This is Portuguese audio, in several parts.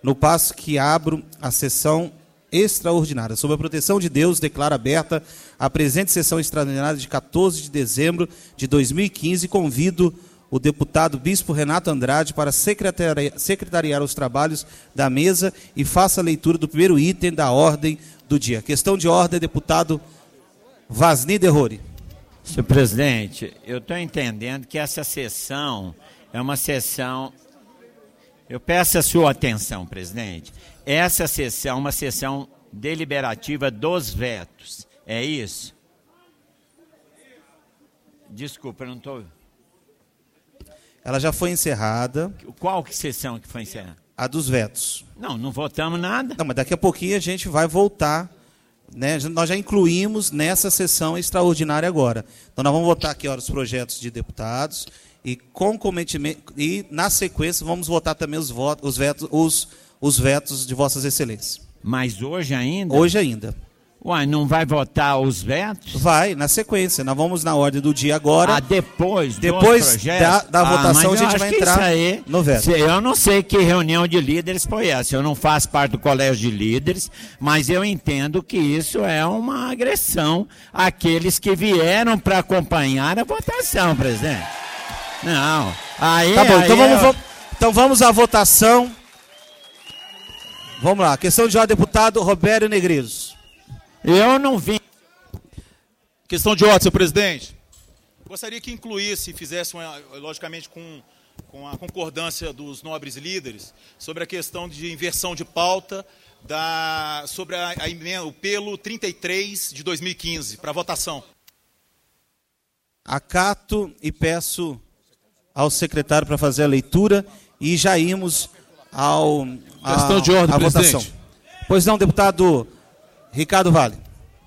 no passo que abro a sessão extraordinária. Sob a proteção de Deus, declaro aberta a presente sessão extraordinária de 14 de dezembro de 2015 e convido o deputado Bispo Renato Andrade para secretariar os trabalhos da mesa e faça a leitura do primeiro item da ordem do dia. Questão de ordem, deputado Vasni Derrori. Senhor presidente, eu estou entendendo que essa sessão é uma sessão... Eu peço a sua atenção, presidente. Essa sessão é uma sessão deliberativa dos vetos. É isso? Desculpa, eu não estou... Ela já foi encerrada. Qual sessão que foi encerrada? A dos vetos. Não votamos nada. Não, mas daqui a pouquinho a gente vai voltar, né? Nós já incluímos nessa sessão extraordinária agora. Então nós vamos votar aqui os projetos de deputados e concomitantemente e na sequência vamos votar também os vetos de Vossas Excelências. Mas hoje ainda? Hoje ainda. Uai, não vai votar os vetos? Vai, na sequência. Nós vamos na ordem do dia agora. Depois da votação a gente vai entrar no veto. Eu não sei que reunião de líderes foi essa. Eu não faço parte do colégio de líderes, mas eu entendo que isso é uma agressão àqueles que vieram para acompanhar a votação, presidente. Não. Tá bom, então vamos à votação. Vamos lá. Questão de ordem, deputado Robério Negreiros. Eu não vim. Questão de ordem, senhor presidente. Gostaria que incluísse, fizesse, logicamente, com a concordância dos nobres líderes, sobre a questão de inversão de pauta, sobre a emenda, o pelo 33 de 2015, para votação. Acato e peço ao secretário para fazer a leitura e já irmos questão de ordem, à presidente. votação. Pois não, deputado Ricardo Vale.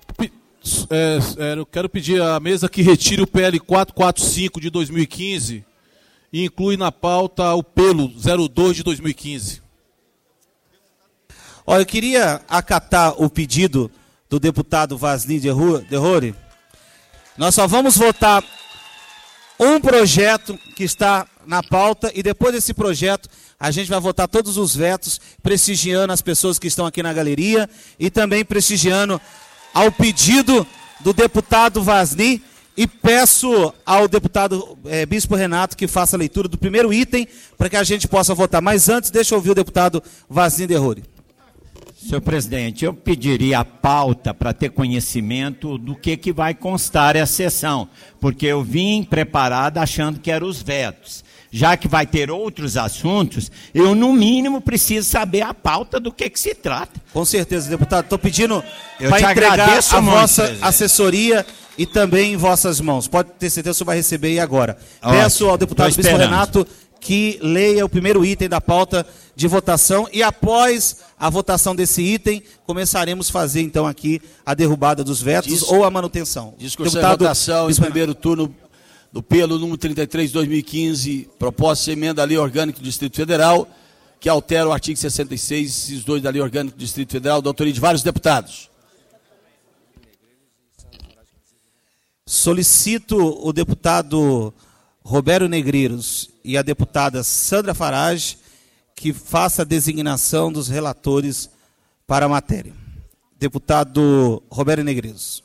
Eu quero pedir à mesa que retire o PL 445 de 2015 e inclui na pauta o pelo 02 de 2015. Olha, eu queria acatar o pedido do deputado Vasni Derrori. Nós só vamos votar um projeto que está na pauta e depois desse projeto a gente vai votar todos os vetos, prestigiando as pessoas que estão aqui na galeria e também prestigiando ao pedido do deputado Vasni e peço ao deputado Bispo Renato que faça a leitura do primeiro item para que a gente possa votar. Mas antes, deixa eu ouvir o deputado Vasni Derrori. Senhor presidente, eu pediria a pauta para ter conhecimento do que vai constar essa sessão, porque eu vim preparado achando que eram os vetos. Já que vai ter outros assuntos, eu, no mínimo, preciso saber a pauta do que se trata. Com certeza, deputado. Estou pedindo para entregar a vossa assessoria e também em vossas mãos. Pode ter certeza que o senhor vai receber aí agora. Ótimo. Peço ao deputado Bispo Renato que leia o primeiro item da pauta de votação e após a votação desse item, começaremos a fazer então aqui a derrubada dos vetos ou a manutenção. Discussão de votação em primeiro turno do pelo número 33 de 2015, proposta de emenda à Lei Orgânica do Distrito Federal, que altera o artigo 66, inciso 2 da Lei Orgânica do Distrito Federal, da autoria de vários deputados. Solicito o deputado Robério Negreiros e a deputada Sandra Farage que faça a designação dos relatores para a matéria. Deputado Robério Negreiros.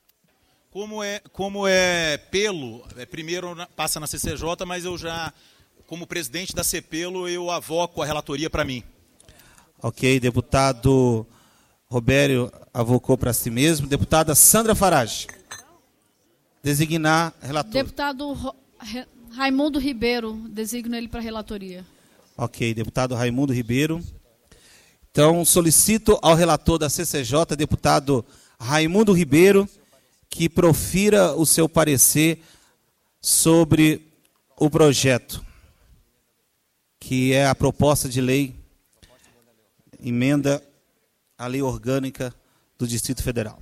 Como é pelo, primeiro passa na CCJ, mas eu já, como presidente da CPELO, eu avoco a relatoria para mim. Ok, deputado Robério avocou para si mesmo. Deputada Sandra Farage. Designar relator. Deputado Raimundo Ribeiro, designo ele para relatoria. Ok, deputado Raimundo Ribeiro. Então, solicito ao relator da CCJ, deputado Raimundo Ribeiro, que profira o seu parecer sobre o projeto, que é a proposta de lei, emenda à Lei Orgânica do Distrito Federal.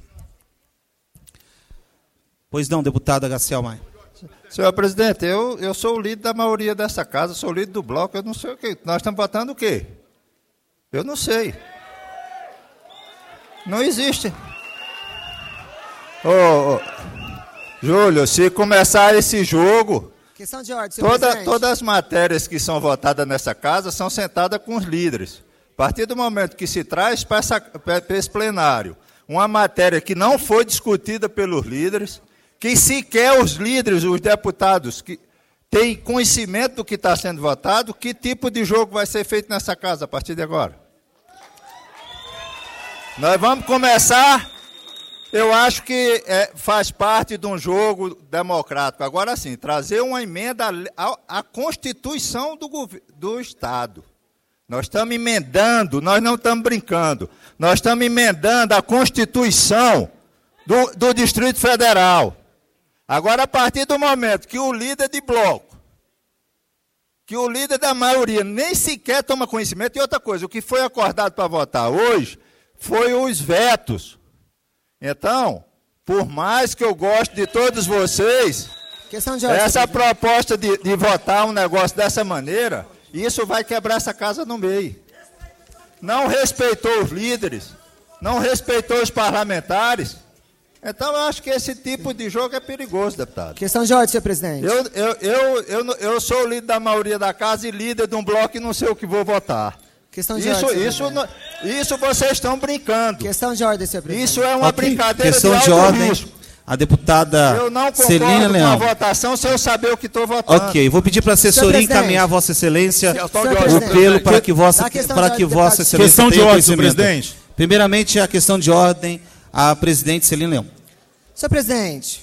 Pois não, deputado Agaciel Maia. Senhor presidente, eu sou o líder da maioria dessa casa, sou o líder do bloco, eu não sei o quê. Nós estamos votando o quê? Eu não sei. Não existe. Júlio, se começar esse jogo, questão de ordem, senhor presidente. Todas as matérias que são votadas nessa casa são sentadas com os líderes. partir do momento que se traz para esse plenário uma matéria que não foi discutida pelos líderes, que sequer os líderes, os deputados, que têm conhecimento do que está sendo votado, que tipo de jogo vai ser feito nessa casa a partir de agora? Nós vamos começar, eu acho que faz parte de um jogo democrático. Agora sim, trazer uma emenda à Constituição do Estado. Nós estamos emendando, nós não estamos brincando, nós estamos emendando a Constituição do Distrito Federal. Agora, a partir do momento que o líder de bloco, que o líder da maioria nem sequer toma conhecimento, e outra coisa, o que foi acordado para votar hoje foi os vetos. Então, por mais que eu goste de todos vocês, essa proposta de votar um negócio dessa maneira, isso vai quebrar essa casa no meio. Não respeitou os líderes, não respeitou os parlamentares. Então, eu acho que esse tipo de jogo é perigoso, deputado. Questão de ordem, senhor presidente. Eu sou o líder da maioria da casa e líder de um bloco e não sei o que vou votar. Questão de ordem, isso vocês estão brincando. Questão de ordem, senhor presidente. Isso é uma brincadeira questão de ordem. Risco. A deputada Eu não Celina concordo Leão. com a votação se eu saber o que estou votando. Ok, vou pedir para a assessoria encaminhar a Vossa Excelência o pelo para que Vossa Excelência questão de tenha ordem, senhor conhecimento. presidente. Primeiramente, a questão de ordem, a presidente Celina Leão. Senhor presidente,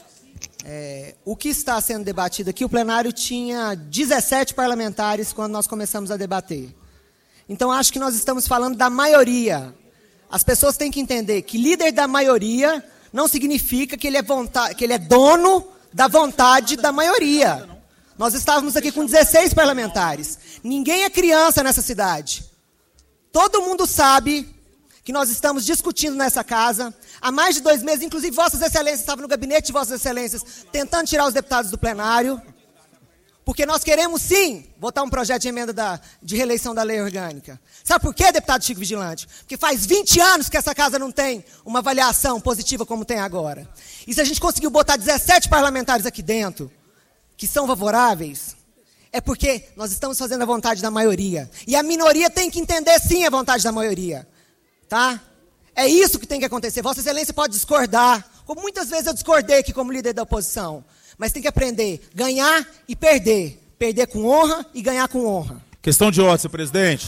o que está sendo debatido aqui, o plenário tinha 17 parlamentares quando nós começamos a debater. Então, acho que nós estamos falando da maioria. As pessoas têm que entender que líder da maioria não significa que ele é dono da vontade da maioria. Nós estávamos aqui com 16 parlamentares. Ninguém é criança nessa cidade. Todo mundo sabe que nós estamos discutindo nessa casa há mais de 2 meses, inclusive Vossas Excelências estavam no gabinete de Vossas Excelências tentando tirar os deputados do plenário, porque nós queremos sim votar um projeto de emenda de reeleição da lei orgânica. Sabe por quê, deputado Chico Vigilante? Porque faz 20 anos que essa casa não tem uma avaliação positiva como tem agora. E se a gente conseguiu botar 17 parlamentares aqui dentro, que são favoráveis, é porque nós estamos fazendo a vontade da maioria. E a minoria tem que entender sim a vontade da maioria. Tá? É isso que tem que acontecer. Vossa Excelência pode discordar, como muitas vezes eu discordei aqui como líder da oposição. Mas tem que aprender, ganhar e perder. Perder com honra e ganhar com honra. Questão de ordem, senhor presidente.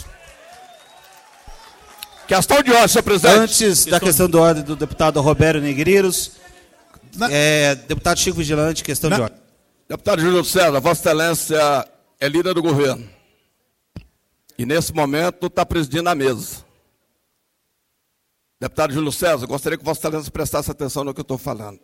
Questão de ordem, senhor presidente. Antes da questão de ordem do deputado Roberto Negreiros, deputado Chico Vigilante, questão de ordem. Deputado Júlio César, Vossa Excelência é líder do governo. E nesse momento está presidindo a mesa. Deputado Júlio César, gostaria que Vossa Excelência prestasse atenção no que eu estou falando.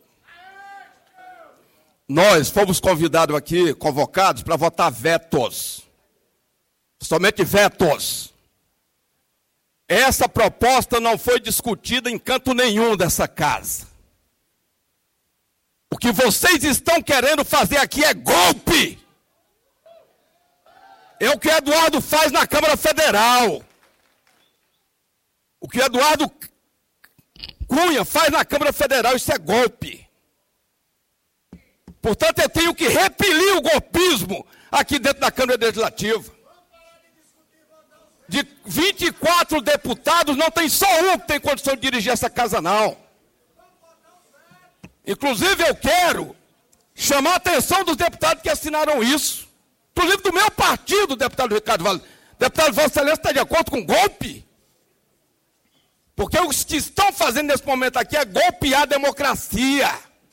Nós fomos convidados aqui, convocados, para votar vetos. Somente vetos. Essa proposta não foi discutida em canto nenhum dessa casa. O que vocês estão querendo fazer aqui é golpe. É o que Eduardo faz na Câmara Federal. O que Eduardo Cunha faz na Câmara Federal, isso é golpe. Portanto, eu tenho que repelir o golpismo aqui dentro da Câmara Legislativa. De 24 deputados, não tem só um que tem condição de dirigir essa casa, não. Inclusive, eu quero chamar a atenção dos deputados que assinaram isso. Inclusive do meu partido, deputado Ricardo Vale. Deputado, Vossa Excelência está de acordo com golpe? Porque o que estão fazendo nesse momento aqui é golpear a democracia.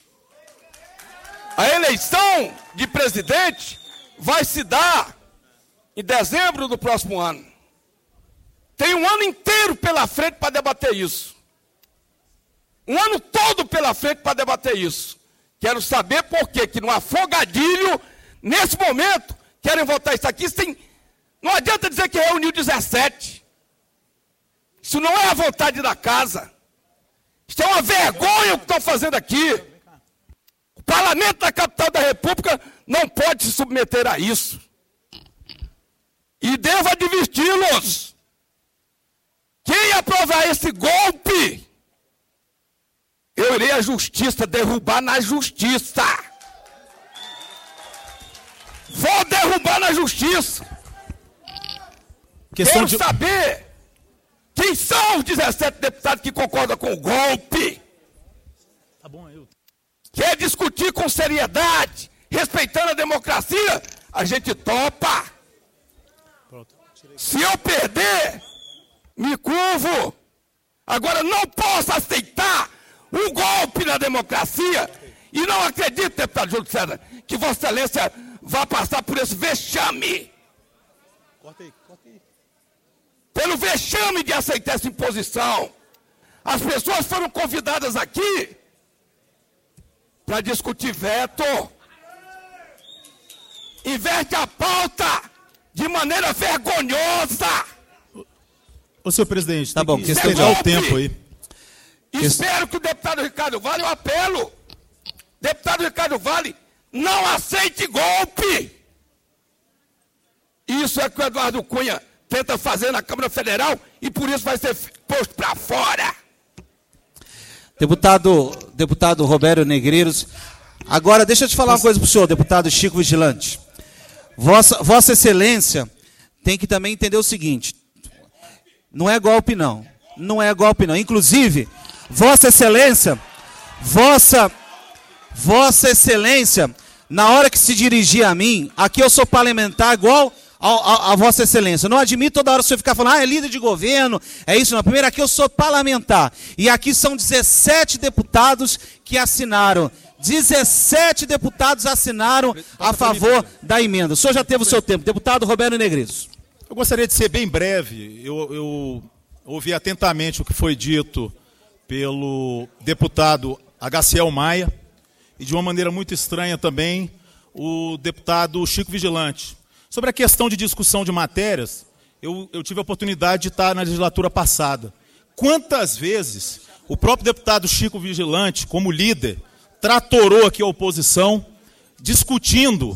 A eleição de presidente vai se dar em dezembro do próximo ano. Tem um ano inteiro pela frente para debater isso. Um ano todo pela frente para debater isso. Quero saber por que no afogadilho, nesse momento, querem votar isso aqui. Não adianta dizer que reuniu 17. Isso não é a vontade da casa. Isso é uma vergonha o que estão fazendo aqui. O parlamento da capital da República não pode se submeter a isso. E devo adverti-los. Quem aprovar esse golpe, eu irei à justiça, derrubar na justiça. Vou derrubar na justiça. Quero saber só os 17 deputados que concordam com o golpe. Tá bom, eu. Quer discutir com seriedade, respeitando a democracia, a gente topa. Pronto. Se eu perder, me curvo. Agora, não posso aceitar um golpe na democracia. E não acredito, deputado Júlio César, que Vossa Excelência vá passar por esse vexame. Corta aí, corta aí. Pelo vexame de aceitar essa imposição. As pessoas foram convidadas aqui para discutir veto. Inverte a pauta de maneira vergonhosa. Ô, senhor presidente, tá bom, que respeitar o tempo aí. Espero que o deputado Ricardo Vale, eu apelo. Deputado Ricardo Vale, não aceite golpe. Isso é o que o Eduardo Cunha tenta fazer na Câmara Federal e por isso vai ser posto para fora. Deputado Roberto Negreiros. Agora, deixa eu te falar uma coisa para o senhor, deputado Chico Vigilante. Vossa Excelência tem que também entender o seguinte. Não é golpe, não. Não é golpe, não. Inclusive, Vossa Excelência, na hora que se dirigir a mim, aqui eu sou parlamentar igual a Vossa Excelência. Não admito toda hora o senhor ficar falando, é líder de governo, é isso. Não. Primeiro, aqui eu sou parlamentar. E aqui são 17 deputados que assinaram. 17 deputados assinaram a favor da emenda. O senhor já teve o seu tempo. Deputado Roberto Negreiros. Eu gostaria de ser bem breve. Eu ouvi atentamente o que foi dito pelo deputado Agaciel Maia e de uma maneira muito estranha também o deputado Chico Vigilante. Sobre a questão de discussão de matérias, eu tive a oportunidade de estar na legislatura passada. Quantas vezes o próprio deputado Chico Vigilante, como líder, tratorou aqui a oposição, discutindo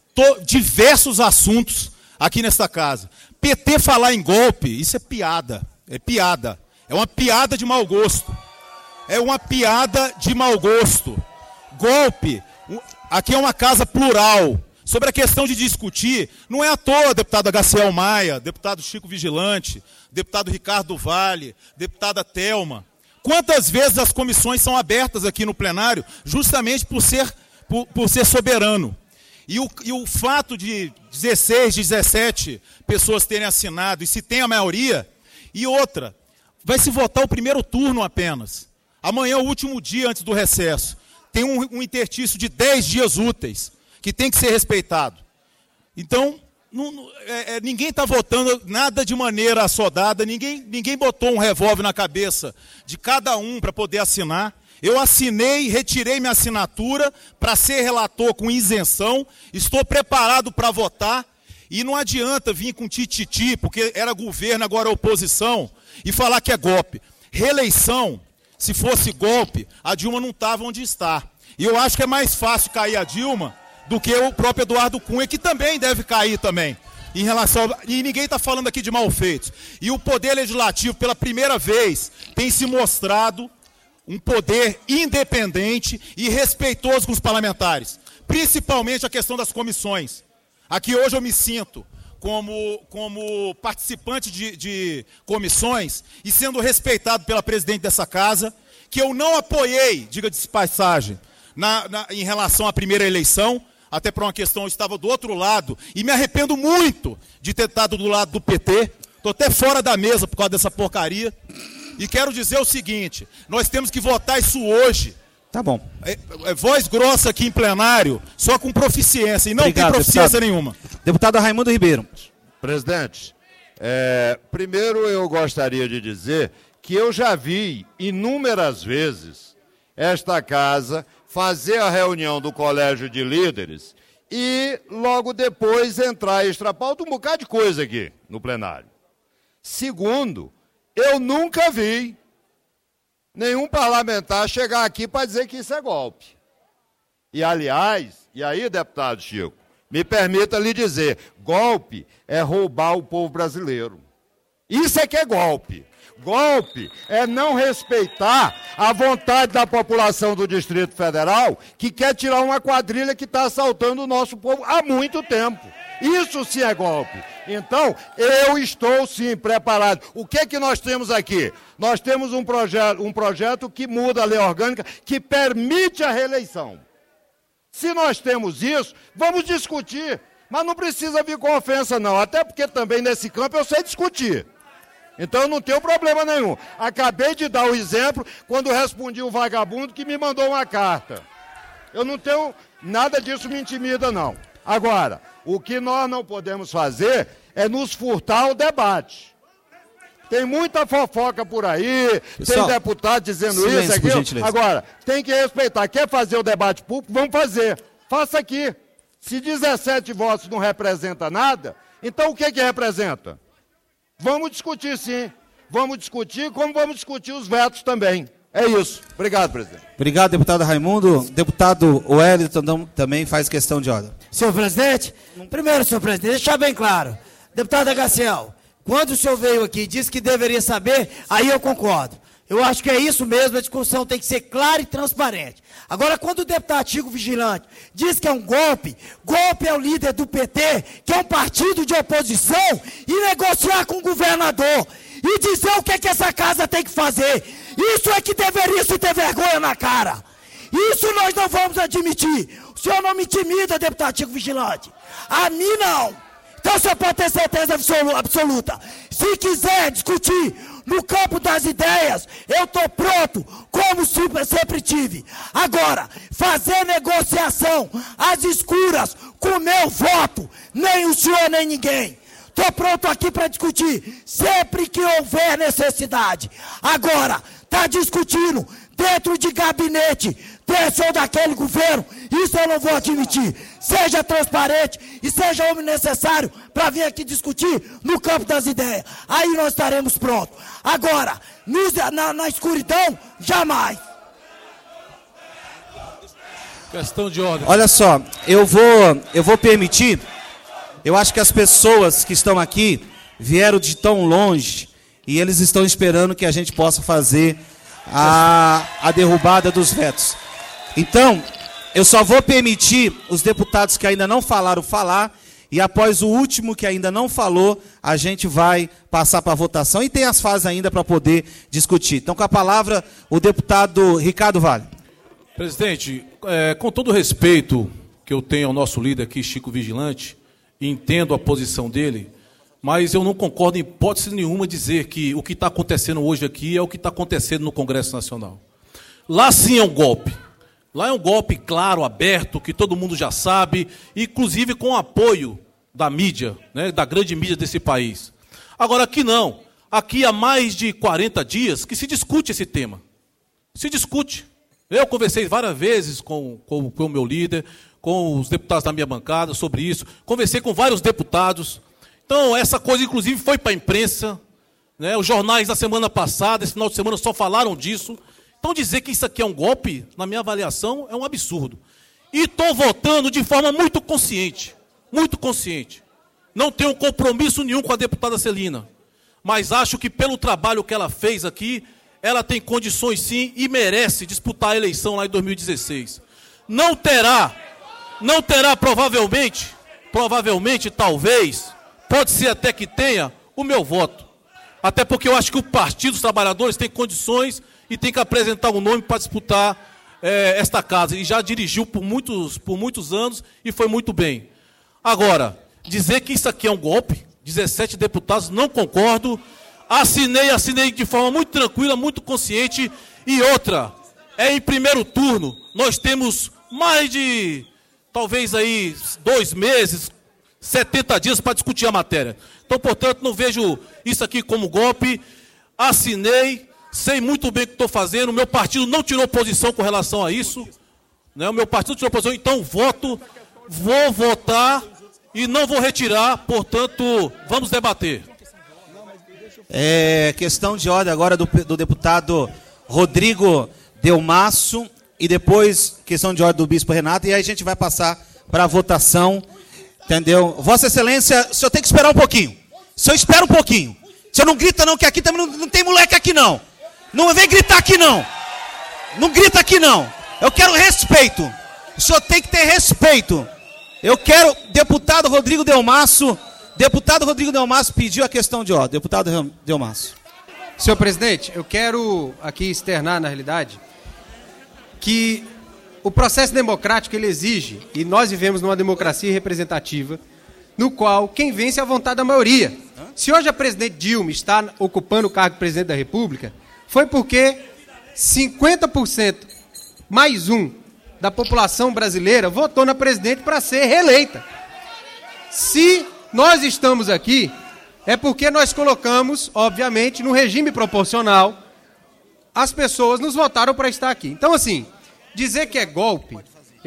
diversos assuntos aqui nesta casa. PT falar em golpe, isso é piada. É piada. É uma piada de mau gosto. É uma piada de mau gosto. Golpe. Aqui é uma casa plural. Sobre a questão de discutir, não é à toa, deputado Agaciel Maia, deputado Chico Vigilante, deputado Ricardo Vale, deputada Thelma. Quantas vezes as comissões são abertas aqui no plenário justamente por ser soberano? E o fato de 16, 17 pessoas terem assinado, e se tem a maioria, e outra, vai se votar o primeiro turno apenas. Amanhã é o último dia antes do recesso. Tem um interstício de 10 dias úteis, que tem que ser respeitado. Então, ninguém está votando nada de maneira assodada, ninguém botou um revólver na cabeça de cada um para poder assinar. Eu assinei, retirei minha assinatura para ser relator com isenção, estou preparado para votar, e não adianta vir com tititi, porque era governo, agora é oposição, e falar que é golpe. Reeleição, se fosse golpe, a Dilma não estava onde está. E eu acho que é mais fácil cair a Dilma do que o próprio Eduardo Cunha, que também deve cair também. E ninguém está falando aqui de malfeitos. E o Poder Legislativo, pela primeira vez, tem se mostrado um poder independente e respeitoso com os parlamentares. Principalmente a questão das comissões. Aqui hoje eu me sinto como participante de comissões e sendo respeitado pela presidente dessa casa, que eu não apoiei, diga-se de passagem, em relação à primeira eleição, até por uma questão, eu estava do outro lado, e me arrependo muito de ter estado do lado do PT, estou até fora da mesa por causa dessa porcaria, e quero dizer o seguinte, nós temos que votar isso hoje. Tá bom. Voz grossa aqui em plenário, só com proficiência, e não Obrigado, tem proficiência deputado. nenhuma. Deputado Raimundo Ribeiro. Presidente, primeiro eu gostaria de dizer que eu já vi inúmeras vezes esta casa fazer a reunião do Colégio de Líderes e logo depois entrar extra-pauta, um bocado de coisa aqui no plenário. Segundo, eu nunca vi nenhum parlamentar chegar aqui para dizer que isso é golpe. E, aliás, e aí, deputado Chico, me permita lhe dizer, golpe é roubar o povo brasileiro. Isso é que é golpe. Golpe é não respeitar a vontade da população do Distrito Federal, que quer tirar uma quadrilha que está assaltando o nosso povo há muito tempo. Isso sim é golpe. Então, eu estou sim preparado. O que é que nós temos aqui? Nós temos um projeto que muda a lei orgânica, que permite a reeleição. Se nós temos isso, vamos discutir. Mas não precisa vir com ofensa, não. Até porque também nesse campo eu sei discutir. Então eu não tenho problema nenhum. Acabei de dar o exemplo quando respondi um vagabundo que me mandou uma carta. Eu não tenho nada disso, me intimida, não. Agora, o que nós não podemos fazer é nos furtar o debate. Tem muita fofoca por aí, pessoal, tem deputado dizendo isso, aquilo. Agora, tem que respeitar. Quer fazer o debate público? Vamos fazer. Faça aqui. Se 17 votos não representa nada, então o que representa? Vamos discutir, sim. Vamos discutir, como vamos discutir os vetos também. É isso. Obrigado, presidente. Obrigado, deputado Raimundo. Deputado Wellington também faz questão de ordem. Senhor presidente, primeiro, senhor presidente, deixar bem claro. Deputado Agaciel, quando o senhor veio aqui e disse que deveria saber, aí eu concordo. Eu acho que é isso mesmo, a discussão tem que ser clara e transparente. Agora, quando o deputado Chico Vigilante diz que é um golpe, golpe é o líder do PT, que é um partido de oposição, e negociar com o governador, e dizer o que é que essa casa tem que fazer. Isso é que deveria se ter vergonha na cara. Isso nós não vamos admitir. O senhor não me intimida, deputado Chico Vigilante. A mim não. Então o senhor pode ter certeza absoluta. Se quiser discutir no campo das ideias, eu estou pronto, como sempre tive. Agora, fazer negociação às escuras com meu voto, nem o senhor nem ninguém. Estou pronto aqui para discutir, sempre que houver necessidade. Agora, está discutindo dentro de gabinete desse ou daquele governo, isso eu não vou admitir. Seja transparente e seja homem necessário para vir aqui discutir no campo das ideias. Aí nós estaremos prontos. Agora, na escuridão, jamais. Questão de ordem. Olha só, eu vou permitir, eu acho que as pessoas que estão aqui vieram de tão longe e eles estão esperando que a gente possa fazer a derrubada dos vetos. Então, eu só vou permitir os deputados que ainda não falaram falar, e após o último que ainda não falou, a gente vai passar para a votação, e tem as fases ainda para poder discutir. Então, com a palavra, o deputado Ricardo Vale. Presidente, com todo o respeito que eu tenho ao nosso líder aqui, Chico Vigilante, entendo a posição dele, mas eu não concordo em hipótese nenhuma dizer que o que está acontecendo hoje aqui é o que está acontecendo no Congresso Nacional. Lá sim é um golpe. Lá é um golpe claro, aberto, que todo mundo já sabe, inclusive com o apoio da mídia, né, da grande mídia desse país. Agora aqui não. Aqui há mais de 40 dias que se discute esse tema. Se discute. Eu conversei várias vezes com o meu líder, com os deputados da minha bancada sobre isso. Conversei com vários deputados. Então, essa coisa, inclusive, foi para a imprensa. Né? Os jornais da semana passada, esse final de semana, só falaram disso. Então, dizer que isso aqui é um golpe, na minha avaliação, é um absurdo. E estou votando de forma muito consciente. Muito consciente. Não tenho compromisso nenhum com a deputada Celina. Mas acho que, pelo trabalho que ela fez aqui, ela tem condições, sim, e merece disputar a eleição lá em 2016. Não terá, provavelmente, talvez, pode ser até que tenha o meu voto. Até porque eu acho que o Partido dos Trabalhadores tem condições e tem que apresentar um nome para disputar esta casa. E já dirigiu por muitos anos e foi muito bem. Agora, dizer que isso aqui é um golpe, 17 deputados, não concordo. Assinei de forma muito tranquila, muito consciente. E outra, em primeiro turno, nós temos mais de, talvez aí, 2 meses, 70 dias para discutir a matéria. Então, portanto, não vejo isso aqui como golpe. Assinei, sei muito bem o que estou fazendo. O meu partido não tirou posição com relação a isso. Né? O meu partido tirou posição, então vou votar e não vou retirar. Portanto, vamos debater. Questão de ordem agora do deputado Rodrigo Delmasso e depois questão de ordem do bispo Renato, e aí a gente vai passar para a votação. Entendeu? Vossa Excelência, o senhor tem que esperar um pouquinho. O senhor espera um pouquinho. O senhor não grita não, que aqui também não tem moleque aqui não. Não vem gritar aqui não. Não grita aqui não. Eu quero respeito. O senhor tem que ter respeito. Eu quero, deputado Rodrigo Delmasso, Deputado Rodrigo Delmasso pediu a questão de ordem. Deputado Delmasso. Senhor presidente, eu quero aqui externar, na realidade, que o processo democrático ele exige, e nós vivemos numa democracia representativa, no qual quem vence é a vontade da maioria. Se hoje a presidente Dilma está ocupando o cargo de presidente da República, foi porque 50% mais um da população brasileira votou na presidente para ser reeleita. Se nós estamos aqui, é porque nós colocamos, obviamente, no regime proporcional, as pessoas nos votaram para estar aqui. Então, assim, dizer que é golpe,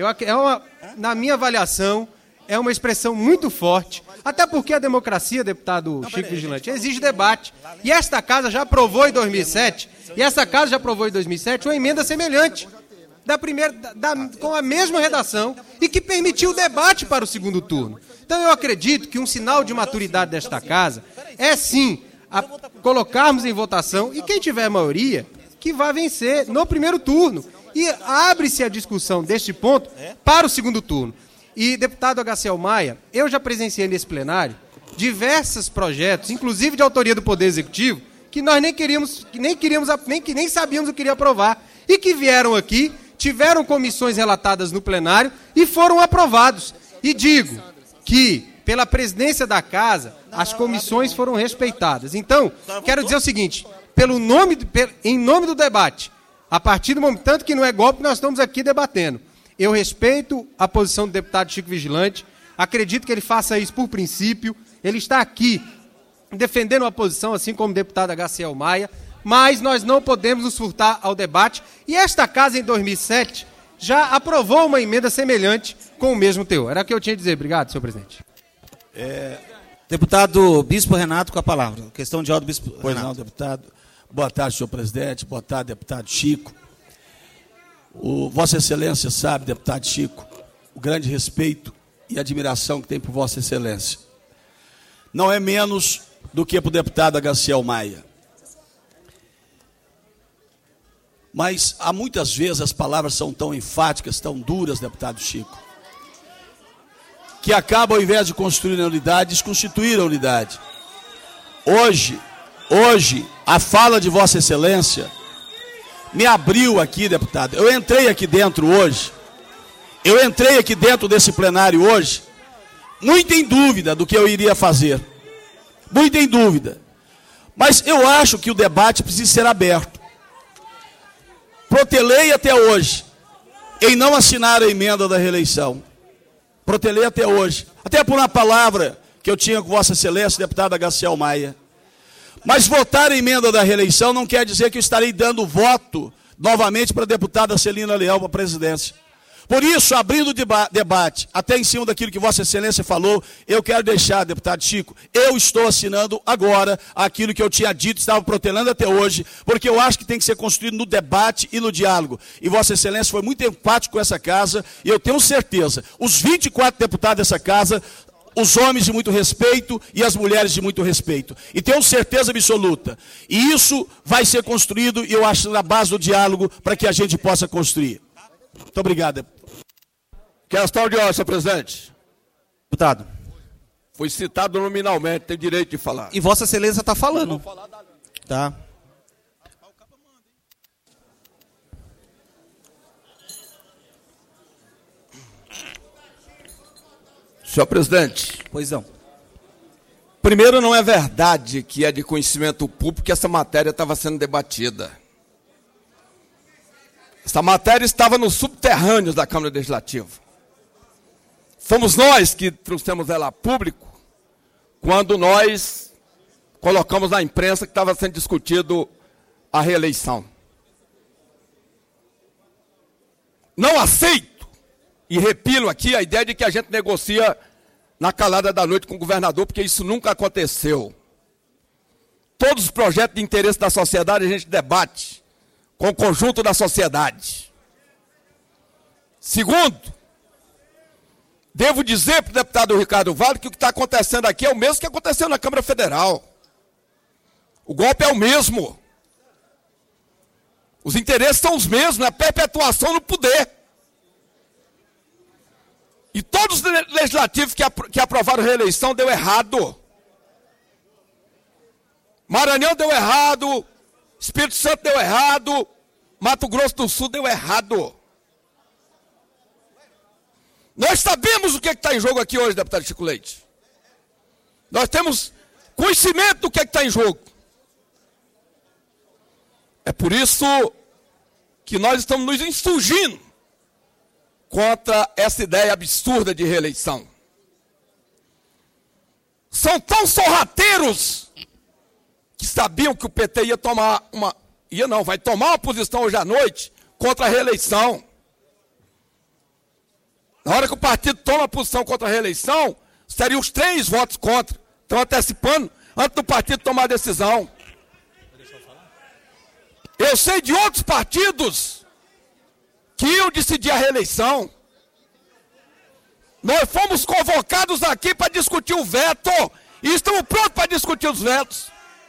na minha avaliação, é uma expressão muito forte, até porque a democracia, deputado Chico Vigilante, exige debate. E esta casa já aprovou em 2007, uma emenda semelhante, com a mesma redação, e que permitiu o debate para o segundo turno. Então eu acredito que um sinal de maturidade desta casa é sim colocarmos em votação, e quem tiver maioria, que vai vencer no primeiro turno. E abre-se a discussão deste ponto para o segundo turno. E, deputado Agaciel Maia, eu já presenciei nesse plenário diversos projetos, inclusive de autoria do Poder Executivo, que nós nem sabíamos o que iria aprovar, e que vieram aqui, tiveram comissões relatadas no plenário e foram aprovados. E digo que, pela presidência da casa, as comissões foram respeitadas. Então, quero dizer o seguinte, em nome do debate, a partir do momento, tanto que não é golpe, nós estamos aqui debatendo. Eu respeito a posição do deputado Chico Vigilante, acredito que ele faça isso por princípio, ele está aqui defendendo uma posição, assim como o deputado Agaciel Maia, mas nós não podemos nos furtar ao debate, e esta casa, em 2007, já aprovou uma emenda semelhante com o mesmo teor. Era o que eu tinha a dizer. Obrigado, senhor presidente. Deputado Bispo Renato, com a palavra. Questão de ordem, Bispo Pois Renato. não, deputado. Boa tarde, senhor presidente. Boa tarde, deputado Chico. Vossa Excelência sabe, deputado Chico, o grande respeito e admiração que tem por Vossa Excelência. Não é menos do que para o deputado Agaciel Maia. Mas há muitas vezes as palavras são tão enfáticas, tão duras, deputado Chico, que acaba, ao invés de construir a unidade, desconstituir a unidade. Hoje, a fala de Vossa Excelência me abriu aqui, deputado. Eu entrei aqui dentro desse plenário hoje, muito em dúvida do que eu iria fazer. Muito em dúvida. Mas eu acho que o debate precisa ser aberto. Protelei até hoje em não assinar a emenda da reeleição. Protelei até hoje. Até por uma palavra que eu tinha com Vossa Excelência, deputado Agaciel Maia. Mas votar a emenda da reeleição não quer dizer que eu estarei dando voto novamente para a deputada Celina Leal para a presidência. Por isso, abrindo o debate, até em cima daquilo que Vossa Excelência falou, eu quero deixar, deputado Chico, eu estou assinando agora aquilo que eu tinha dito, estava protelando até hoje, porque eu acho que tem que ser construído no debate e no diálogo. E Vossa Excelência foi muito empático com essa casa, e eu tenho certeza, os 24 deputados dessa casa, os homens de muito respeito e as mulheres de muito respeito. E tenho certeza absoluta. E isso vai ser construído, e eu acho, na base do diálogo, para que a gente possa construir. Muito obrigado. Questão de ordem, senhor presidente. Deputado. Foi citado nominalmente, tem direito de falar. E Vossa Excelência está falando. Tá. Senhor presidente. Pois não. Primeiro, não é verdade que é de conhecimento público que essa matéria estava sendo debatida. Essa matéria estava nos subterrâneos da Câmara Legislativa. Fomos nós que trouxemos ela a público quando nós colocamos na imprensa que estava sendo discutido a reeleição. Não aceito, e repilo aqui, a ideia de que a gente negocia na calada da noite com o governador, porque isso nunca aconteceu. Todos os projetos de interesse da sociedade a gente debate com o conjunto da sociedade. Segundo, devo dizer para o deputado Ricardo Vale que o que está acontecendo aqui é o mesmo que aconteceu na Câmara Federal. O golpe é o mesmo. Os interesses são os mesmos, é perpetuação no poder. E todos os legislativos que aprovaram a reeleição deu errado. Maranhão deu errado, Espírito Santo deu errado, Mato Grosso do Sul deu errado. Nós sabemos o que está em jogo aqui hoje, deputado Chico Leite. Nós temos conhecimento do que está em jogo. É por isso que nós estamos nos insurgindo contra essa ideia absurda de reeleição. São tão sorrateiros que sabiam que o PT ia tomar vai tomar uma posição hoje à noite contra a reeleição. Na hora que o partido toma posição contra a reeleição, seriam os 3 votos contra. Estão antecipando antes do partido tomar a decisão. Eu sei de outros partidos que iam decidir a reeleição. Nós fomos convocados aqui para discutir o veto e estamos prontos para discutir os vetos.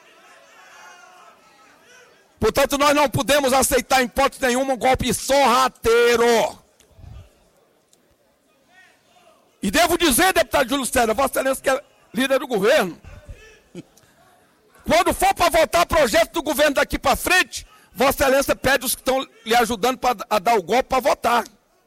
Portanto, nós não podemos aceitar em hipótese nenhuma um golpe sorrateiro. E devo dizer, deputado Júlio César, Vossa Excelência que é líder do governo, quando for para votar projeto do governo daqui para frente, Vossa Excelência pede os que estão lhe ajudando a dar o golpe para votar.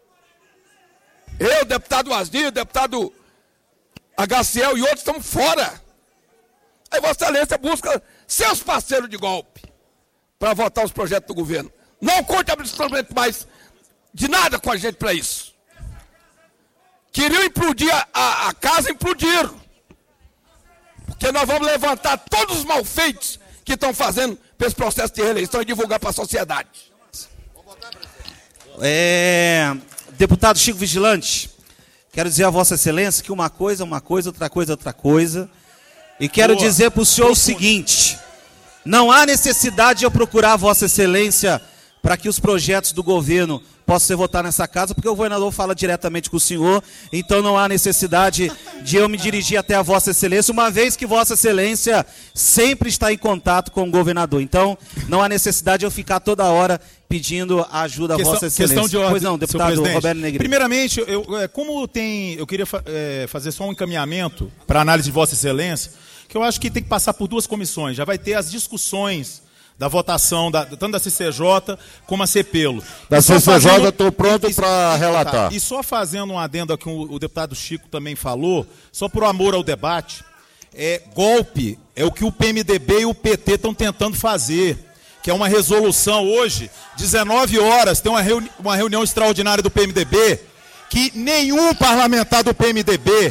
Eu, deputado Vasni, deputado HCL e outros estamos fora. Aí Vossa Excelência busca seus parceiros de golpe para votar os projetos do governo. Não conte absolutamente mais de nada com a gente para isso. Queriam implodir a casa, implodiram. Porque nós vamos levantar todos os malfeitos que estão fazendo para esse processo de reeleição e divulgar para a sociedade. Deputado Chico Vigilante, quero dizer a Vossa Excelência que uma coisa, outra coisa. E quero dizer para o senhor o seguinte: não há necessidade de eu procurar a Vossa Excelência para que os projetos do governo possam ser votados nessa casa, porque o governador fala diretamente com o senhor, então não há necessidade de eu me dirigir até a Vossa Excelência, uma vez que Vossa Excelência sempre está em contato com o governador. Então, não há necessidade de eu ficar toda hora pedindo ajuda a Vossa Excelência. Questão de ordem, pois não, deputado Roberto Negreiros. Primeiramente, eu queria fazer só um encaminhamento para a análise de Vossa Excelência, que eu acho que tem que passar por 2 comissões. Já vai ter as discussões da votação, tanto da CCJ como a CEPELO. Da CCJ estou pronto para relatar. E só fazendo um adendo a que o deputado Chico também falou, só por amor ao debate, golpe é o que o PMDB e o PT estão tentando fazer, que é uma resolução hoje, 19 horas, tem uma reunião extraordinária do PMDB, que nenhum parlamentar do PMDB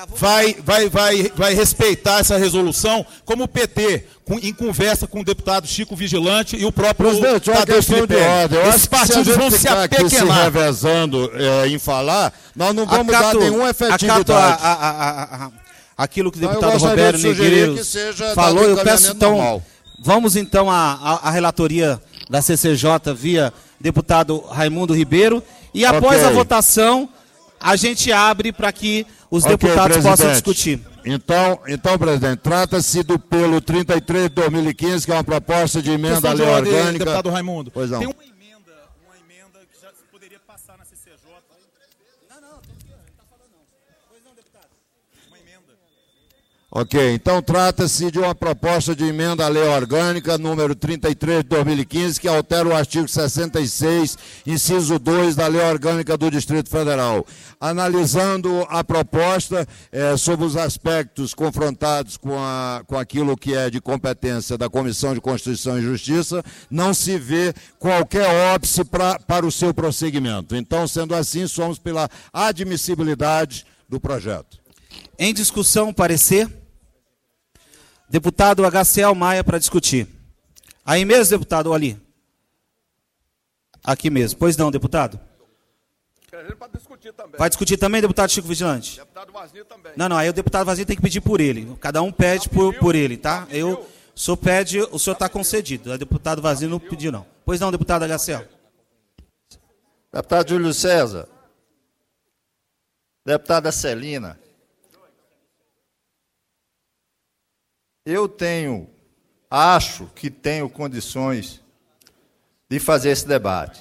vai respeitar essa resolução, como o PT, em conversa com o deputado Chico Vigilante e o próprio presidente, uma questão de ordem. Eu acho que se a gente ficar aqui se revezando em falar, nós não vamos dar nenhuma efetividade. Aquilo que o deputado Roberto Negreiros falou, eu peço então, vamos então à relatoria da CCJ via deputado Raimundo Ribeiro, e após a votação, a gente abre para que os deputados possam discutir. Então, presidente, trata-se do pelo 33 de 2015, que é uma proposta de emenda à lei orgânica. Deputado Raimundo, pois não. Tem uma emenda que já poderia passar na CCJ. Não, ele está falando não. Pois não, deputado. Uma emenda. Ok, então trata-se de uma proposta de emenda à lei orgânica número 33 de 2015, que altera o artigo 66, inciso 2 da lei orgânica do Distrito Federal. Analisando a proposta sobre os aspectos confrontados com aquilo que é de competência da Comissão de Constituição e Justiça, não se vê qualquer óbice para o seu prosseguimento. Então, sendo assim, somos pela admissibilidade do projeto. Em discussão, parecer. Deputado HCL Maia para discutir. Aí mesmo, deputado, ou ali? Aqui mesmo. Pois não, deputado? Vai discutir também, deputado Chico Vigilante? Deputado Vasni também. Não, aí o deputado Vasni tem que pedir por ele. Cada um pede por ele, tá? O senhor pede, o senhor está concedido. O deputado Vasni não pediu, não. Pois não, deputado HCL. Deputado Júlio César. Deputada Celina. Acho que tenho condições de fazer esse debate.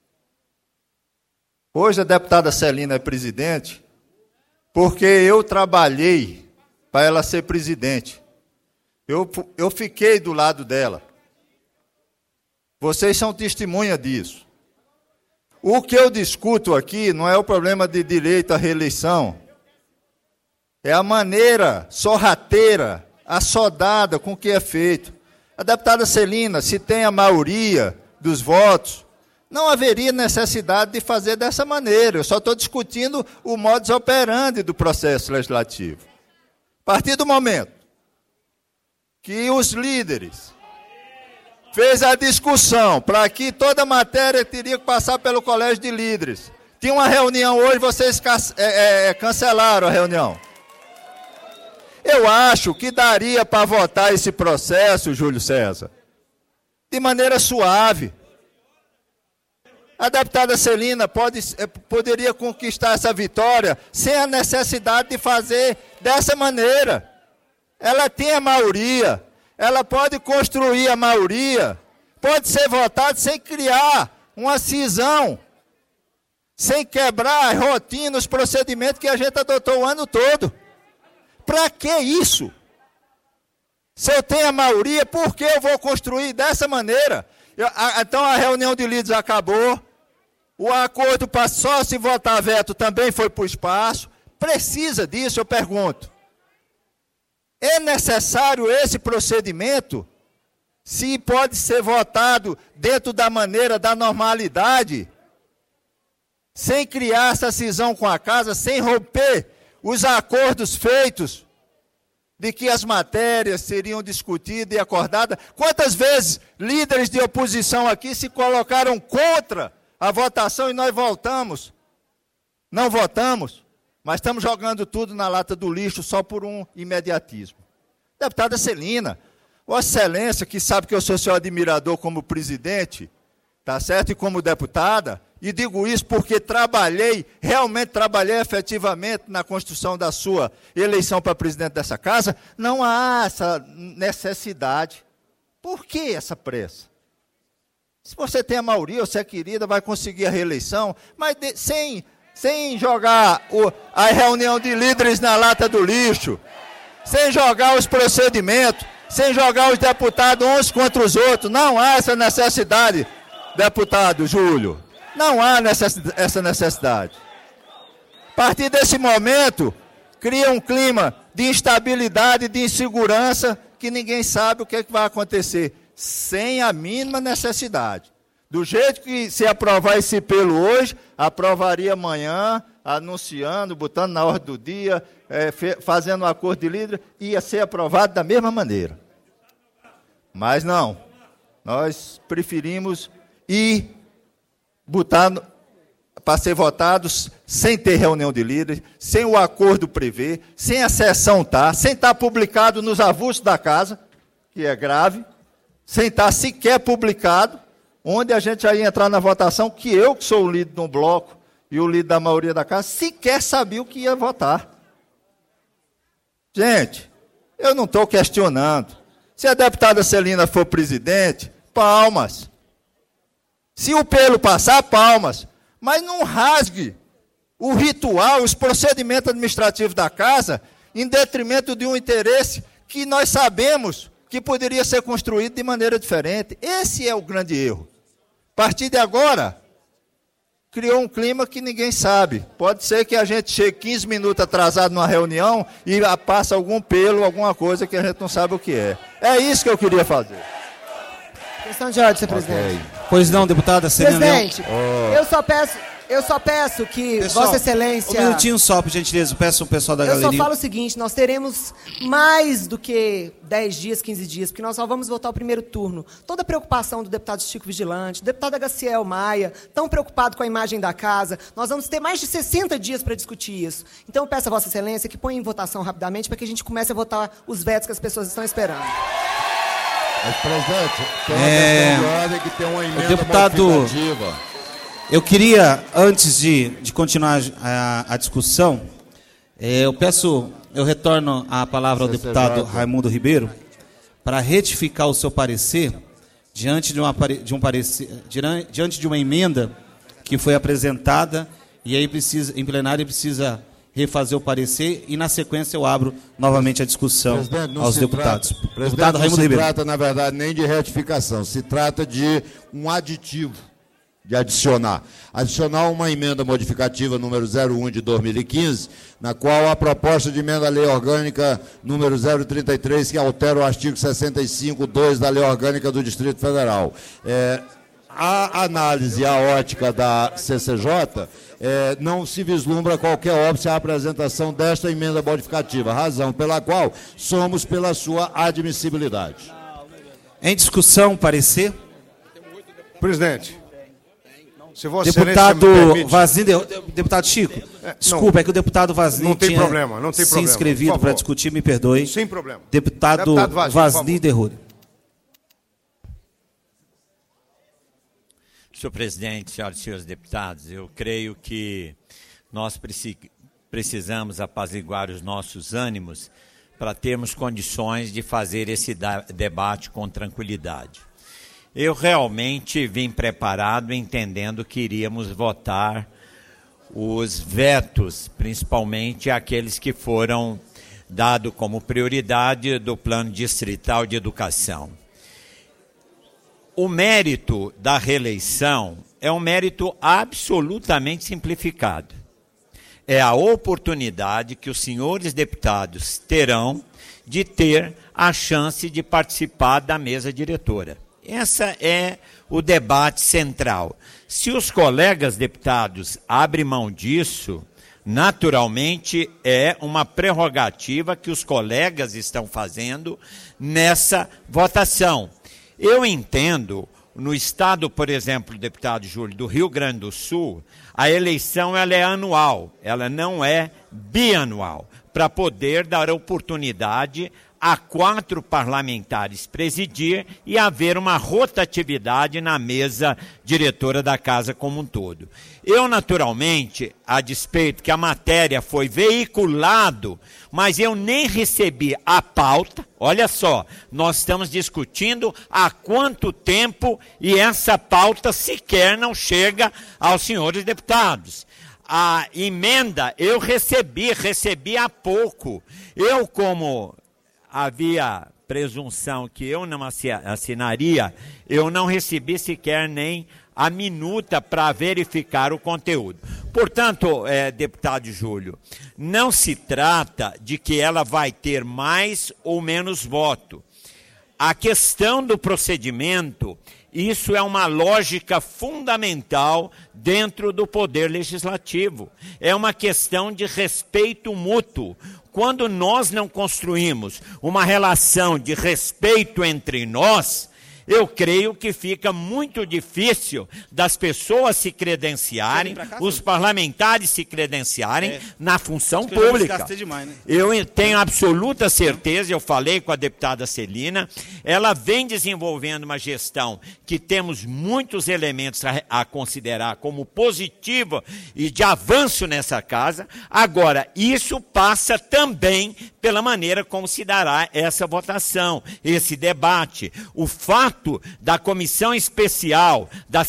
Hoje a deputada Celina é presidente porque eu trabalhei para ela ser presidente. Eu fiquei do lado dela. Vocês são testemunha disso. O que eu discuto aqui não é o problema de direito à reeleição. É a maneira sorrateira, assodada com que é feito. A deputada Celina, se tem a maioria dos votos, não haveria necessidade de fazer dessa maneira. Eu só estou discutindo o modus operandi do processo legislativo. A partir do momento que os líderes fez a discussão para que toda matéria teria que passar pelo colégio de líderes. Tinha uma reunião hoje, vocês cancelaram a reunião. Eu acho que daria para votar esse processo, Júlio César, de maneira suave. A deputada Celina poderia conquistar essa vitória sem a necessidade de fazer dessa maneira. Ela tem a maioria, ela pode construir a maioria, pode ser votada sem criar uma cisão, sem quebrar a rotina, os procedimentos que a gente adotou o ano todo. Para que isso? Se eu tenho a maioria, por que eu vou construir dessa maneira? Então a reunião de líderes acabou, o acordo para só se votar veto também foi para o espaço. Precisa disso, eu pergunto. É necessário esse procedimento? Se pode ser votado dentro da maneira da normalidade, sem criar essa cisão com a casa, sem romper os acordos feitos de que as matérias seriam discutidas e acordadas. Quantas vezes líderes de oposição aqui se colocaram contra a votação e nós voltamos? Não votamos, mas estamos jogando tudo na lata do lixo só por um imediatismo. Deputada Celina, Vossa Excelência, que sabe que eu sou seu admirador como presidente, tá certo? E como deputada, e digo isso porque realmente trabalhei efetivamente na construção da sua eleição para presidente dessa casa, não há essa necessidade. Por que essa pressa? Se você tem a maioria, você é querida, vai conseguir a reeleição, mas sem jogar a reunião de líderes na lata do lixo, sem jogar os procedimentos, sem jogar os deputados uns contra os outros. Não há essa necessidade, deputado Júlio. Não há essa necessidade. A partir desse momento, cria um clima de instabilidade, de insegurança, que ninguém sabe o que vai acontecer, sem a mínima necessidade. Do jeito que se aprovar esse pelo hoje, aprovaria amanhã, anunciando, botando na ordem do dia, fazendo um acordo de líder, ia ser aprovado da mesma maneira. Mas não, nós preferimos ir botar para ser votados sem ter reunião de líderes, sem o acordo prever, sem a sessão sem estar publicado nos avulsos da casa, que é grave, sem estar sequer publicado, onde a gente já ia entrar na votação, que eu, que sou o líder de um bloco e o líder da maioria da casa, sequer sabia o que ia votar. Gente, eu não estou questionando. Se a deputada Celina for presidente, palmas. Se o pelo passar, palmas. Mas não rasgue o ritual, os procedimentos administrativos da casa, em detrimento de um interesse que nós sabemos que poderia ser construído de maneira diferente. Esse é o grande erro. A partir de agora, criou um clima que ninguém sabe. Pode ser que a gente chegue 15 minutos atrasado numa reunião e passa algum pelo, alguma coisa que a gente não sabe o que é. É isso que eu queria fazer. Questão de ordem, senhor presidente. Pois não, deputada Celina. Presidente, eu só peço que pessoal, Vossa Excelência... Um minutinho só, por gentileza. Peço o pessoal da galeria. Eu só falo o seguinte, nós teremos mais do que 10 dias, 15 dias, porque nós só vamos votar o primeiro turno. Toda a preocupação do deputado Chico Vigilante, do deputado Agaciel Maia, tão preocupado com a imagem da casa, nós vamos ter mais de 60 dias para discutir isso. Então eu peço a Vossa Excelência que ponha em votação rapidamente para que a gente comece a votar os vetos que as pessoas estão esperando. Mas, presidente, tem uma questão de ordem que tem uma emenda modificativa. Eu queria, antes de continuar a discussão, eu retorno a palavra ao deputado Raimundo Ribeiro para retificar o seu parecer diante de uma emenda que foi apresentada e aí em plenário precisa refazer o parecer e, na sequência, eu abro novamente a discussão aos deputados. Deputado Raimundo Ribeiro. Não se trata, na verdade, nem de retificação, se trata de um aditivo, de adicionar. Adicionar uma emenda modificativa número 01 de 2015, na qual a proposta de emenda à lei orgânica número 033, que altera o artigo 65(2) da lei orgânica do Distrito Federal. A análise, a ótica da CCJ, não se vislumbra qualquer óbice à apresentação desta emenda modificativa, razão pela qual somos pela sua admissibilidade. Em discussão, parecer. Presidente, se você deputado permite... Vaznin, deputado Chico, desculpa, é que o deputado Vaznin tinha se inscrevido para discutir, me perdoe. Sem problema. Deputado Vaznin Derruri. Senhor presidente, senhoras e senhores deputados, eu creio que nós precisamos apaziguar os nossos ânimos para termos condições de fazer esse debate com tranquilidade. Eu realmente vim preparado entendendo que iríamos votar os vetos, principalmente aqueles que foram dados como prioridade do Plano Distrital de Educação. O mérito da reeleição é um mérito absolutamente simplificado. É a oportunidade que os senhores deputados terão de ter a chance de participar da mesa diretora. Esse é o debate central. Se os colegas deputados abrem mão disso, naturalmente é uma prerrogativa que os colegas estão fazendo nessa votação. Eu entendo, no estado, por exemplo, deputado Júlio, do Rio Grande do Sul, a eleição ela é anual, ela não é bianual, para poder dar oportunidade a 4 parlamentares presidir e haver uma rotatividade na mesa diretora da casa como um todo. Eu, naturalmente, a despeito que a matéria foi veiculado, mas eu nem recebi a pauta. Olha só, nós estamos discutindo há quanto tempo e essa pauta sequer não chega aos senhores deputados. A emenda eu recebi há pouco. Eu, como havia presunção que eu não assinaria, eu não recebi sequer nem a minuta para verificar o conteúdo. Portanto, deputado Júlio, não se trata de que ela vai ter mais ou menos voto. A questão do procedimento, isso é uma lógica fundamental dentro do poder legislativo. É uma questão de respeito mútuo. Quando nós não construímos uma relação de respeito entre nós, eu creio que fica muito difícil das pessoas se credenciarem, os parlamentares se credenciarem na função pública. Eu tenho absoluta certeza, eu falei com a deputada Celina, ela vem desenvolvendo uma gestão que temos muitos elementos a considerar como positiva e de avanço nessa casa. Agora, isso passa também pela maneira como se dará essa votação, esse debate. O fato da comissão especial da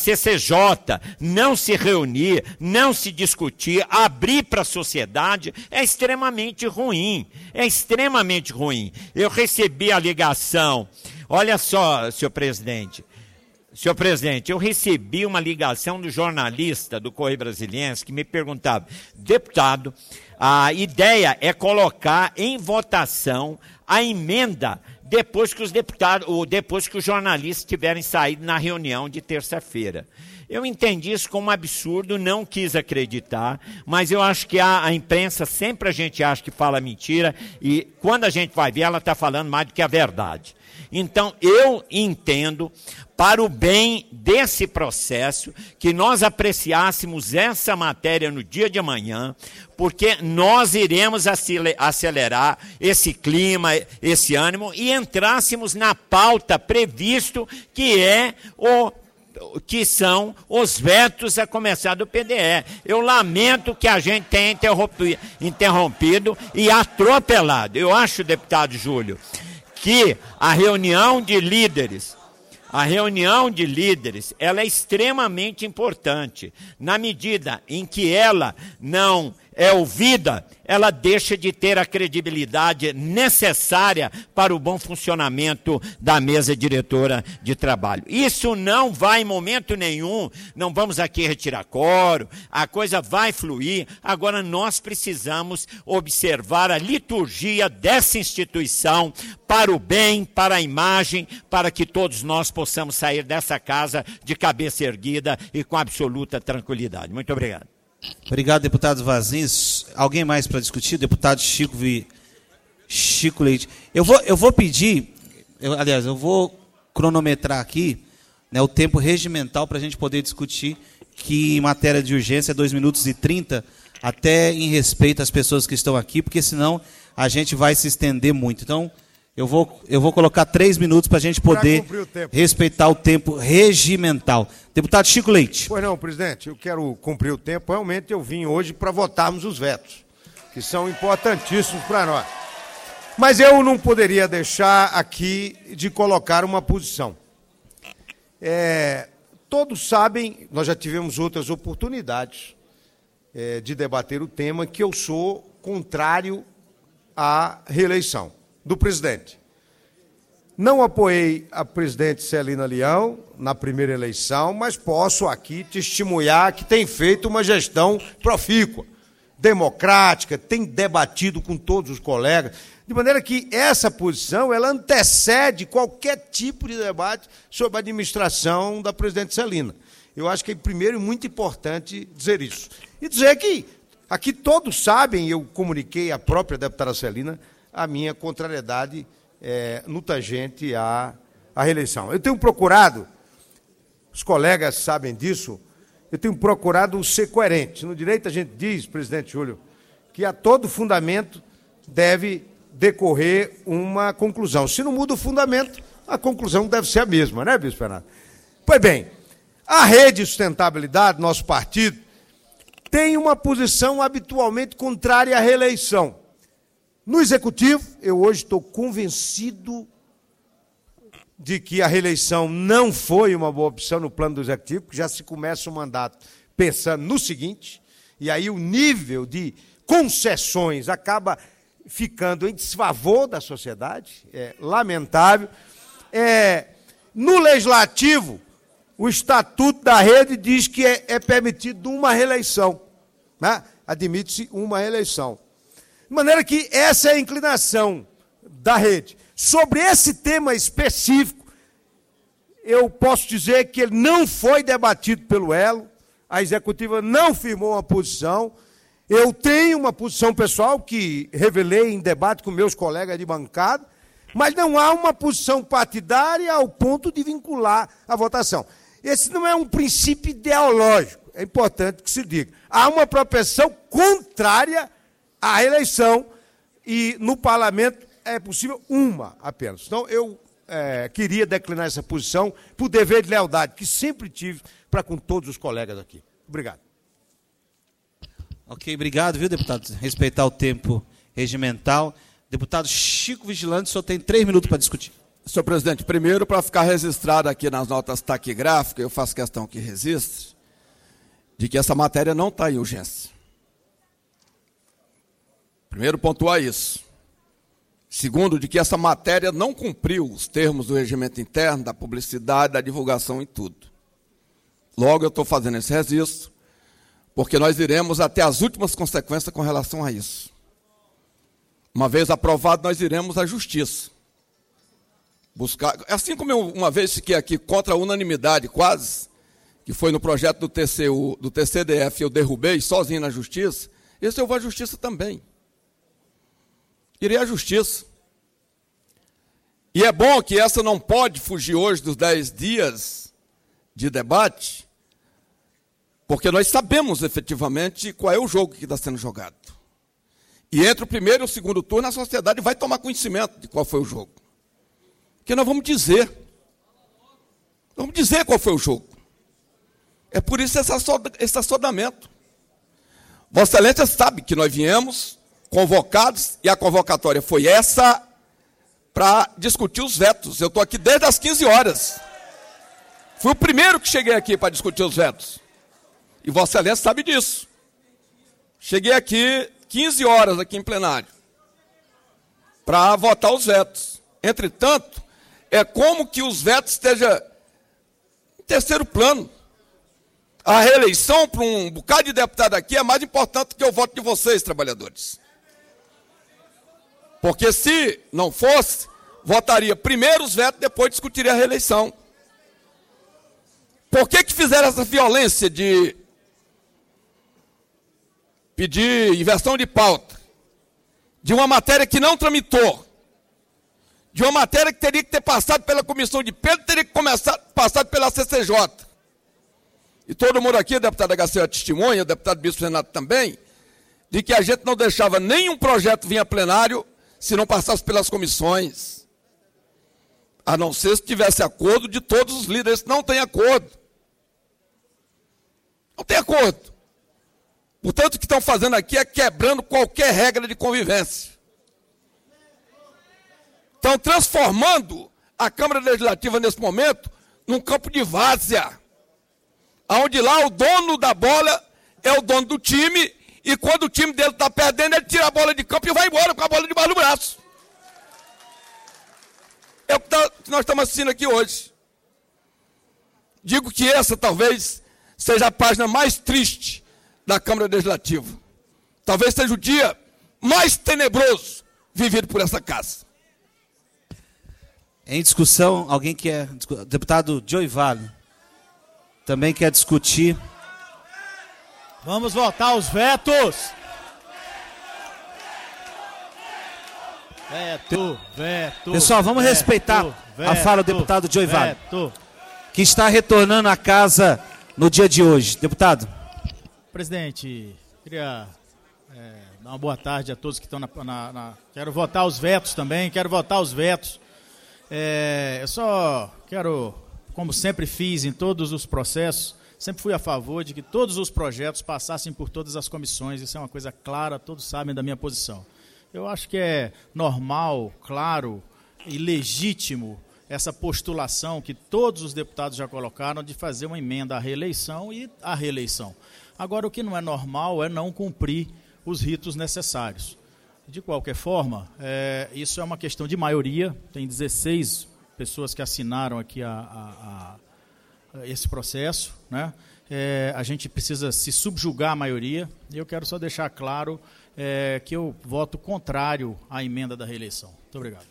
CCJ não se reunir, não se discutir, abrir para a sociedade é extremamente ruim. É extremamente ruim. Eu recebi a ligação. Olha só, senhor presidente. Senhor presidente, eu recebi uma ligação do jornalista do Correio Brasiliense que me perguntava: deputado, a ideia é colocar em votação a emenda depois que os deputados, ou depois que os jornalistas tiverem saído na reunião de terça-feira. Eu entendi isso como um absurdo, não quis acreditar, mas eu acho que a imprensa, sempre a gente acha que fala mentira, e quando a gente vai ver, ela está falando mais do que a verdade. Então, eu entendo, para o bem desse processo, que nós apreciássemos essa matéria no dia de amanhã, porque nós iremos acelerar esse clima, esse ânimo, e entrássemos na pauta previsto, que são os vetos a começar do PDE. Eu lamento que a gente tenha interrompido e atropelado. Eu acho, deputado Júlio, que a reunião de líderes, ela é extremamente importante, na medida em que ela não é ouvida, ela deixa de ter a credibilidade necessária para o bom funcionamento da mesa diretora de trabalho. Isso não vai em momento nenhum, não vamos aqui retirar quórum, a coisa vai fluir. Agora nós precisamos observar a liturgia dessa instituição para o bem, para a imagem, para que todos nós possamos sair dessa casa de cabeça erguida e com absoluta tranquilidade. Muito obrigado. Obrigado, deputado Vazins. Alguém mais para discutir? Deputado Chico Leite. Eu vou pedir, eu vou cronometrar aqui, né, o tempo regimental para a gente poder discutir, que em matéria de urgência é 2 minutos e 30, até em respeito às pessoas que estão aqui, porque senão a gente vai se estender muito. Então, eu vou colocar 3 minutos para a gente poder respeitar o tempo regimental. Deputado Chico Leite. Pois não, presidente, eu quero cumprir o tempo. Realmente eu vim hoje para votarmos os vetos, que são importantíssimos para nós. Mas eu não poderia deixar aqui de colocar uma posição. Todos sabem, nós já tivemos outras oportunidades de debater o tema, que eu sou contrário à reeleição do presidente. Não apoiei a presidente Celina Leão na primeira eleição, mas posso aqui testemunhar que tem feito uma gestão profícua, democrática, tem debatido com todos os colegas, de maneira que essa posição ela antecede qualquer tipo de debate sobre a administração da presidente Celina. Eu acho que é, primeiro, muito importante dizer isso. E dizer que aqui todos sabem, eu comuniquei à própria deputada Celina, a minha contrariedade no tangente à reeleição. Eu tenho procurado, os colegas sabem disso, eu tenho procurado ser coerente. No direito a gente diz, presidente Júlio, que a todo fundamento deve decorrer uma conclusão. Se não muda o fundamento, a conclusão deve ser a mesma, né, Bispo Fernando? Pois bem, a Rede de Sustentabilidade, nosso partido, tem uma posição habitualmente contrária à reeleição. No Executivo, eu hoje estou convencido de que a reeleição não foi uma boa opção no plano do Executivo, porque já se começa o mandato pensando no seguinte, e aí o nível de concessões acaba ficando em desfavor da sociedade, é lamentável. No Legislativo, o Estatuto da Rede diz que é permitido uma reeleição, né? Admite-se uma reeleição. De maneira que essa é a inclinação da Rede. Sobre esse tema específico, eu posso dizer que ele não foi debatido pelo Elo, a Executiva não firmou uma posição. Eu tenho uma posição pessoal que revelei em debate com meus colegas de bancada, mas não há uma posição partidária ao ponto de vincular a votação. Esse não é um princípio ideológico, é importante que se diga. Há uma propensão contrária à eleição e no parlamento é possível uma apenas. Então, eu queria declinar essa posição por dever de lealdade que sempre tive para com todos os colegas aqui. Obrigado. Ok, obrigado, viu, deputado? Respeitar o tempo regimental. Deputado Chico Vigilante, o senhor tem 3 minutos para discutir. Senhor presidente, primeiro, para ficar registrado aqui nas notas taquigráficas, eu faço questão que registre, de que essa matéria não está em urgência. Primeiro, pontuar isso. Segundo, de que essa matéria não cumpriu os termos do regimento interno, da publicidade, da divulgação e tudo. Logo, eu estou fazendo esse registro, porque nós iremos até as últimas consequências com relação a isso. Uma vez aprovado, nós iremos à justiça. Buscar, assim como eu uma vez fiquei aqui contra a unanimidade, quase, que foi no projeto do TCU, do TCDF, eu derrubei sozinho na justiça, esse eu vou à justiça também. Irei à justiça. E é bom que essa não pode fugir hoje dos 10 dias de debate, porque nós sabemos efetivamente qual é o jogo que está sendo jogado. E entre o primeiro e o segundo turno, a sociedade vai tomar conhecimento de qual foi o jogo. Porque nós vamos dizer. Vamos dizer qual foi o jogo. É por isso esse assodamento. Vossa Excelência sabe que nós viemos convocados, e a convocatória foi essa, para discutir os vetos. Eu estou aqui desde as 15 horas. Fui o primeiro que cheguei aqui para discutir os vetos. E Vossa Excelência sabe disso. cheguei aqui 15 horas aqui em plenário para votar os vetos. Entretanto, é como que os vetos estejam em terceiro plano. A reeleição para um bocado de deputado aqui é mais importante que o voto de vocês, trabalhadores. Porque se não fosse, votaria primeiro os vetos, depois discutiria a reeleição. Por que fizeram essa violência de pedir inversão de pauta, de uma matéria que não tramitou, de uma matéria que teria que ter passado pela comissão de Pedro, teria que passado pela CCJ. E todo mundo aqui, a deputada Garcia testemunha, o deputado Bispo Renato também, de que a gente não deixava nenhum projeto vir a plenário se não passasse pelas comissões. A não ser se tivesse acordo de todos os líderes. Não tem acordo. Não tem acordo. Portanto, o que estão fazendo aqui é quebrando qualquer regra de convivência. Estão transformando a Câmara Legislativa, nesse momento, num campo de várzea, onde lá o dono da bola é o dono do time, e quando o time dele está perdendo, ele tira a bola de campo e vai embora com a bola debaixo do braço. É o que nós estamos assistindo aqui hoje. Digo que essa talvez seja a página mais triste da Câmara Legislativa. Talvez seja o dia mais tenebroso vivido por essa casa. Em discussão, alguém quer... Deputado Joey Vale também quer discutir. Vamos votar os vetos. Veto. Pessoal, vamos respeitar a fala do deputado Joey Vale, que está retornando à casa no dia de hoje. Deputado. Presidente, queria dar uma boa tarde a todos que estão Quero votar os vetos também, Eu só quero, como sempre fiz em todos os processos, sempre fui a favor de que todos os projetos passassem por todas as comissões. Isso é uma coisa clara, todos sabem da minha posição. Eu acho que é normal, claro e legítimo essa postulação que todos os deputados já colocaram de fazer uma emenda à reeleição e à reeleição. Agora, o que não é normal é não cumprir os ritos necessários. De qualquer forma, isso é uma questão de maioria, tem 16 pessoas que assinaram aqui esse processo, né? A gente precisa se subjugar à maioria, e eu quero só deixar claro que eu voto contrário à emenda da reeleição. Muito obrigado.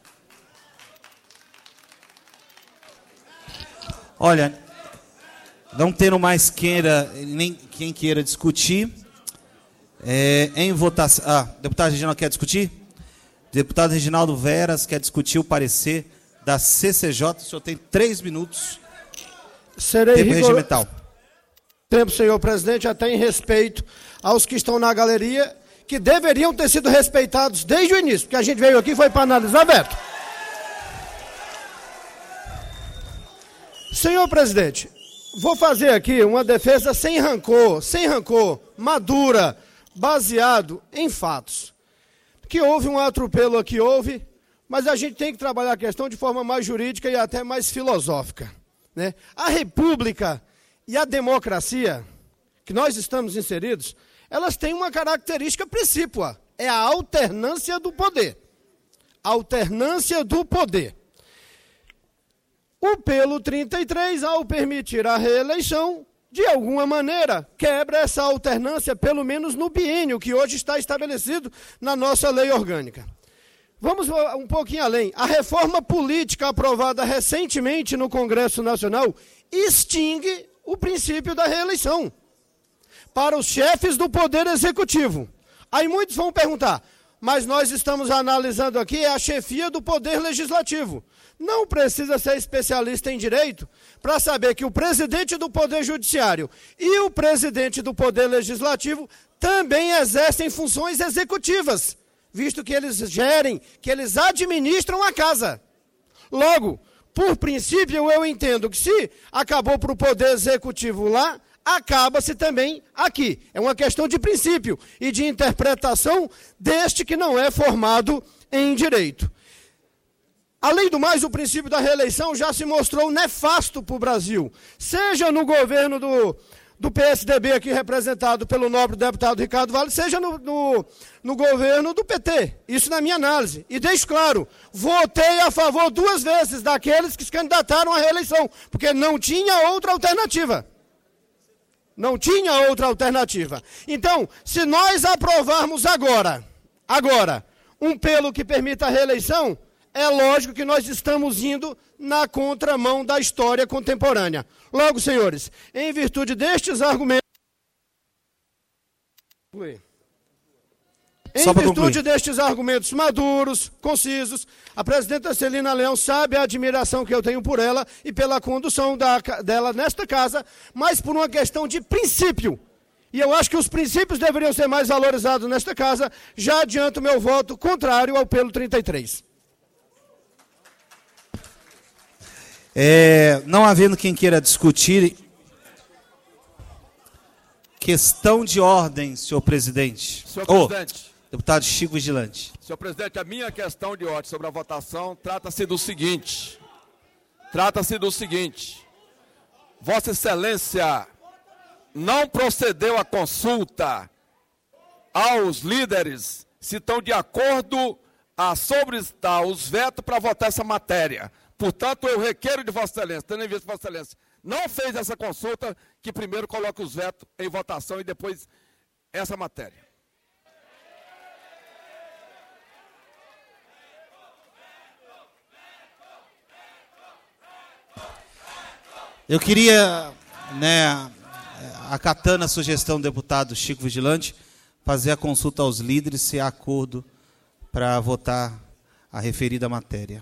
Olha, não tendo mais nem quem queira discutir, em votação... deputado Reginaldo quer discutir? Deputado Reginaldo Veras quer discutir o parecer da CCJ. O senhor tem 3 minutos. Serei tempo regimental. Tempo, senhor presidente, até em respeito aos que estão na galeria, que deveriam ter sido respeitados desde o início, porque a gente veio aqui foi para analisar veto. Senhor presidente, vou fazer aqui uma defesa sem rancor, madura, baseado em fatos. Que houve um atropelo aqui, mas a gente tem que trabalhar a questão de forma mais jurídica e até mais filosófica, né? A república e a democracia, que nós estamos inseridos, elas têm uma característica precípua, é a alternância do poder. Alternância do poder. O pelo 33, ao permitir a reeleição, de alguma maneira, quebra essa alternância, pelo menos no biênio, que hoje está estabelecido na nossa lei orgânica. Vamos um pouquinho além. A reforma política aprovada recentemente no Congresso Nacional extingue o princípio da reeleição para os chefes do Poder Executivo. Aí muitos vão perguntar, mas nós estamos analisando aqui a chefia do Poder Legislativo. Não precisa ser especialista em direito para saber que o presidente do Poder Judiciário e o presidente do Poder Legislativo também exercem funções executivas, visto que eles gerem, que eles administram a casa. Logo, por princípio, eu entendo que se acabou para o Poder Executivo lá, acaba-se também aqui. É uma questão de princípio e de interpretação deste que não é formado em direito. Além do mais, o princípio da reeleição já se mostrou nefasto para o Brasil, seja no governo do PSDB aqui representado pelo nobre deputado Ricardo Vale, seja no governo do PT. Isso na minha análise. E deixo claro, votei a favor 2 vezes daqueles que se candidataram à reeleição, porque não tinha outra alternativa. Não tinha outra alternativa. Então, se nós aprovarmos agora, um pelo que permita a reeleição, é lógico que nós estamos indo na contramão da história contemporânea. Logo, senhores, em virtude destes argumentos... Em virtude destes argumentos maduros, concisos, a presidenta Celina Leão sabe a admiração que eu tenho por ela e pela condução dela nesta casa, mas por uma questão de princípio. E eu acho que os princípios deveriam ser mais valorizados nesta casa. Já adianto meu voto contrário ao pelo 33. Não havendo quem queira discutir, questão de ordem, senhor presidente. Senhor presidente. Deputado Chico Vigilante. Senhor presidente, a minha questão de ordem sobre a votação trata-se do seguinte. Vossa Excelência não procedeu à consulta aos líderes se estão de acordo a sobrestar os vetos para votar essa matéria. Portanto, eu requeiro de Vossa Excelência, tendo em vista que Vossa Excelência não fez essa consulta, que primeiro coloque os vetos em votação e depois essa matéria. Eu queria, acatando a sugestão do deputado Chico Vigilante, fazer a consulta aos líderes se há acordo para votar a referida matéria.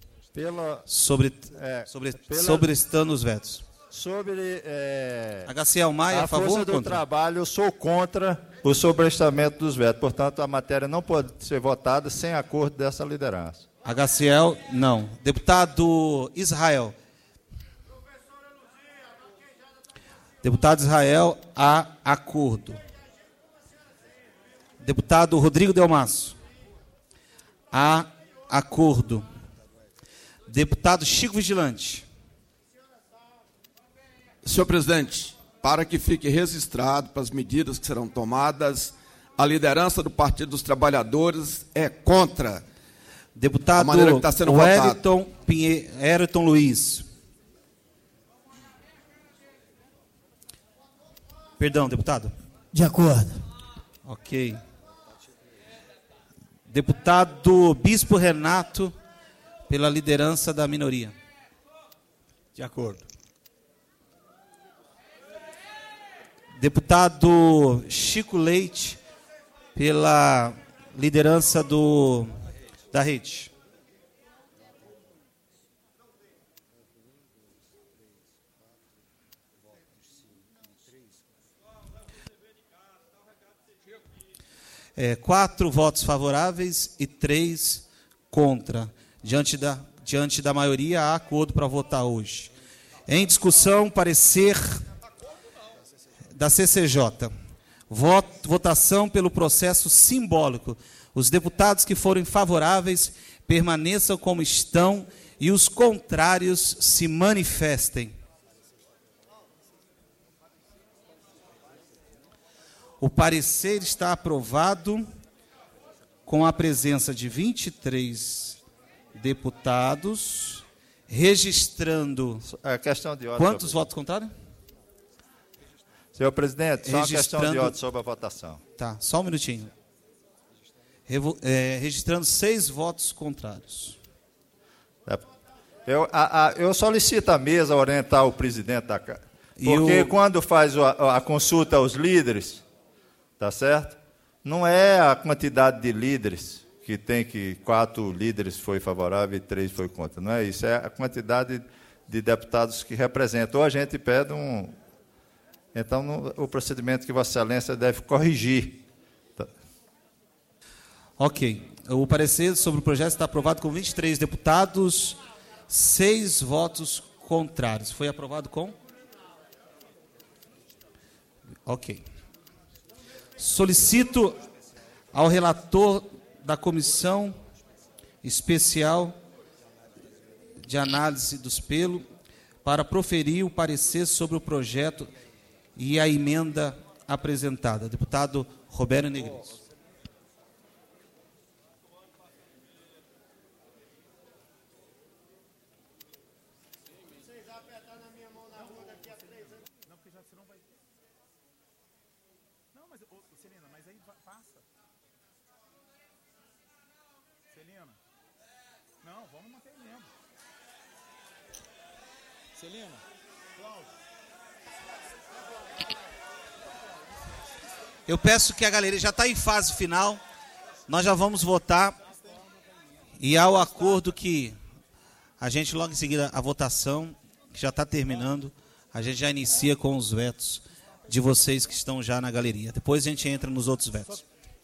Sobrestando os vetos. Sobre HCL Maia, a favor ou força do contra? trabalho, eu sou contra o sobrestamento dos vetos. Portanto, a matéria não pode ser votada sem acordo dessa liderança. HCL, não. Deputado Israel. Deputado Israel, há acordo. Deputado Rodrigo Delmasso. Há acordo. Deputado Chico Vigilante. Senhor presidente, para que fique registrado para as medidas que serão tomadas, a liderança do Partido dos Trabalhadores é contra Deputado a maneira que está sendo votado. Ayrton Luiz. Perdão, deputado. De acordo. Ok. Deputado Bispo Renato, pela liderança da minoria. De acordo. Deputado Chico Leite, pela liderança da rede. Quatro votos favoráveis e 3 contra. Diante da maioria, há acordo para votar hoje. Em discussão, parecer da CCJ. Votação pelo processo simbólico. Os deputados que forem favoráveis permaneçam como estão e os contrários se manifestem. O parecer está aprovado com a presença de 23 deputados, registrando... questão de ordem. Quantos votos contrários? Senhor presidente, só uma questão de ordem sobre a votação. Tá, só um minutinho. Registrando 6 votos contrários. Eu solicito à mesa orientar o presidente da Casa. Porque quando faz a consulta aos líderes, tá certo? Não é a quantidade de líderes que tem, que 4 líderes foi favorável e 3 foi contra. Não é isso, é a quantidade de deputados que representam. Ou a gente pede um... Então, o procedimento que Vossa Excelência deve corrigir. Ok. O parecer sobre o projeto está aprovado com 23 deputados, 6 votos contrários. Foi aprovado com? Ok. Solicito ao relator da Comissão Especial de Análise dos Pelos para proferir o parecer sobre o projeto e a emenda apresentada. Deputado Roberto Negreiros. Celina, Cláudio. Eu peço que a galeria já está em fase final. Nós já vamos votar. E há o acordo que a gente, logo em seguida, a votação, que já está terminando, a gente já inicia com os vetos de vocês que estão já na galeria. Depois a gente entra nos outros vetos.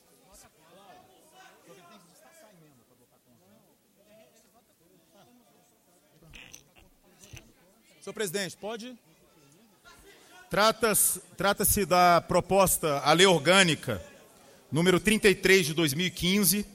Senhor presidente, pode? Trata-se da proposta, a lei orgânica, número 33 de 2015.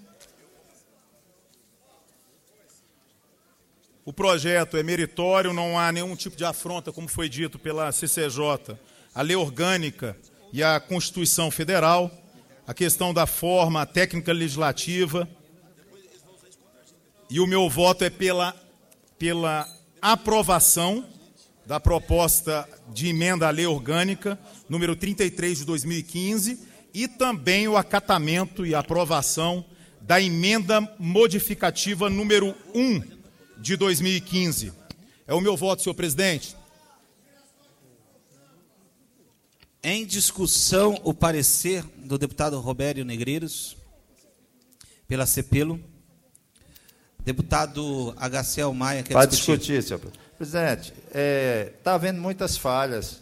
O projeto é meritório, não há nenhum tipo de afronta, como foi dito pela CCJ, a lei orgânica e a Constituição Federal, a questão da forma, a técnica legislativa. E o meu voto é pela aprovação da proposta de emenda à lei orgânica, número 33 de 2015, e também o acatamento e aprovação da emenda modificativa número 1 de 2015. É o meu voto, senhor presidente. Em discussão, o parecer do deputado Roberto Negreiros, pela CEPELO. Deputado Agaciel Maia, quer discutir, senhor presidente. Está havendo muitas falhas.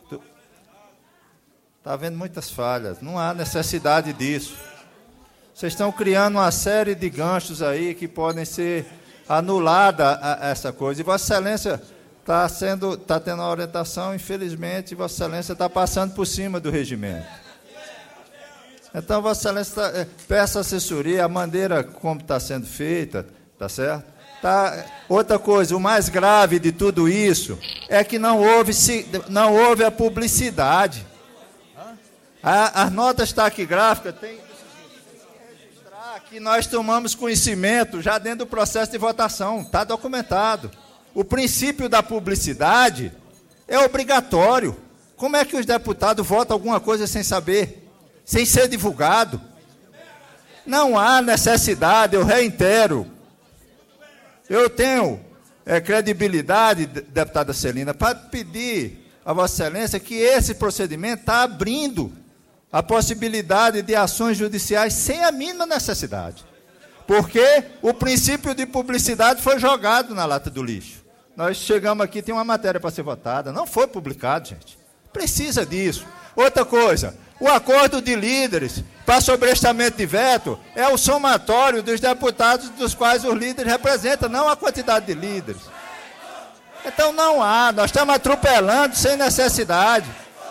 Está havendo muitas falhas. Não há necessidade disso. Vocês estão criando uma série de ganchos aí que podem ser anulada essa coisa. E Vossa Excelência está tendo uma orientação, infelizmente, Vossa Excelência está passando por cima do regimento. Então, Vossa Excelência peça assessoria, a maneira como está sendo feita, tá certo? Outra coisa, o mais grave de tudo isso é que não houve a publicidade. As notas taquigráficas têm que registrar que nós tomamos conhecimento já dentro do processo de votação, está documentado. O princípio da publicidade é obrigatório. Como é que os deputados votam alguma coisa sem saber, sem ser divulgado? Não há necessidade, eu reitero. Eu tenho credibilidade, deputada Celina, para pedir a Vossa Excelência que esse procedimento está abrindo a possibilidade de ações judiciais sem a mínima necessidade. Porque o princípio de publicidade foi jogado na lata do lixo. Nós chegamos aqui, tem uma matéria para ser votada, não foi publicado, gente. Precisa disso. Outra coisa, o acordo de líderes para sobrestamento de veto é o somatório dos deputados dos quais os líderes representam, não a quantidade de líderes. Então não há, nós estamos atropelando sem necessidade.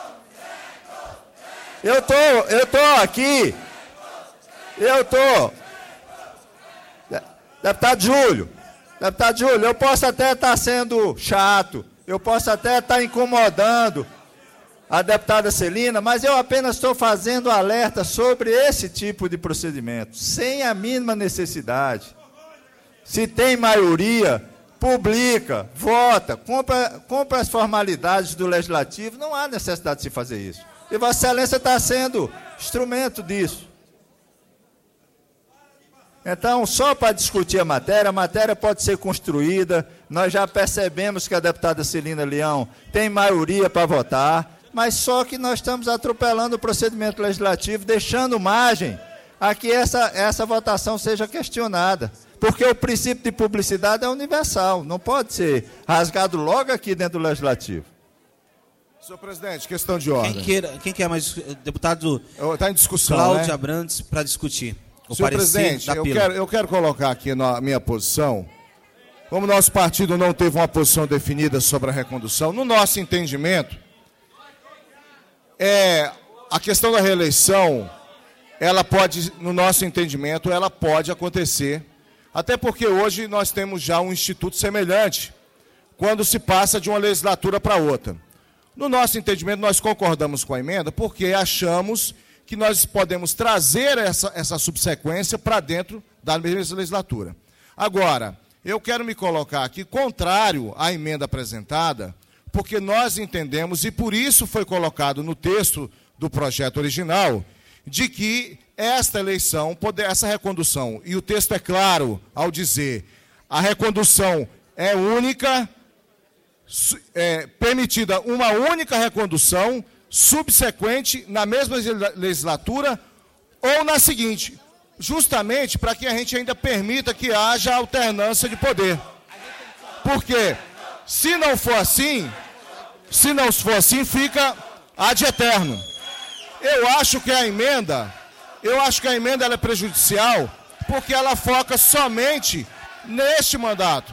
Eu tô aqui, deputado Júlio, eu posso até estar sendo chato, eu posso até estar incomodando a deputada Celina, mas eu apenas estou fazendo alerta sobre esse tipo de procedimento, sem a mínima necessidade. Se tem maioria, publica, vota, compra as formalidades do Legislativo, não há necessidade de se fazer isso. E Vossa Excelência está sendo instrumento disso. Então, só para discutir a matéria pode ser construída, nós já percebemos que a deputada Celina Leão tem maioria para votar, mas só que nós estamos atropelando o procedimento legislativo, deixando margem a que essa votação seja questionada. Porque o princípio de publicidade é universal, não pode ser rasgado logo aqui dentro do Legislativo. Senhor presidente, questão de ordem. Quem quer mais? Deputado está em discussão, Cláudio né? Abrantes, para discutir. Senhor presidente, eu quero colocar aqui na minha posição, como nosso partido não teve uma posição definida sobre a recondução, no nosso entendimento, a questão da reeleição, ela pode, no nosso entendimento, ela pode acontecer, até porque hoje nós temos já um instituto semelhante, quando se passa de uma legislatura para outra. No nosso entendimento, nós concordamos com a emenda porque achamos que nós podemos trazer essa subsequência para dentro da mesma legislatura. Agora, eu quero me colocar aqui contrário à emenda apresentada, porque nós entendemos, e por isso foi colocado no texto do projeto original, de que esta eleição, essa recondução, e o texto é claro ao dizer, a recondução é única, permitida uma única recondução, subsequente na mesma legislatura ou na seguinte, justamente para que a gente ainda permita que haja alternância de poder. Porque se não for assim, fica ad eterno. Eu acho que a emenda ela é prejudicial porque ela foca somente neste mandato.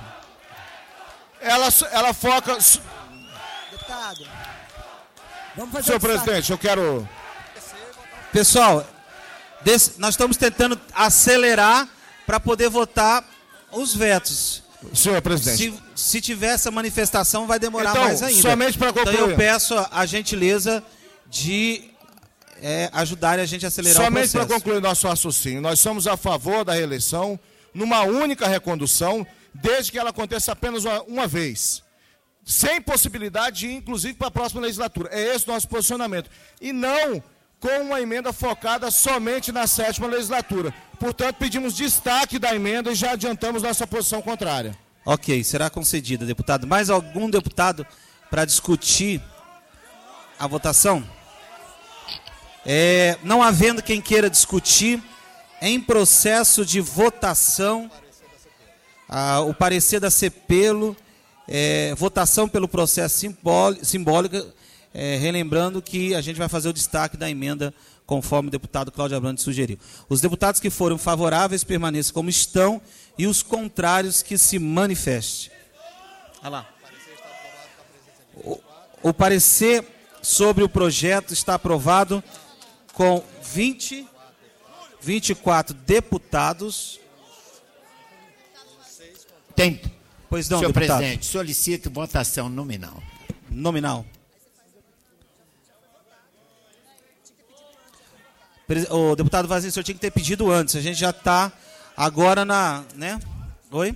Ela foca... Deputado, vamos fazer Senhor presidente, eu quero... Pessoal, nós estamos tentando acelerar para poder votar os vetos. Senhor presidente. Se tiver essa manifestação, vai demorar então, mais ainda. Somente para concluir. Então eu peço a gentileza de ajudarem a gente a acelerar o processo. Somente para concluir nosso raciocínio, nós somos a favor da reeleição numa única recondução, desde que ela aconteça apenas uma vez. Sem possibilidade de ir, inclusive, para a próxima legislatura. É esse o nosso posicionamento. E não com uma emenda focada somente na 7ª legislatura. Portanto, pedimos destaque da emenda e já adiantamos nossa posição contrária. Ok, será concedida, deputado. Mais algum deputado para discutir a votação? Não havendo quem queira discutir, em processo de votação, o parecer da CEPELO, votação pelo processo simbólico, relembrando que a gente vai fazer o destaque da emenda conforme o deputado Cláudio Abrantes sugeriu. Os deputados que foram favoráveis permaneçam como estão e os contrários que se manifestem. Olha lá. O parecer sobre o projeto está aprovado com 24 deputados. Pois não, senhor deputado. presidente, solicito votação nominal. Nominal. O deputado Vazio, o senhor tinha que ter pedido antes. A gente já está agora né? Oi?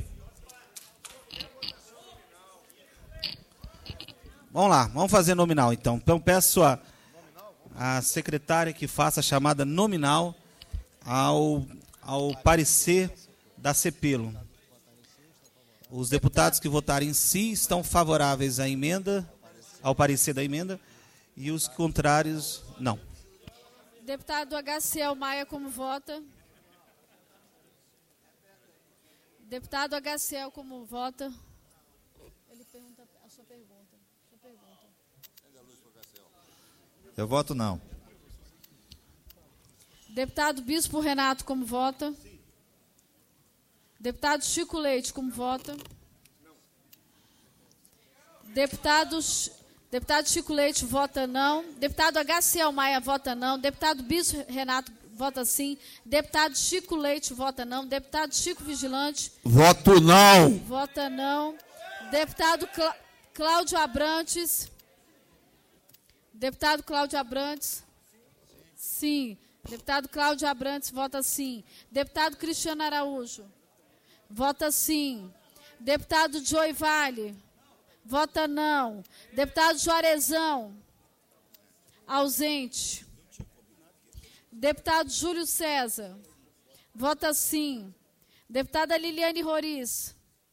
Vamos lá, vamos fazer nominal então. Então peço a secretária que faça a chamada nominal ao parecer da CEPELO. Os deputados que votarem sim estão favoráveis à emenda, ao parecer da emenda, e os contrários, não. Deputado HCL Maia, como vota? Deputado HCL, como vota? Ele pergunta a sua pergunta. Eu voto não. Deputado Bispo Renato, como vota? Deputado Chico Leite, como vota? Deputado Chico Leite vota não. Deputado HCL Maia vota não. Deputado Bispo Renato vota sim. Deputado Chico Leite vota não. Deputado Chico Vigilante. Voto não. Vota não. Deputado Cláudio Abrantes. Deputado Cláudio Abrantes. Sim. Deputado Cláudio Abrantes vota sim. Deputado Cristiano Araújo. Vota sim. Deputado Joey Vale. Vota não. Deputado Juarezão. Ausente. Deputado Júlio César. Vota sim. Deputada Liliane Roriz.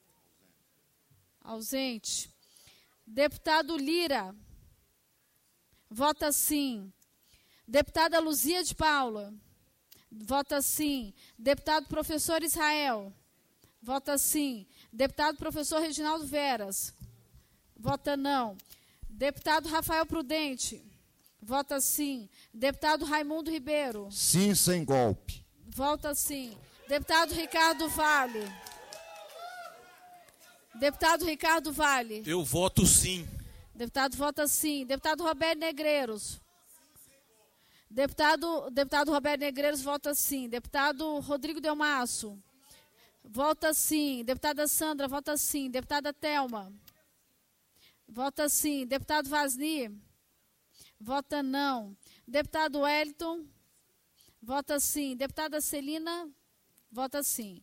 Ausente. Deputado Lira. Vota sim. Deputada Luzia de Paula. Vota sim. Deputado Professor Israel. Vota sim. Deputado Professor Reginaldo Veras. Vota não. Deputado Rafael Prudente. Vota sim. Deputado Raimundo Ribeiro. Sim, sem golpe. Vota sim. Deputado Ricardo Vale. Deputado Ricardo Vale. Eu voto sim. Deputado vota sim. Deputado Roberto Negreiros. Deputado Roberto Negreiros vota sim. Deputado Rodrigo Delmaço. Vota sim. Deputada Sandra vota sim. Deputada Thelma. Vota sim. Deputado Vasni? Vota não. Deputado Wellington? Vota sim. Deputada Celina? Vota sim.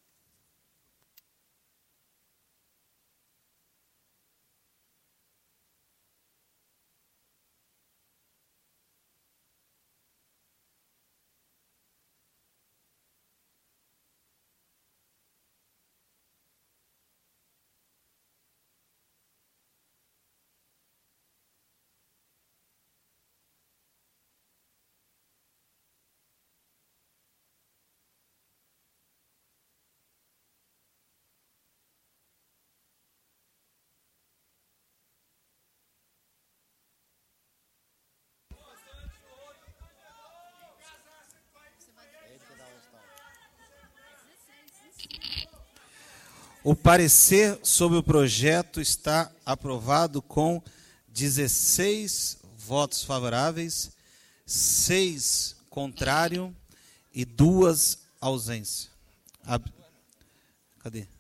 O parecer sobre o projeto está aprovado com 16 votos favoráveis, 6 contrários e 2 ausências. Cadê?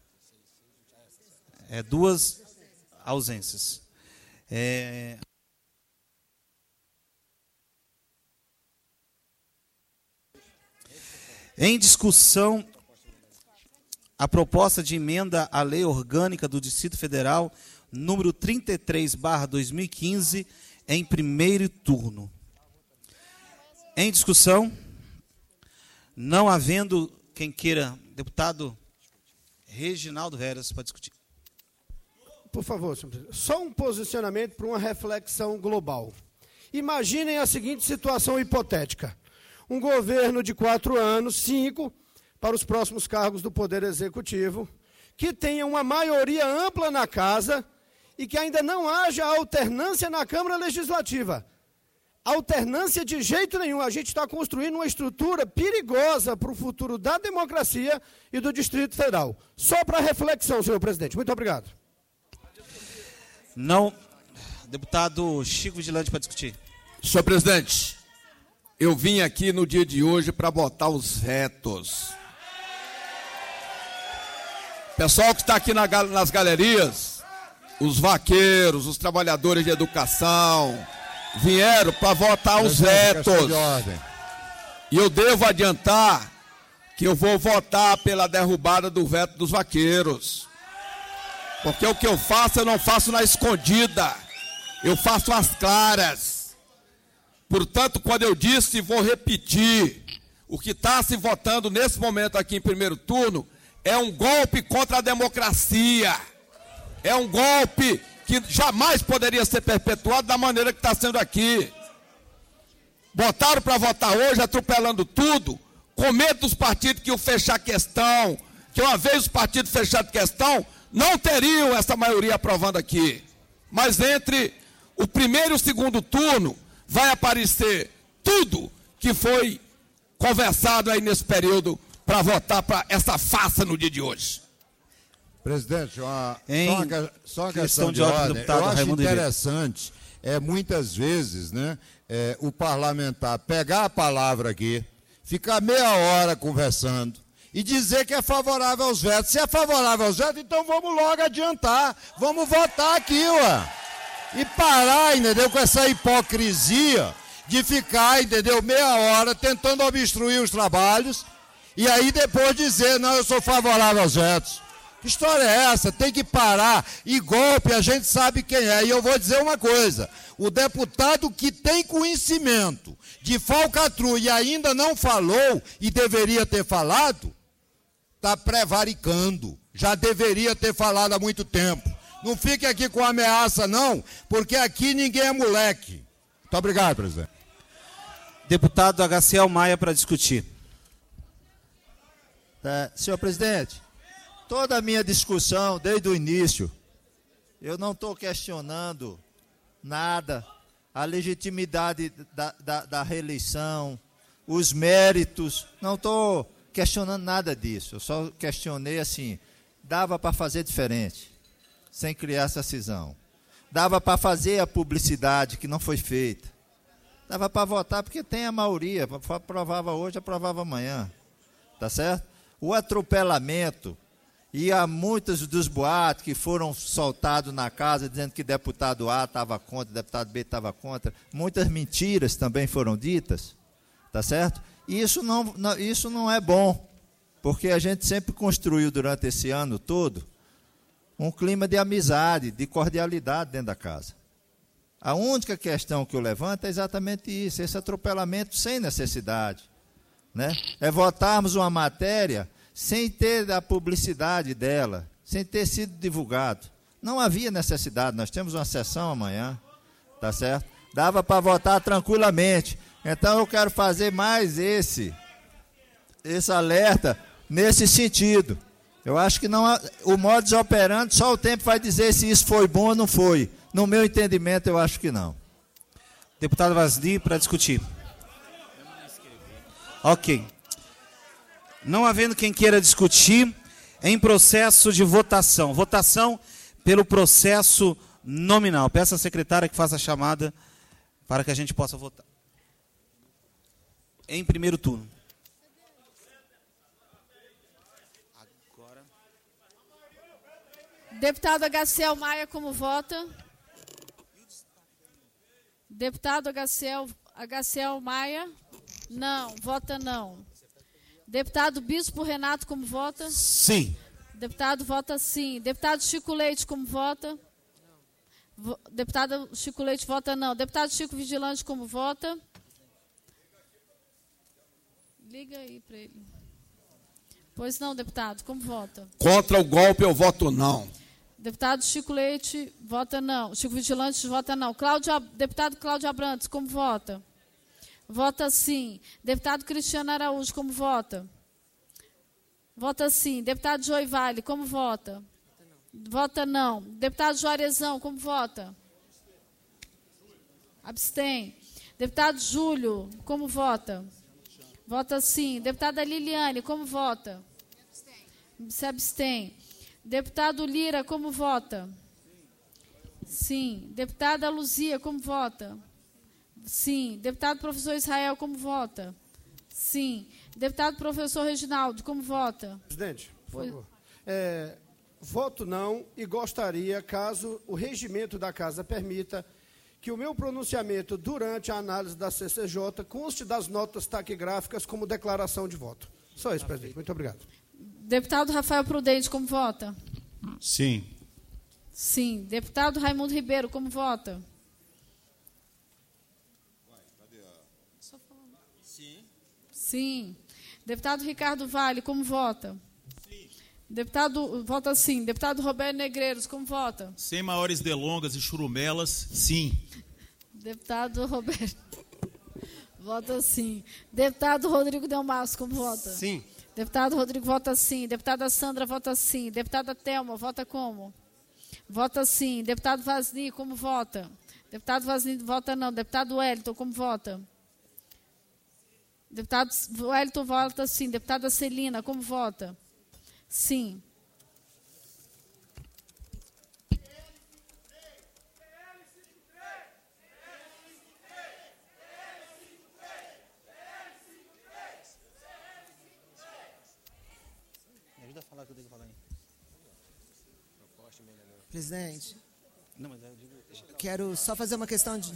2 ausências. Em discussão, a proposta de emenda à Lei Orgânica do Distrito Federal, número 33/2015, em primeiro turno. Em discussão, não havendo quem queira, deputado Reginaldo Veras, para discutir. Por favor, senhor presidente. Só um posicionamento para uma reflexão global. Imaginem a seguinte situação hipotética. Um governo de 4 anos, 5, para os próximos cargos do Poder Executivo, que tenha uma maioria ampla na Casa e que ainda não haja alternância na Câmara Legislativa. Alternância de jeito nenhum. A gente está construindo uma estrutura perigosa para o futuro da democracia e do Distrito Federal. Só para reflexão, senhor presidente. Muito obrigado. Não. Deputado Chico Vigilante, para discutir. Senhor presidente, eu vim aqui no dia de hoje para botar os vetos. Pessoal que está aqui nas galerias, os vaqueiros, os trabalhadores de educação, vieram para votar os vetos. E eu devo adiantar que eu vou votar pela derrubada do veto dos vaqueiros. Porque o que eu faço, eu não faço na escondida. Eu faço às claras. Portanto, quando eu disse, vou repetir, o que está se votando nesse momento aqui em primeiro turno é um golpe contra a democracia. É um golpe que jamais poderia ser perpetuado da maneira que está sendo aqui. Botaram para votar hoje, atropelando tudo, com medo dos partidos que iam fechar questão, que uma vez os partidos fecharam questão, não teriam essa maioria aprovando aqui. Mas entre o primeiro e o segundo turno, vai aparecer tudo que foi conversado aí nesse período para votar para essa farsa no dia de hoje. Presidente, só uma questão de ordem. Eu acho interessante, muitas vezes, né, o parlamentar pegar a palavra aqui, ficar meia hora conversando e dizer que é favorável aos vetos. Se é favorável aos vetos, então vamos logo adiantar, vamos votar aqui, ué. E parar, entendeu, com essa hipocrisia de ficar, entendeu, meia hora tentando obstruir os trabalhos e aí depois dizer, não, eu sou favorável aos vetos. Que história é essa? Tem que parar. E golpe, a gente sabe quem é. E eu vou dizer uma coisa, o deputado que tem conhecimento de falcatrua e ainda não falou e deveria ter falado, está prevaricando. Já deveria ter falado há muito tempo. Não fique aqui com ameaça, não, porque aqui ninguém é moleque. Muito obrigado, presidente. Deputado HCL Maia, para discutir. Senhor presidente, toda a minha discussão, desde o início, eu não estou questionando nada, a legitimidade da reeleição, os méritos, não estou questionando nada disso. Eu só questionei assim, dava para fazer diferente, sem criar essa cisão. Dava para fazer a publicidade que não foi feita. Dava para votar porque tem a maioria, aprovava hoje, aprovava amanhã. Tá certo? O atropelamento E há muitos dos boatos que foram soltados na casa, dizendo que deputado A estava contra, deputado B estava contra. Muitas mentiras também foram ditas, tá certo? E isso não é bom, porque a gente sempre construiu durante esse ano todo um clima de amizade, de cordialidade dentro da casa. A única questão que eu levanto é exatamente isso, esse atropelamento sem necessidade, né? É votarmos uma matéria sem ter a publicidade dela, sem ter sido divulgado. Não havia necessidade, nós temos uma sessão amanhã, tá certo? Dava para votar tranquilamente. Então eu quero fazer mais esse alerta nesse sentido. Eu acho que não, o modus operandi, só o tempo vai dizer se isso foi bom ou não foi. No meu entendimento, eu acho que não. Deputado Vasni, para discutir. Ok. Não havendo quem queira discutir, em processo de votação. Votação pelo processo nominal. Peço à secretária que faça a chamada para que a gente possa votar. Em primeiro turno. Deputado HCL Maia, como vota? Deputado HCL Maia? Não, vota não. Deputado Bispo Renato, como vota? Sim. Deputado vota sim. Deputado Chico Leite, como vota? Deputado Chico Leite vota não. Deputado Chico Vigilante, como vota? Liga aí para ele. Pois não, deputado, como vota? Contra o golpe eu voto não. Deputado Chico Leite vota não. Chico Vigilante vota não. Deputado Cláudio Abrantes, como vota? Vota sim. Deputado Cristiano Araújo, como vota? Vota sim. Deputado Joy Vale, como vota? Vota não. Deputado Juarezão, como vota? Abstém. Deputado Júlio, como vota? Vota sim. Deputada Liliane, como vota? Se abstém. Deputado Lira, como vota? Sim. Deputada Luzia, como vota? Sim. Deputado Professor Israel, como vota? Sim. Deputado Professor Reginaldo, como vota? Presidente, por favor. Voto não e gostaria, caso o regimento da Casa permita, que o meu pronunciamento durante a análise da CCJ conste das notas taquigráficas como declaração de voto. Só isso, presidente. Muito obrigado. Deputado Rafael Prudente, como vota? Sim. Sim. Deputado Raimundo Ribeiro, como vota? Sim. Sim. Deputado Ricardo Vale, como vota? Sim. Deputado, vota sim. Deputado Roberto Negreiros, como vota? Sem maiores delongas e churumelas, sim. Deputado Roberto, vota sim. Deputado Rodrigo Delmasso, como vota? Sim. Deputado Rodrigo vota sim. Deputada Sandra vota sim. Deputada Thelma vota como? Vota sim. Deputado Vasni, como vota? Deputado Vasni vota não. Deputado Wellington, como vota? Deputado Wellington vota sim. Deputada Celina, como vota? Sim. Presidente, quero só fazer uma questão de...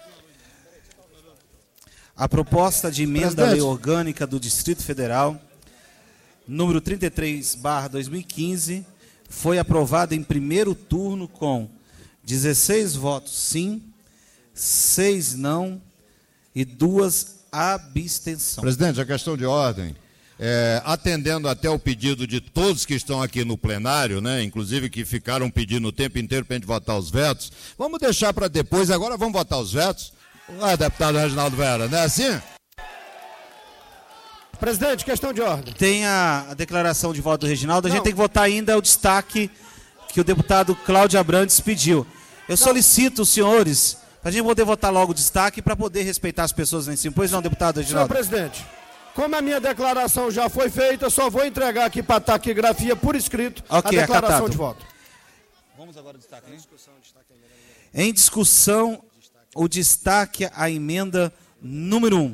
A proposta de emenda à lei orgânica do Distrito Federal, número 33/2015, foi aprovada em primeiro turno com 16 votos sim, 6 não e 2 abstenções. Presidente, a questão de ordem. Atendendo até o pedido de todos que estão aqui no plenário, né, inclusive que ficaram pedindo o tempo inteiro para a gente votar os vetos, vamos deixar para depois, agora vamos votar os vetos? Deputado Reginaldo Vera, não é assim? Presidente, questão de ordem. Tem a declaração de voto do Reginaldo, a gente tem que votar ainda o destaque que o deputado Cláudio Abrantes pediu. Eu solicito os senhores, para a gente poder votar logo o destaque, para poder respeitar as pessoas lá em cima. Pois não, deputado Reginaldo? Senhor presidente, como a minha declaração já foi feita, eu só vou entregar aqui para a taquigrafia por escrito a declaração acatado. de voto. Vamos agora ao destaque, né? Em discussão, o destaque à emenda número 1.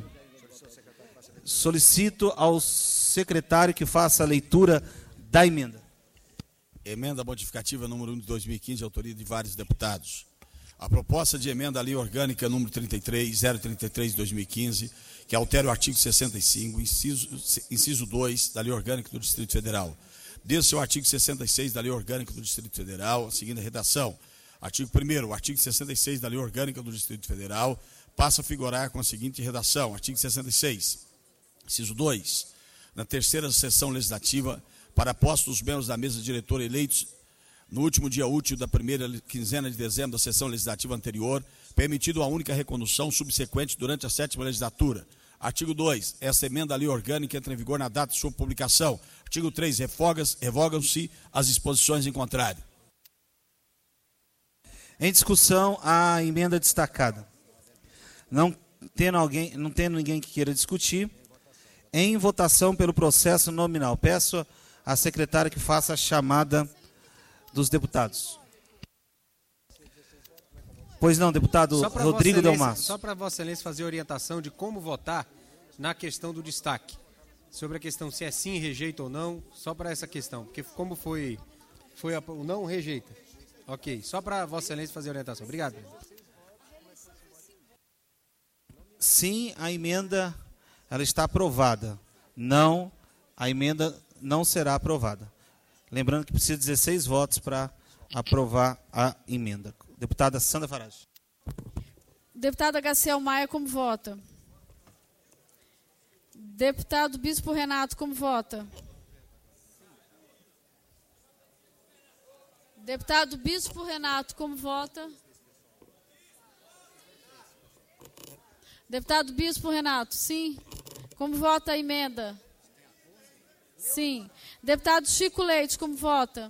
Solicito ao secretário que faça a leitura da emenda. Emenda modificativa número 1 de 2015, de autoria de vários deputados. A proposta de emenda à Lei Orgânica número 033 de 2015, que altera o artigo 65, inciso 2 da Lei Orgânica do Distrito Federal. Desde o artigo 66 da Lei Orgânica do Distrito Federal, a seguinte redação. Artigo 1º, o artigo 66 da Lei Orgânica do Distrito Federal passa a figurar com a seguinte redação. Artigo 66, inciso 2. Na terceira sessão legislativa, para posto dos membros da mesa diretora eleitos no último dia útil da primeira quinzena de dezembro da sessão legislativa anterior, permitido a única recondução subsequente durante a 7ª legislatura. Artigo 2. Essa emenda à Lei Orgânica entra em vigor na data de sua publicação. Artigo 3. Revogam-se as disposições em contrário. Em discussão, a emenda destacada. Não tendo ninguém que queira discutir, em votação pelo processo nominal. Peço à secretária que faça a chamada dos deputados. Pois não, deputado Rodrigo Delmasso. Só para Vossa Excelência fazer orientação de como votar na questão do destaque. Sobre a questão se é sim, rejeita ou não, só para essa questão. Porque como foi o não, rejeita. Ok, só para Vossa Excelência fazer orientação. Obrigado. Sim, a emenda ela está aprovada. Não, a emenda não será aprovada. Lembrando que precisa de 16 votos para aprovar a emenda. Deputada Sandra Farage. Deputada Gaciel Maia, como vota? Deputado Bispo Renato, como vota? Deputado Bispo Renato, como vota? Deputado Bispo Renato, sim. Como vota a emenda? Sim. Deputado Chico Leite, como vota?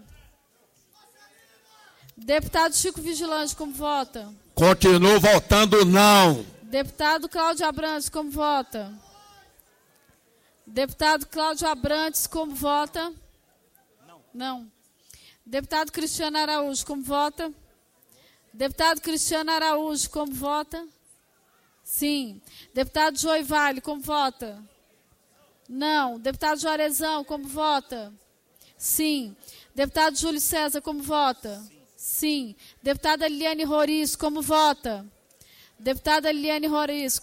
Deputado Chico Vigilante, como vota? Continuo votando não. Deputado Cláudio Abrantes, como vota? Deputado Cláudio Abrantes, como vota? Não. Deputado Cristiano Araújo, como vota? Deputado Cristiano Araújo, como vota? Sim. Deputado Joy Vale, como vota? Não. Deputado Juarezão, como vota? Sim. Deputado Júlio César, como vota? Sim. Deputada Liliane Roriz, como vota? Deputada Liliane Roriz.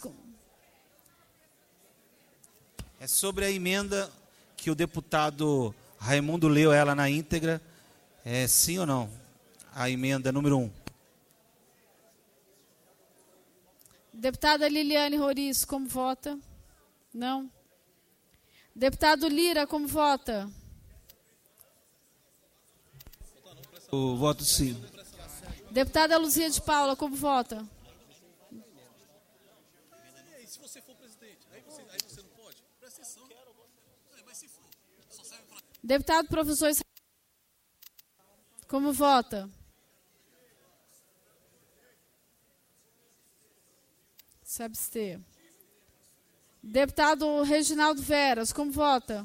É sobre a emenda que o deputado Raimundo leu ela na íntegra. É sim ou não? A emenda número 1. Deputada Liliane Roriz, como vota? Não. Deputado Lira, como vota? O voto sim. Deputada Luzia de Paula, como vota? Se você for presidente, aí você não pode? Presta atenção. Mas se for, só serve para... Deputado Professor Israel, como vota? Se abster. Deputado Reginaldo Veras, como vota?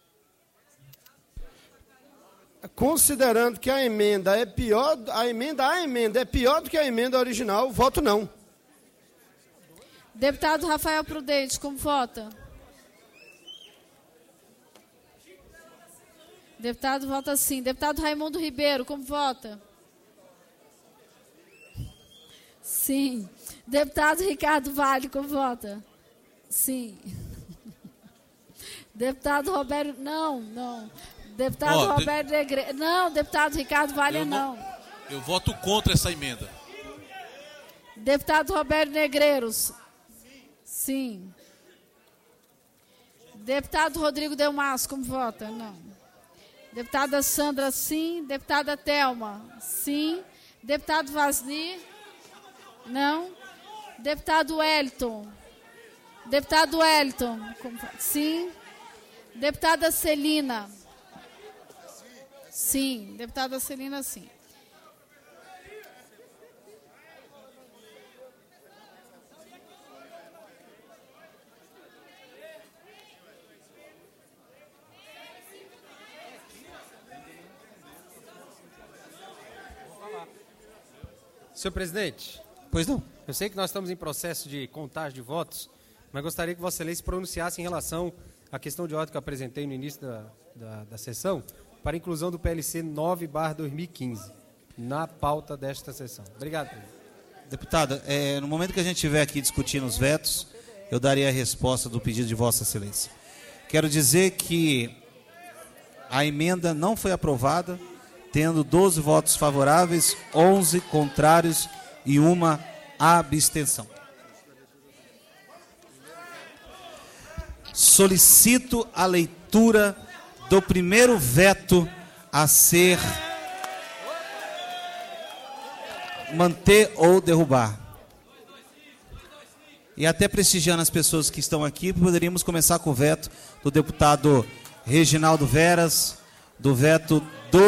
Considerando que a emenda é pior, a emenda é pior do que a emenda original, voto não. Deputado Rafael Prudente, como vota? Deputado vota sim. Deputado Raimundo Ribeiro, como vota? Sim. Deputado Ricardo Vale, como vota? Sim. Deputado Roberto... Não. Deputado Roberto Negreiros... Não, deputado Ricardo Vale, não. Eu voto contra essa emenda. Deputado Roberto Negreiros. Sim. Deputado Rodrigo Delmasso, como vota? Não. Deputada Sandra, sim. Deputada Thelma, sim. Deputado Vasni, não. Deputado Wellington. Deputado Wellington, sim. Deputada Celina, sim. Deputada Celina, sim. Senhor presidente. Pois não. Eu sei que nós estamos em processo de contagem de votos, mas gostaria que Vossa Excelência pronunciasse em relação à questão de ordem que eu apresentei no início da sessão, para a inclusão do PLC 9/2015 na pauta desta sessão. Obrigado, presidente. Deputada, no momento que a gente estiver aqui discutindo os vetos, eu daria a resposta do pedido de Vossa Excelência. Quero dizer que a emenda não foi aprovada, tendo 12 votos favoráveis, 11 contrários e uma abstenção. Solicito a leitura do primeiro veto a ser manter ou derrubar. E até prestigiando as pessoas que estão aqui, poderíamos começar com o veto do deputado Reginaldo Veras, do veto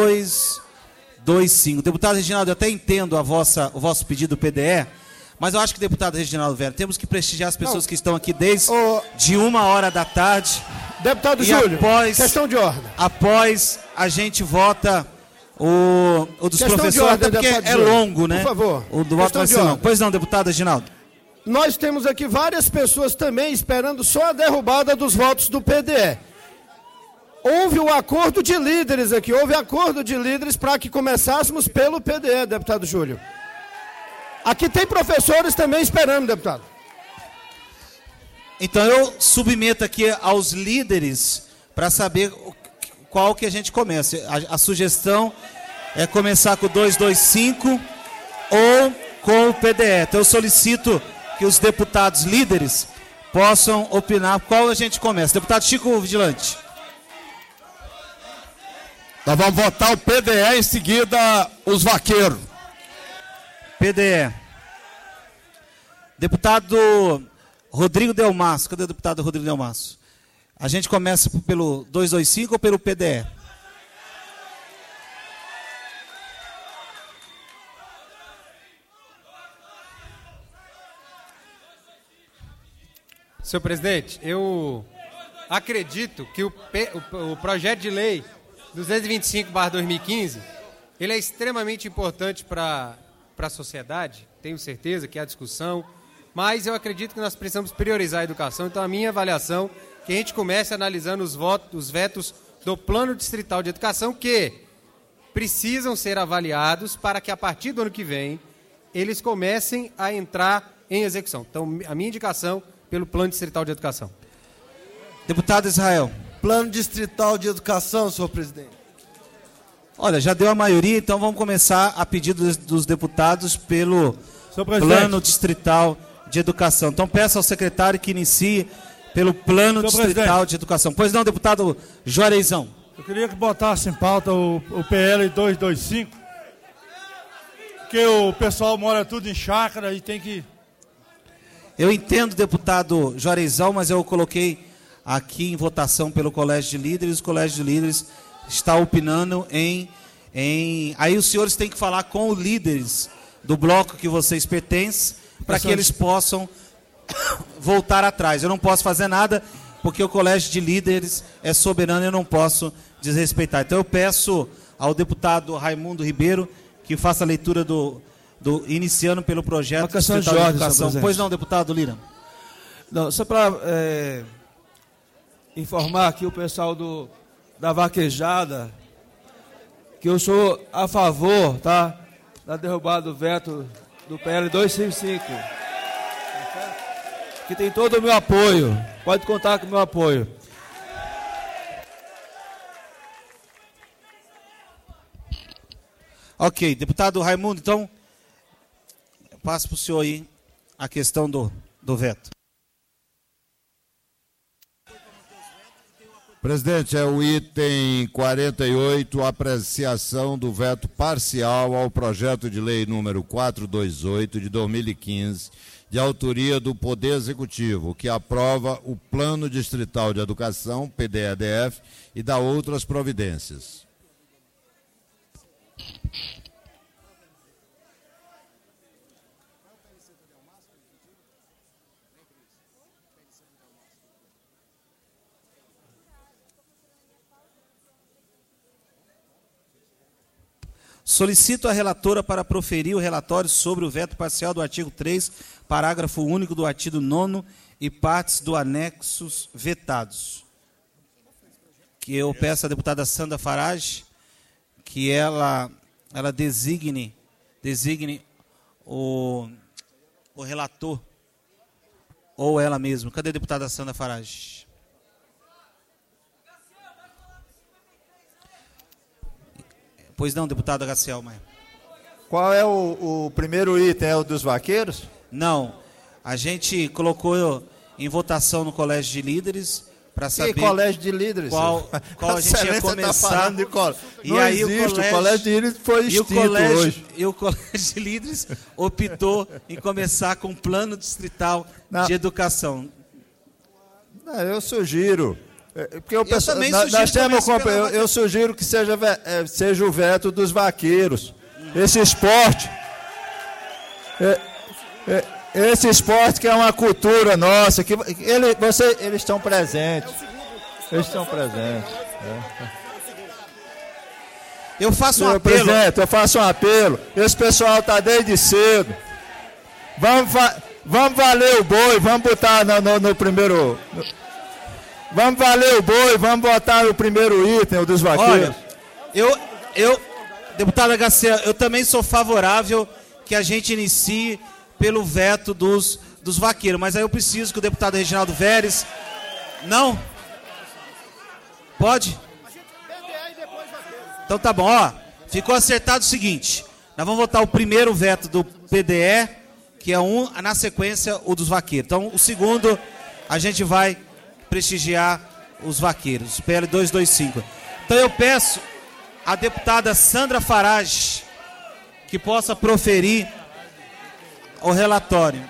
225. Deputado Reginaldo, eu até entendo o vosso pedido do PDE, mas eu acho que, deputado Reginaldo Veras, temos que prestigiar as pessoas que estão aqui desde de 1h da tarde. Deputado Júlio, questão de ordem. Após a gente vota o dos questão professores, ordem, até porque é longo, né? Por favor. O do voto vai ser longo. Pois não, deputado Reginaldo. Nós temos aqui várias pessoas também esperando só a derrubada dos votos do PDE. Houve um acordo de líderes aqui, para que começássemos pelo PDE, deputado Júlio. Aqui tem professores também esperando, deputado. Então eu submeto aqui aos líderes para saber qual que a gente começa. A sugestão é começar com o 225 ou com o PDE. Então eu solicito que os deputados líderes possam opinar qual a gente começa. Deputado Chico Vigilante. Nós vamos votar o PDE, em seguida os vaqueiros. PDE. Deputado Rodrigo Delmasso. Cadê o deputado Rodrigo Delmasso? A gente começa pelo 225 ou pelo PDE? Senhor presidente, eu acredito que o projeto de lei 225/2015, ele é extremamente importante para a sociedade, tenho certeza que há discussão, mas eu acredito que nós precisamos priorizar a educação. Então a minha avaliação é que a gente comece analisando os vetos do Plano Distrital de Educação, que precisam ser avaliados para que a partir do ano que vem eles comecem a entrar em execução. Então a minha indicação pelo Plano Distrital de Educação. Deputado Israel. Plano Distrital de Educação, senhor presidente. Olha, já deu a maioria, então vamos começar a pedido dos deputados pelo Plano Distrital de Educação. Então peço ao secretário que inicie pelo Plano Distrital de Educação. Pois não, deputado Juareizão. Eu queria que botasse em pauta o PL 225, porque o pessoal mora tudo em chácara e tem que... Eu entendo, deputado Juareizão, mas eu coloquei aqui em votação pelo Colégio de Líderes. O Colégio de Líderes está opinando em... Aí os senhores têm que falar com os líderes do bloco que vocês pertencem, para que eles possam voltar atrás. Eu não posso fazer nada, porque o Colégio de Líderes é soberano e eu não posso desrespeitar. Então eu peço ao deputado Raimundo Ribeiro que faça a leitura iniciando pelo projeto de educação. Pois não, deputado Lira. Não, só para informar aqui o pessoal da vaquejada que eu sou a favor, tá, da derrubada do veto do PL 255. Que tem todo o meu apoio. Pode contar com o meu apoio. Ok, deputado Raimundo, então passo para o senhor aí a questão do veto. Presidente, é o item 48, apreciação do veto parcial ao projeto de lei número 428 de 2015, de autoria do Poder Executivo, que aprova o Plano Distrital de Educação, PDEDF, e dá outras providências. Solicito a relatora para proferir o relatório sobre o veto parcial do artigo 3, parágrafo único do artigo 9º e partes do anexos vetados. que eu peço à deputada Sandra Farage que ela designe o relator, ou ela mesma. Cadê a deputada Sandra Farage? Pois não, deputado Gaciel Maia. Qual é o primeiro item? É o dos vaqueiros? Não. A gente colocou em votação no Colégio de Líderes para saber... Que colégio de líderes? Qual a gente ia começar. De e não aí existe, o colégio de líderes foi extinto hoje. E o Colégio de Líderes optou em começar com um plano distrital de educação. Não, eu sugiro... Porque eu também sugiro. Eu sugiro que seja o veto dos vaqueiros. Esse esporte... Esse esporte que é uma cultura nossa, que eles estão presentes. Eles estão presentes. Eu faço um apelo. Presidente, eu faço um apelo. Esse pessoal está desde cedo. Vamos valer o boi, vamos botar no primeiro... Vamos valer o boi, vamos botar o primeiro item, o dos vaqueiros. Olha, deputada Garcia, eu também sou favorável que a gente inicie pelo veto dos vaqueiros, mas aí eu preciso que o deputado Reginaldo Veres... Não? Pode? Então tá bom, ó. Ficou acertado o seguinte. Nós vamos votar o primeiro veto do PDE, que é na sequência o dos vaqueiros. Então o segundo a gente vai prestigiar os vaqueiros, PL 225. Então eu peço à deputada Sandra Farage que possa proferir o relatório.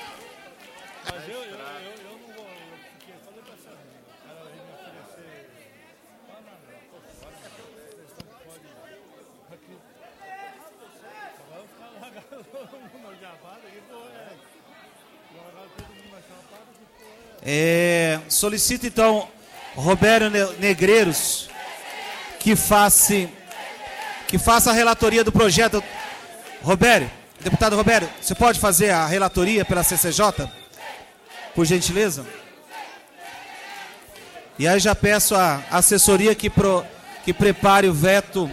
Solicito então Roberto Negreiros que faça a relatoria do projeto. Deputado Roberto, você pode fazer a relatoria pela CCJ? Por gentileza? E aí já peço à assessoria que prepare o veto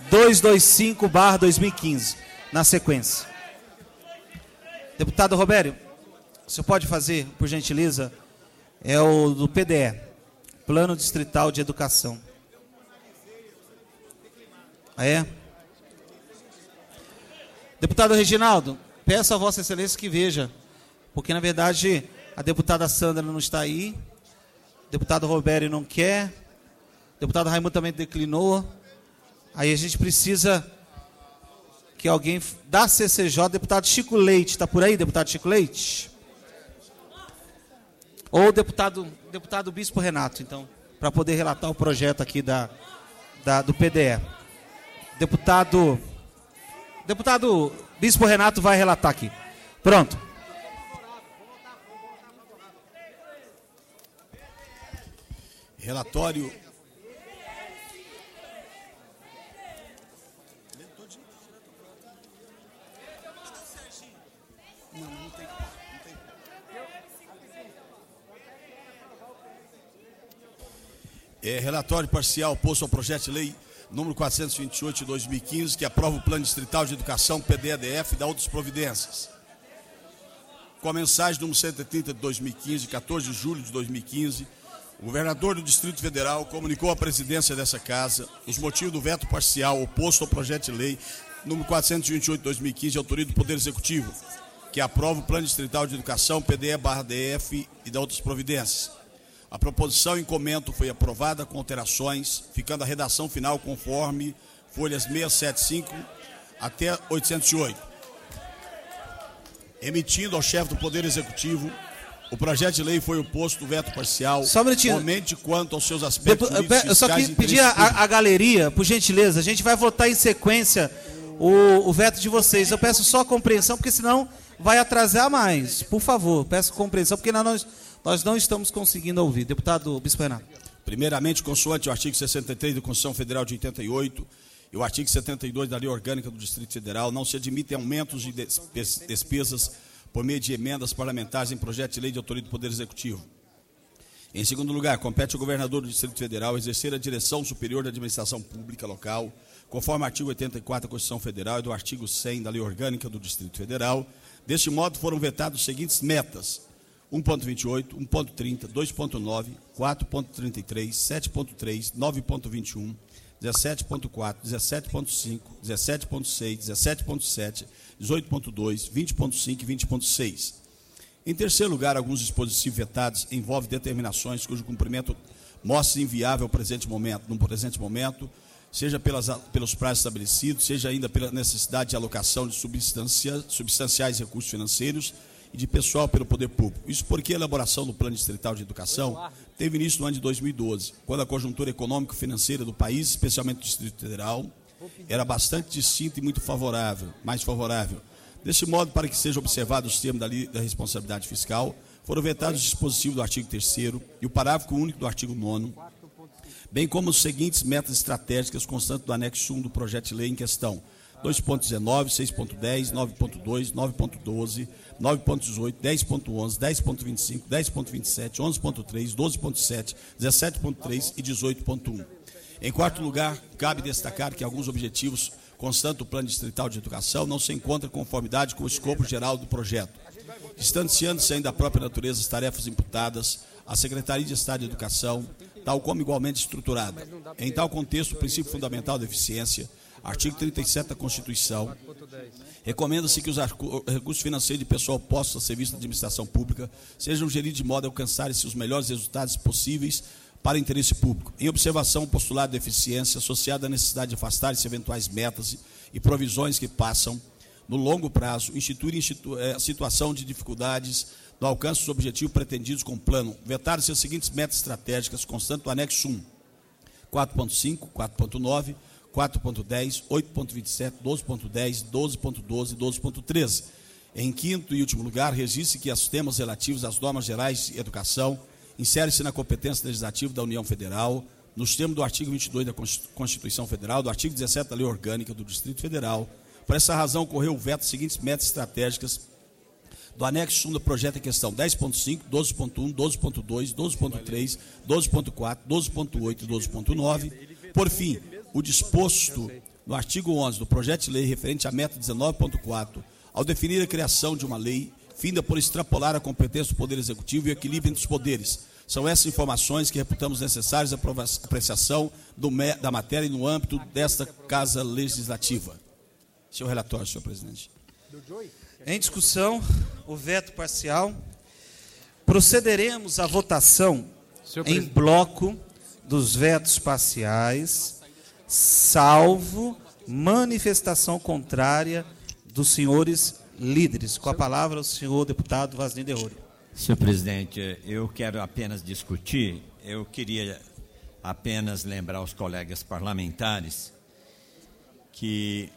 225/2015 na sequência. Deputado Roberto, você pode fazer, por gentileza, é o do PDE, Plano Distrital de Educação. Deputado Reginaldo, peço a Vossa Excelência que veja, porque na verdade a deputada Sandra não está aí, o deputado Roberto não quer, o deputado Raimundo também declinou, aí a gente precisa que alguém da CCJ, deputado Chico Leite, está por aí, deputado Chico Leite? Ou o deputado Bispo Renato, então, para poder relatar o projeto aqui do PDE. Deputado Bispo Renato vai relatar aqui. Pronto. Relatório. Relatório parcial posto ao projeto de lei número 428 de 2015, que aprova o Plano Distrital de Educação, PDE-DF, e dá outras providências. Com a mensagem número 130 de 2015, 14 de julho de 2015, o governador do Distrito Federal comunicou à presidência dessa casa os motivos do veto parcial oposto ao projeto de lei número 428 de 2015, de autoria do Poder Executivo, que aprova o Plano Distrital de Educação, PDE-DF, e dá outras providências. A proposição em comento foi aprovada com alterações, ficando a redação final conforme folhas 675 até 808. Emitindo ao chefe do Poder Executivo, o projeto de lei foi oposto do veto parcial, somente quanto aos seus aspectos jurídicos, eu só queria pedir a galeria, por gentileza, a gente vai votar em sequência o veto de vocês. Eu peço só compreensão, porque senão vai atrasar mais. Por favor, peço compreensão, porque nós não estamos conseguindo ouvir. Deputado Bispo Renato. Primeiramente, consoante o artigo 63 da Constituição Federal de 88 e o artigo 72 da Lei Orgânica do Distrito Federal, não se admitem aumentos de despesas por meio de emendas parlamentares em projeto de lei de autoria do Poder Executivo. Em segundo lugar, compete ao governador do Distrito Federal exercer a direção superior da administração pública local, conforme o artigo 84 da Constituição Federal e do artigo 100 da Lei Orgânica do Distrito Federal. Deste modo, foram vetados os seguintes metas: 1.28, 1.30, 2.9, 4.33, 7.3, 9.21, 17.4, 17.5, 17.6, 17.7, 18.2, 20.5 e 20.6. Em terceiro lugar, alguns dispositivos vetados envolvem determinações cujo cumprimento mostra inviável no presente momento, seja pelos prazos estabelecidos, seja ainda pela necessidade de alocação de substanciais recursos financeiros e de pessoal pelo poder público. Isso porque a elaboração do Plano Distrital de Educação teve início no ano de 2012, quando a conjuntura econômico-financeira do país, especialmente do Distrito Federal, era bastante distinta e muito mais favorável. Deste modo, para que sejam observados os termos da Lei da Responsabilidade Fiscal, foram vetados os dispositivos do artigo 3º e o parágrafo único do artigo 9º, bem como os seguintes metas estratégicas constantes do anexo 1 do projeto de lei em questão: 2.19, 6.10, 9.2, 9.12, 9.18, 10.11, 10.25, 10.27, 11.3, 12.7, 17.3 e 18.1. Em quarto lugar, cabe destacar que alguns objetivos constantes do Plano Distrital de Educação não se encontram em conformidade com o escopo geral do projeto, distanciando-se ainda da própria natureza das tarefas imputadas à Secretaria de Estado de Educação, tal como igualmente estruturada. Em tal contexto, o princípio fundamental da eficiência, artigo 37 da Constituição, recomenda-se que os recursos financeiros de pessoal postos a serviço da administração pública sejam geridos de modo a alcançarem-se os melhores resultados possíveis para interesse público, em observação ao postulado de eficiência associado à necessidade de afastar-se eventuais metas e provisões que passam, no longo prazo, instituírem a situação de dificuldades no alcance dos objetivos pretendidos com o plano. Vetaram-se as seguintes metas estratégicas constantes do anexo 1, 4.5, 4.9, 4.10, 8.27, 12.10, 12.12 e 12.13. Em quinto e último lugar, registre que os temas relativos às normas gerais de educação insere-se na competência legislativa da União Federal, nos termos do artigo 22 da Constituição Federal, do artigo 17 da Lei Orgânica do Distrito Federal. Por essa razão, ocorreu o veto das seguintes metas estratégicas do anexo 1 do projeto em questão: 10.5, 12.1, 12.2, 12.3, 12.4, 12.8 e 12.9. Por fim, o disposto no artigo 11 do projeto de lei referente à meta 19.4, ao definir a criação de uma lei, finda por extrapolar a competência do Poder Executivo e o equilíbrio entre os poderes. São essas informações que reputamos necessárias à apreciação da matéria no âmbito desta Casa Legislativa. Seu relatório, senhor presidente. Em discussão, o veto parcial. Procederemos à votação em bloco dos vetos parciais, salvo manifestação contrária dos senhores líderes. Com a palavra, o senhor deputado Vasni Derrori. Senhor presidente, eu quero apenas discutir, eu queria apenas lembrar aos colegas parlamentares que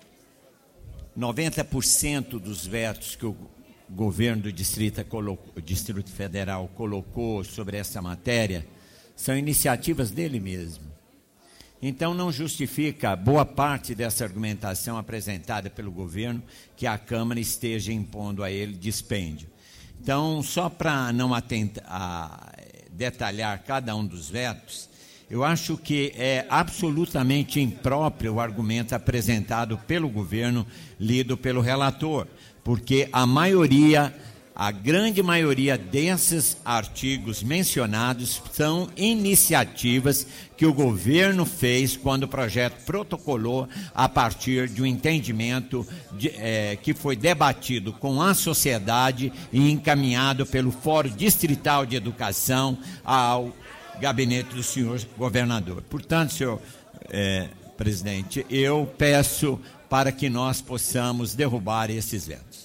90% dos vetos que o governo do Distrito Federal colocou sobre essa matéria são iniciativas dele mesmo. Então, não justifica boa parte dessa argumentação apresentada pelo governo que a Câmara esteja impondo a ele dispêndio. Então, só para não detalhar cada um dos vetos, eu acho que é absolutamente impróprio o argumento apresentado pelo governo, lido pelo relator, porque a grande maioria desses artigos mencionados são iniciativas que o governo fez quando o projeto protocolou a partir de um entendimento que foi debatido com a sociedade e encaminhado pelo Fórum Distrital de Educação ao gabinete do senhor governador. Portanto, senhor presidente, eu peço para que nós possamos derrubar esses vetos.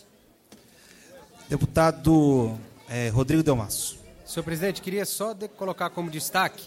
Deputado Rodrigo Delmasso. Senhor presidente, queria só colocar como destaque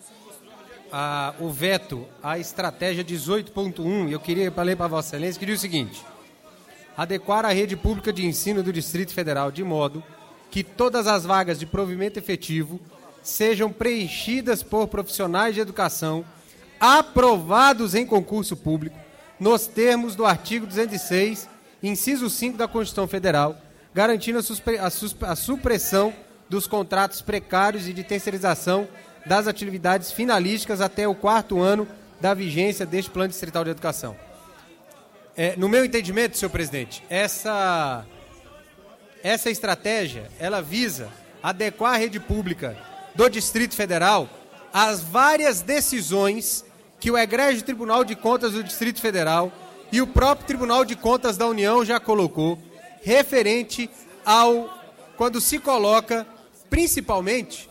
o veto à estratégia 18.1, e eu queria ler para Vossa Excelência, que diz o seguinte: adequar a rede pública de ensino do Distrito Federal de modo que todas as vagas de provimento efetivo sejam preenchidas por profissionais de educação aprovados em concurso público, nos termos do artigo 206, inciso 5 da Constituição Federal, garantindo a supressão dos contratos precários e de terceirização das atividades finalísticas até o 4º ano da vigência deste Plano Distrital de Educação. No meu entendimento, senhor presidente, essa estratégia, ela visa adequar a rede pública do Distrito Federal às várias decisões que o Egrégio Tribunal de Contas do Distrito Federal e o próprio Tribunal de Contas da União já colocou, referente quando se coloca principalmente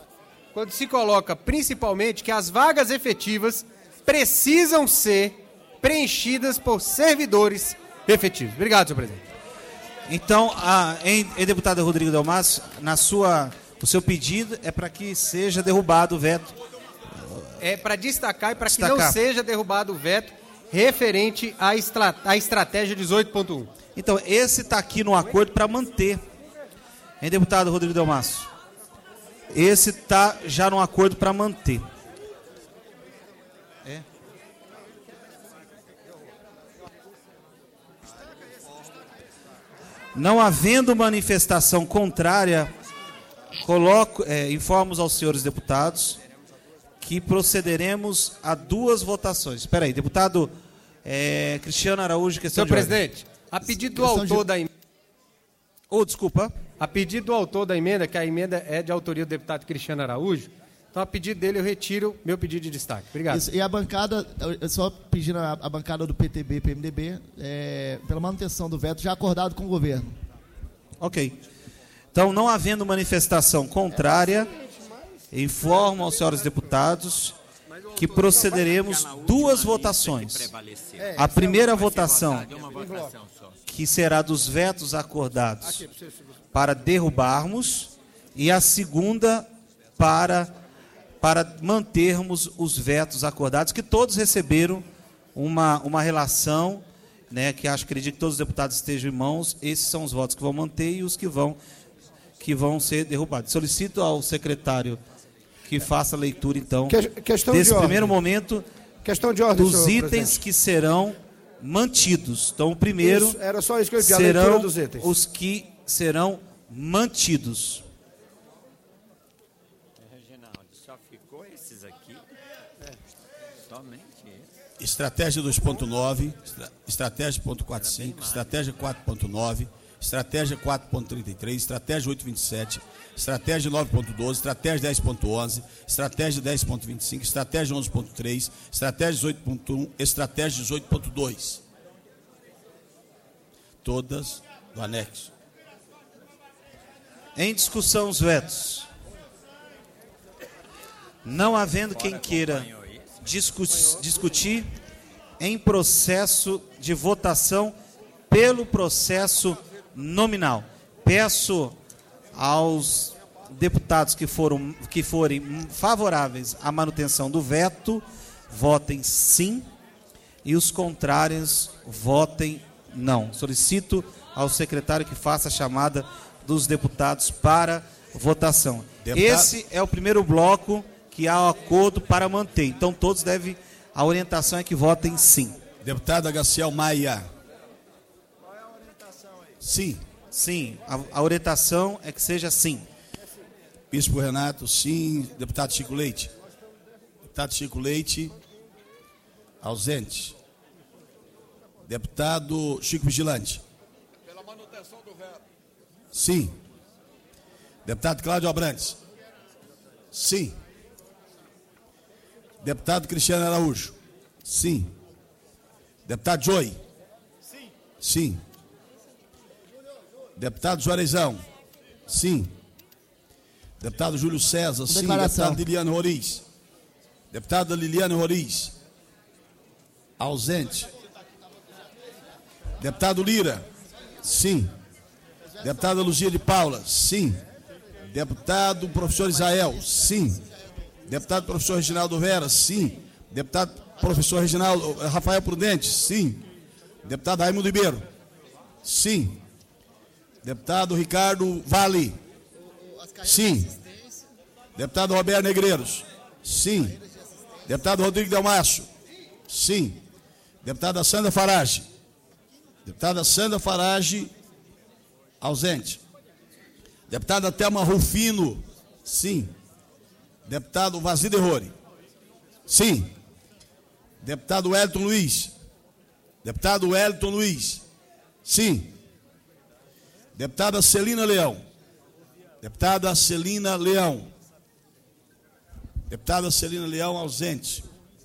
que as vagas efetivas precisam ser preenchidas por servidores efetivos. Obrigado, senhor presidente. Então, deputado Rodrigo Delmas, o seu pedido é para que seja derrubado o veto. É para destacar e para que não seja derrubado o veto referente à estratégia 18.1. Então, esse está aqui no acordo para manter. Hein, deputado Rodrigo Delmas? Esse está já no acordo para manter. Não havendo manifestação contrária, informos aos senhores deputados que procederemos a 2 votações. Espera aí, deputado Cristiano Araújo, questão de ordem. Senhor presidente, a pedido do autor da emenda... desculpa. A pedido do autor da emenda, que a emenda é de autoria do deputado Cristiano Araújo, então a pedido dele eu retiro meu pedido de destaque. Obrigado. Isso, e a bancada, só pedindo a bancada do PTB e PMDB, pela manutenção do veto já acordado com o governo. Ok. Então, não havendo manifestação contrária, informo aos senhores deputados que procederemos 2 votações. A primeira votação, que será dos vetos acordados para derrubarmos, e a segunda para mantermos os vetos acordados, que todos receberam uma relação, né, que acredito que todos os deputados estejam em mãos. Esses são os votos que vão manter e os que vão ser derrubados. Solicito ao secretário que faça a leitura, então, desse primeiro momento, dos itens que serão mantidos. Então, o primeiro era só isso que eu ia, serão dos itens. os que serão mantidos. Reginaldo, só ficou esses aqui? Somente esses. Estratégia 2.9, estratégia 4.45, estratégia 4.9, estratégia 4.33, estratégia 8.27, estratégia 9.12, estratégia 10.11, estratégia 10.25, estratégia 11.3, estratégia 18.1, estratégia 18.2. Todas do anexo. Em discussão os vetos. Não havendo quem queira discutir em processo de votação pelo processo nominal. Peço aos deputados que forem favoráveis à manutenção do veto, votem sim, e os contrários votem não. Solicito ao secretário que faça a chamada dos deputados para votação. Esse é o primeiro bloco que há acordo para manter. Então todos devem, a orientação é que votem sim. Deputada Gaciel Maia. Sim. Sim, a orientação é que seja sim. Bispo Renato, sim. Deputado Chico Leite. Deputado Chico Leite, ausente. Deputado Chico Vigilante. Pela manutenção do veto. Sim. Deputado Cláudio Abrantes. Sim. Deputado Cristiano Araújo. Sim. Deputado Joey. Sim. Sim. Deputado Juarezão. Sim. Deputado Júlio César. Sim. Deputado Liliane Roriz. Deputada Liliane Roriz. Ausente. Deputado Lira. Sim. Deputada Luzia de Paula. Sim. Deputado professor Israel. Sim. Deputado professor Reginaldo Vera. Sim. Deputado professor Rafael Prudente. Sim. Deputado Raimundo Ribeiro. Sim. Deputado Ricardo Vale. Sim. Deputado Roberto Negreiros. Sim. Deputado Rodrigo Delmacho. Sim. Deputada Sandra Farage. Deputada Sandra Farage, ausente. Deputada Thelma Rufino. Sim. Deputado Vasni Derrori. Sim. Deputado Wellington Luiz. Deputado Wellington Luiz. Sim. Deputada Celina Leão. Deputada Celina Leão. Deputada Celina Leão, ausente.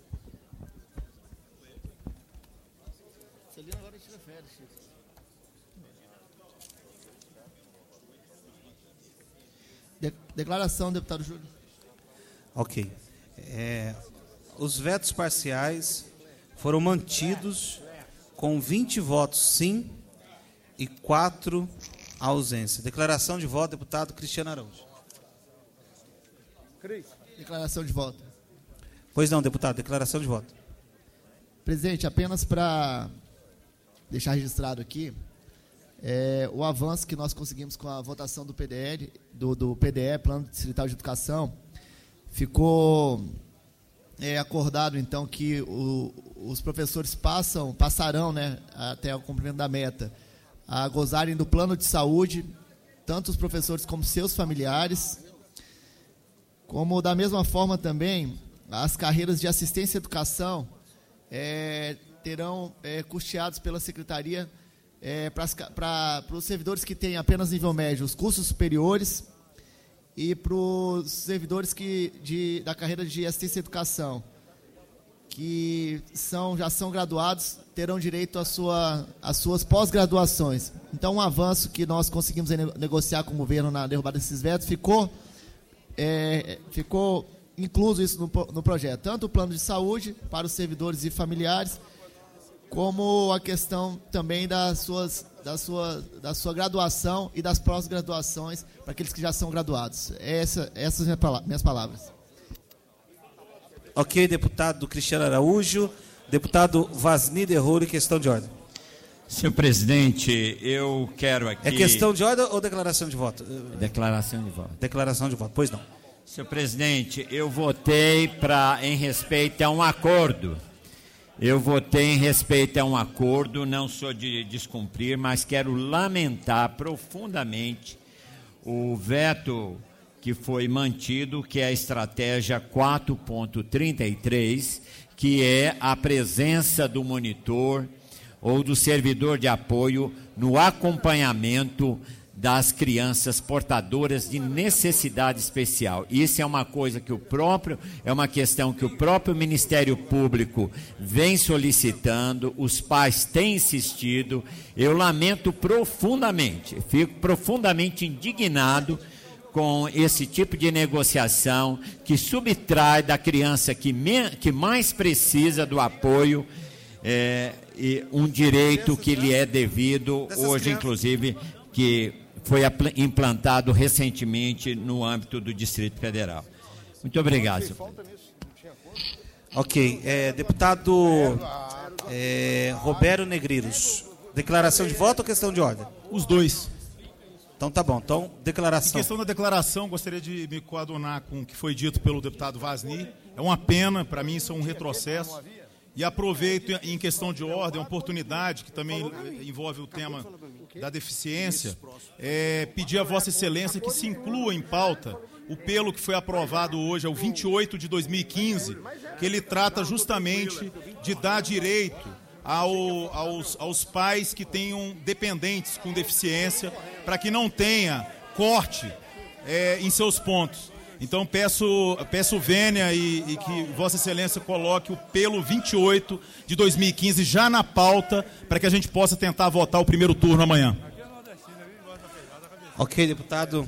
Declaração, deputado Júlio. Ok. Os vetos parciais foram mantidos com 20 votos sim e 4 ausências. Declaração de voto, deputado Cristiano Araújo. Declaração de voto. Pois não, deputado, declaração de voto. Presidente, apenas para deixar registrado aqui, o avanço que nós conseguimos com a votação do PDE, Plano Distrital de Educação, ficou acordado, então, que os professores passarão, né, até o cumprimento da meta, a gozarem do plano de saúde, tanto os professores como seus familiares, como, da mesma forma, também, as carreiras de assistência à educação terão custeados pela Secretaria para os servidores que têm apenas nível médio, os cursos superiores, e para os servidores da carreira de assistência à educação, que já são graduados, terão direito às suas pós-graduações. Então, um avanço que nós conseguimos negociar com o governo na derrubada desses vetos, ficou incluso isso no projeto. Tanto o plano de saúde para os servidores e familiares, como a questão também da sua graduação e das pós-graduações para aqueles que já são graduados. Essas minhas palavras. Ok, deputado Cristiano Araújo. Deputado Vasni Derrori, questão de ordem. Senhor presidente, eu quero aqui... É questão de ordem ou declaração de voto? Declaração de voto. Declaração de voto, pois não. Senhor presidente, eu votei em respeito a um acordo. Não sou de descumprir, mas quero lamentar profundamente o veto que foi mantido, que é a estratégia 4.33, que é a presença do monitor ou do servidor de apoio no acompanhamento das crianças portadoras de necessidade especial. Isso é uma questão que o próprio Ministério Público vem solicitando, os pais têm insistido. Eu lamento profundamente, fico profundamente indignado com esse tipo de negociação que subtrai da criança que mais precisa do apoio e um direito que lhe é devido hoje, inclusive, que foi implantado recentemente no âmbito do Distrito Federal. Muito obrigado, senhor presidente. Ok. Deputado Roberto Negreiros. Declaração de voto ou questão de ordem? Os dois. Então tá bom. Então, declaração. Em questão da declaração, gostaria de me coadunar com o que foi dito pelo deputado Vasni. É uma pena, para mim isso é um retrocesso. E aproveito, em questão de ordem, a oportunidade, que também envolve o tema da deficiência, pedir a Vossa Excelência que se inclua em pauta o pelo que foi aprovado hoje, é o 28 de 2015, que ele trata justamente de dar direito aos pais que tenham dependentes com deficiência, para que não tenha corte em seus pontos. Então peço vênia e que Vossa Excelência coloque o pelo 28 de 2015 já na pauta, para que a gente possa tentar votar o primeiro turno amanhã. Ok, deputado.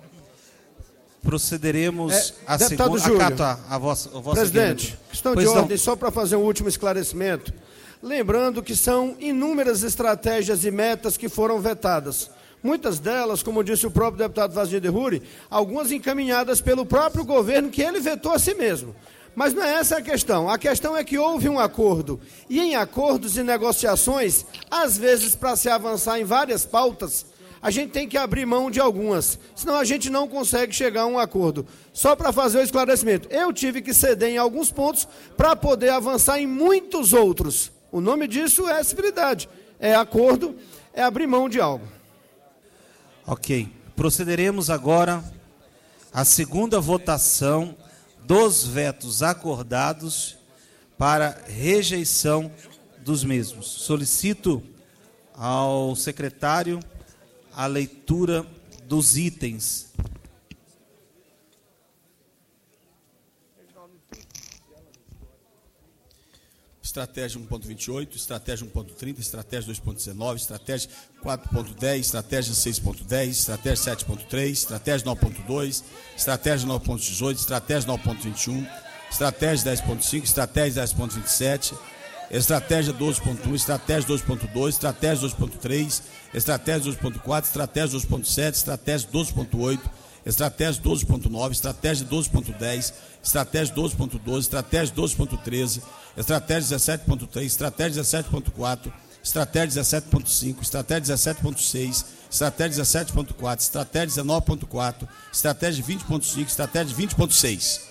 Procederemos a deputado segunda... Júlio, a vossa presidente, questão de ordem, só para fazer um último esclarecimento. Lembrando que são inúmeras estratégias e metas que foram vetadas. Muitas delas, como disse o próprio deputado Vasni Derruri, algumas encaminhadas pelo próprio governo que ele vetou a si mesmo. Mas não é essa a questão. A questão é que houve um acordo. E em acordos e negociações, às vezes, para se avançar em várias pautas, a gente tem que abrir mão de algumas. Senão a gente não consegue chegar a um acordo. Só para fazer o esclarecimento. Eu tive que ceder em alguns pontos para poder avançar em muitos outros. O nome disso é civilidade. É acordo, é abrir mão de algo. Ok. Procederemos agora à segunda votação dos vetos acordados para rejeição dos mesmos. Solicito ao secretário a leitura dos itens. Estratégia 1.28, estratégia 1.30, estratégia 2.19, estratégia 4.10, estratégia 6.10, estratégia 7.3, estratégia 9.2, estratégia 9.18, estratégia 9.21, estratégia 10.5, estratégia 10.27, estratégia 12.1, estratégia 2.2, estratégia 2.3, estratégia 2.4, estratégia 2.7, estratégia 12.8, estratégia 12.9, estratégia 12.10, estratégia 12.12, estratégia 12.13, estratégia 17.3, estratégia 17.4, estratégia 17.5, estratégia 17.6, estratégia 17.4, estratégia 19.4, estratégia 20.5, estratégia 20.6.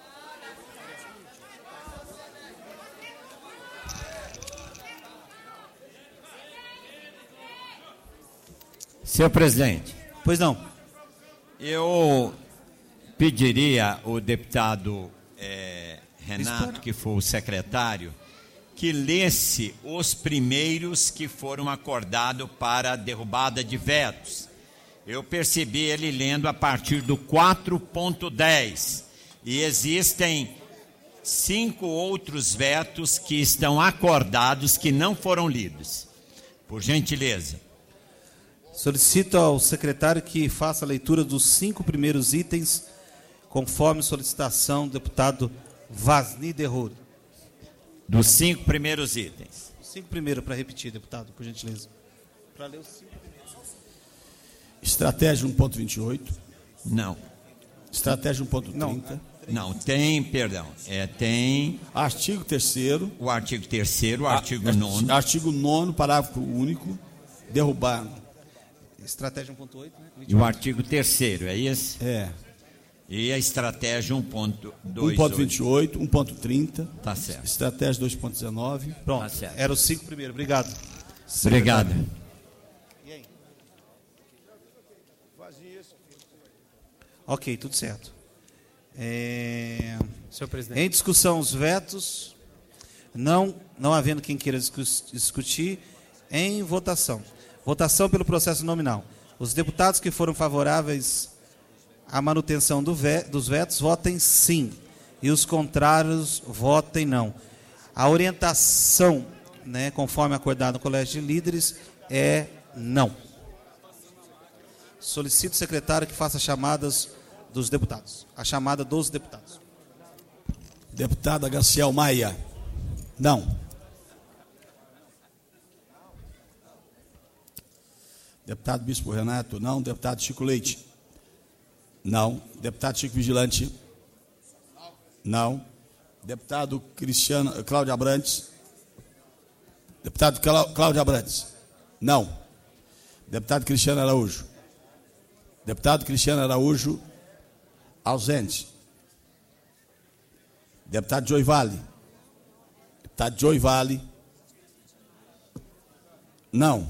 Senhor presidente. Pois não. Eu pediria ao deputado Renato, que foi o secretário, que lesse os primeiros que foram acordados para a derrubada de vetos. Eu percebi ele lendo a partir do 4.10 e existem 5 outros vetos que estão acordados que não foram lidos. Por gentileza. Solicito ao secretário que faça a leitura dos 5 primeiros itens, conforme solicitação do deputado Vasni Derruri. Dos 5 primeiros itens. 5 primeiros, para repetir, deputado, por gentileza. Para ler os 5 primeiros. Estratégia 1.28. Não. Estratégia 1.30. Não, tem, perdão. Tem. Artigo 3º. O artigo 3º, o artigo 9º. Artigo 9º, parágrafo único. Derrubar. Estratégia 1.8, né? E o artigo 3º, é esse? É. E a estratégia 1.28. 1.28, 1.30. Tá certo. Estratégia 2.19. Pronto. Tá certo. Eram os 5 primeiros. Obrigado. Obrigado. E aí? Ok, tudo certo. Senhor presidente. Em discussão os vetos, não havendo quem queira discutir, em votação. Votação pelo processo nominal. Os deputados que foram favoráveis à manutenção dos vetos, votem sim. E os contrários, votem não. A orientação, conforme acordado no Colégio de Líderes, é não. Solicito ao secretário que faça chamadas dos deputados. A chamada dos deputados. Deputada Gaciel Maia. Não. Deputado Bispo Renato, não. Deputado Chico Leite, não. Deputado Chico Vigilante, não. Deputado Cláudio Abrantes, deputado Cláudio Abrantes, não. Deputado Cristiano Araújo, deputado Cristiano Araújo, ausente. Deputado Joy Vale, deputado Joy Vale, não.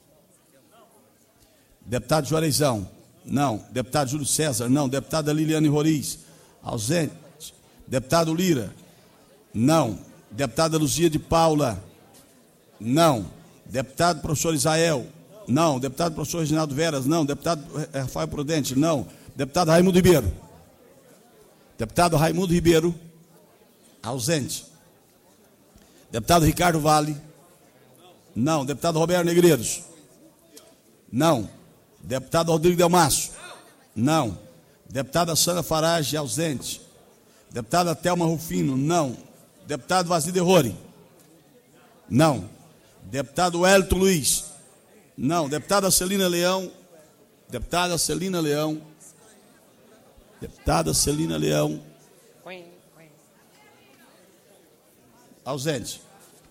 Deputado Juarezão, não. Deputado Júlio César, não. Deputada Liliane Roriz, ausente. Deputado Lira, não. Deputada Luzia de Paula, não. Deputado professor Israel, não. Deputado professor Reginaldo Veras, não. Deputado Rafael Prudente, não. Deputado Raimundo Ribeiro. Deputado Raimundo Ribeiro, ausente. Deputado Ricardo Vale, não. Deputado Roberto Negreiros, não. Deputado Rodrigo Delmaço, não. Deputada Sandra Farage, ausente. Deputada Thelma Rufino, não. Deputado Vasni Derruri, não. Deputado Wellington Luiz, não. Deputada Celina Leão, deputada Celina Leão, deputada Celina Leão, ausente.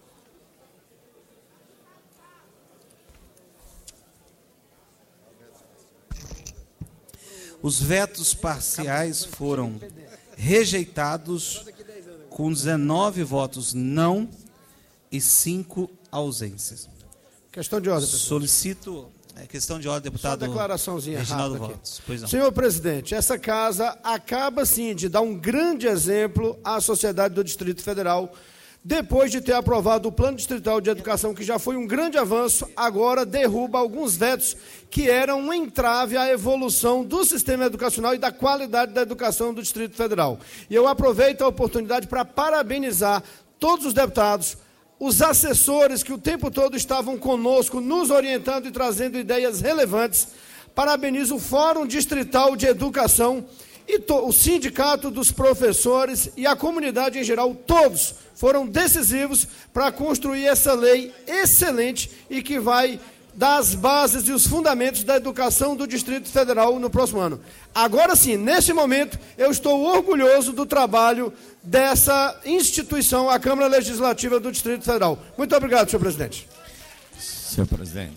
Os vetos parciais foram rejeitados com 19 votos não e 5 ausências. Questão de ordem, presidente. Solicito É questão de ordem, deputado. Só uma declaraçãozinha Reginaldo rápida Votos. Pois não. Senhor presidente, essa casa acaba sim de dar um grande exemplo à sociedade do Distrito Federal. Depois de ter aprovado o Plano Distrital de Educação, que já foi um grande avanço, agora derruba alguns vetos que eram um entrave à evolução do sistema educacional e da qualidade da educação do Distrito Federal. E eu aproveito a oportunidade para parabenizar todos os deputados, os assessores que o tempo todo estavam conosco, nos orientando e trazendo ideias relevantes. Parabenizo o Fórum Distrital de Educação e o Sindicato dos Professores e a comunidade em geral, todos foram decisivos para construir essa lei excelente e que vai dar as bases e os fundamentos da educação do Distrito Federal no próximo ano. Agora sim, nesse momento, eu estou orgulhoso do trabalho dessa instituição, a Câmara Legislativa do Distrito Federal. Muito obrigado, senhor presidente. Senhor presidente.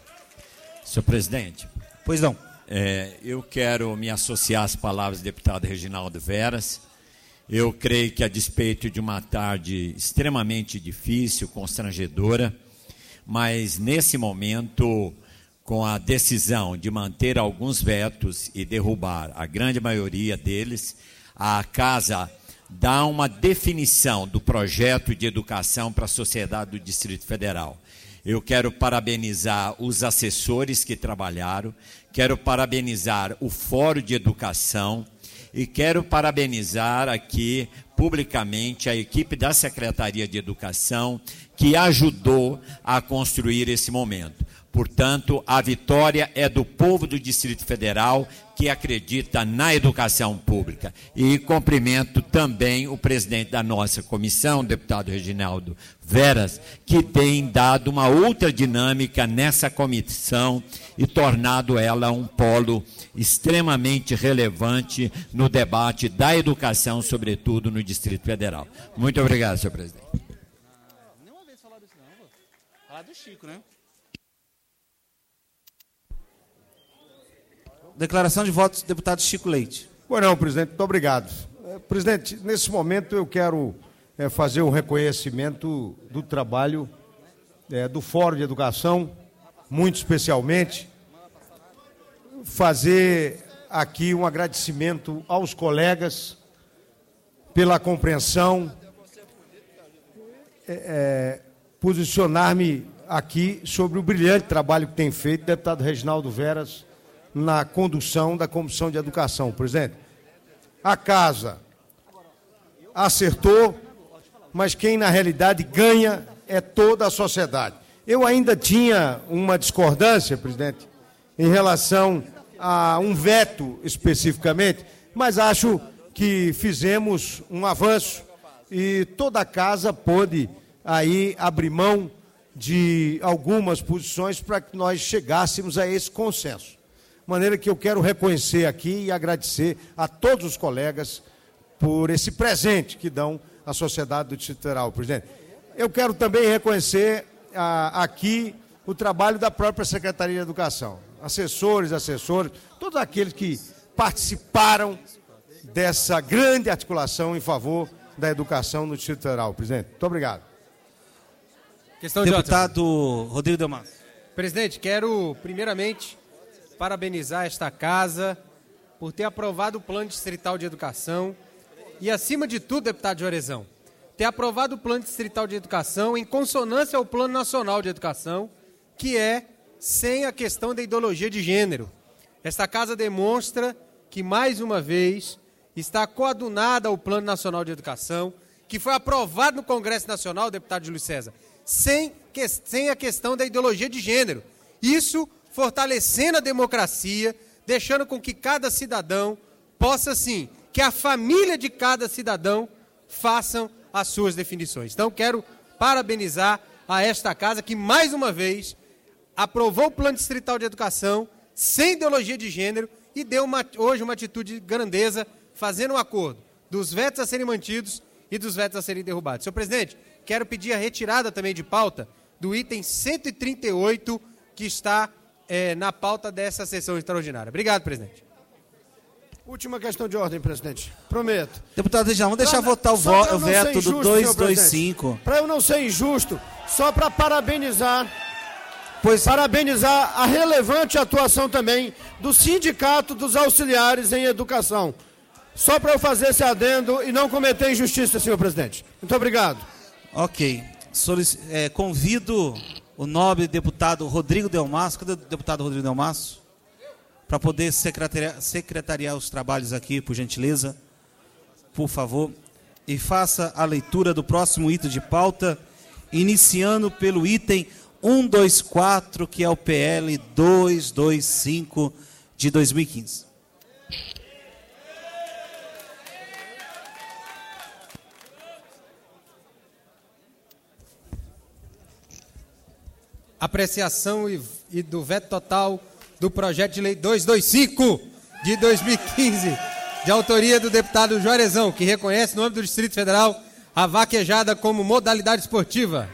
Senhor presidente. Pois não. Eu quero me associar às palavras do deputado Reginaldo Veras. Eu creio que, a despeito de uma tarde extremamente difícil, constrangedora, mas nesse momento, com a decisão de manter alguns vetos e derrubar a grande maioria deles, a Casa dá uma definição do projeto de educação para a sociedade do Distrito Federal. Eu quero parabenizar os assessores que trabalharam, quero parabenizar o Fórum de Educação e quero parabenizar aqui publicamente a equipe da Secretaria de Educação que ajudou a construir esse momento. Portanto, a vitória é do povo do Distrito Federal que acredita na educação pública. E cumprimento também o presidente da nossa comissão, o deputado Reginaldo Veras, que tem dado uma outra dinâmica nessa comissão e tornado ela um polo extremamente relevante no debate da educação, sobretudo no Distrito Federal. Muito obrigado, senhor presidente. Nenhuma vez falar disso não, falar do Chico, né? Declaração de votos, deputado Chico Leite. Não, presidente, muito obrigado. Presidente, nesse momento eu quero fazer um reconhecimento do trabalho do Fórum de Educação, muito especialmente, fazer aqui um agradecimento aos colegas pela compreensão, posicionar-me aqui sobre o brilhante trabalho que tem feito o deputado Reginaldo Veras na condução da Comissão de Educação. Presidente, a Casa acertou, mas quem na realidade ganha é toda a sociedade. Eu ainda tinha uma discordância, presidente, em relação a um veto especificamente, mas acho que fizemos um avanço e toda a Casa pôde aí abrir mão de algumas posições para que nós chegássemos a esse consenso. De maneira que eu quero reconhecer aqui e agradecer a todos os colegas por esse presente que dão à sociedade do Distrito Federal, presidente. Eu quero também reconhecer aqui o trabalho da própria Secretaria de Educação, assessores, todos aqueles que participaram dessa grande articulação em favor da educação no Distrito Federal, presidente. Muito obrigado. Deputado Rodrigo Delmas. Presidente, quero primeiramente parabenizar esta casa por ter aprovado o Plano Distrital de Educação e, acima de tudo, deputado Jorezão, ter aprovado o Plano Distrital de Educação em consonância ao Plano Nacional de Educação, que é sem a questão da ideologia de gênero. Esta casa demonstra que, mais uma vez, está coadunada ao Plano Nacional de Educação, que foi aprovado no Congresso Nacional, deputado Júlio César, sem a questão da ideologia de gênero. Isso fortalecendo a democracia, deixando com que cada cidadão possa, sim, que a família de cada cidadão façam as suas definições. Então, quero parabenizar a esta casa que, mais uma vez, aprovou o Plano Distrital de Educação sem ideologia de gênero e deu hoje uma atitude de grandeza, fazendo um acordo dos vetos a serem mantidos e dos vetos a serem derrubados. Senhor presidente, quero pedir a retirada também de pauta do item 138, que está na pauta dessa sessão extraordinária. Obrigado, presidente. Última questão de ordem, presidente. Prometo. Deputado Reginaldo, vamos deixar votar o veto do 225. Para eu não ser injusto, só para parabenizar parabenizar a relevante atuação também do Sindicato dos Auxiliares em Educação. Só para eu fazer esse adendo e não cometer injustiça, senhor presidente. Muito obrigado. Ok. Convido o nobre deputado Rodrigo Delmasso, cadê o deputado Rodrigo Delmasso? Para poder secretariar os trabalhos aqui, por gentileza, por favor. E faça a leitura do próximo item de pauta, iniciando pelo item 124, que é o PL 225 de 2015. Apreciação e do veto total do projeto de lei 225 de 2015, de autoria do deputado Juarezão, que reconhece no âmbito do Distrito Federal a vaquejada como modalidade esportiva.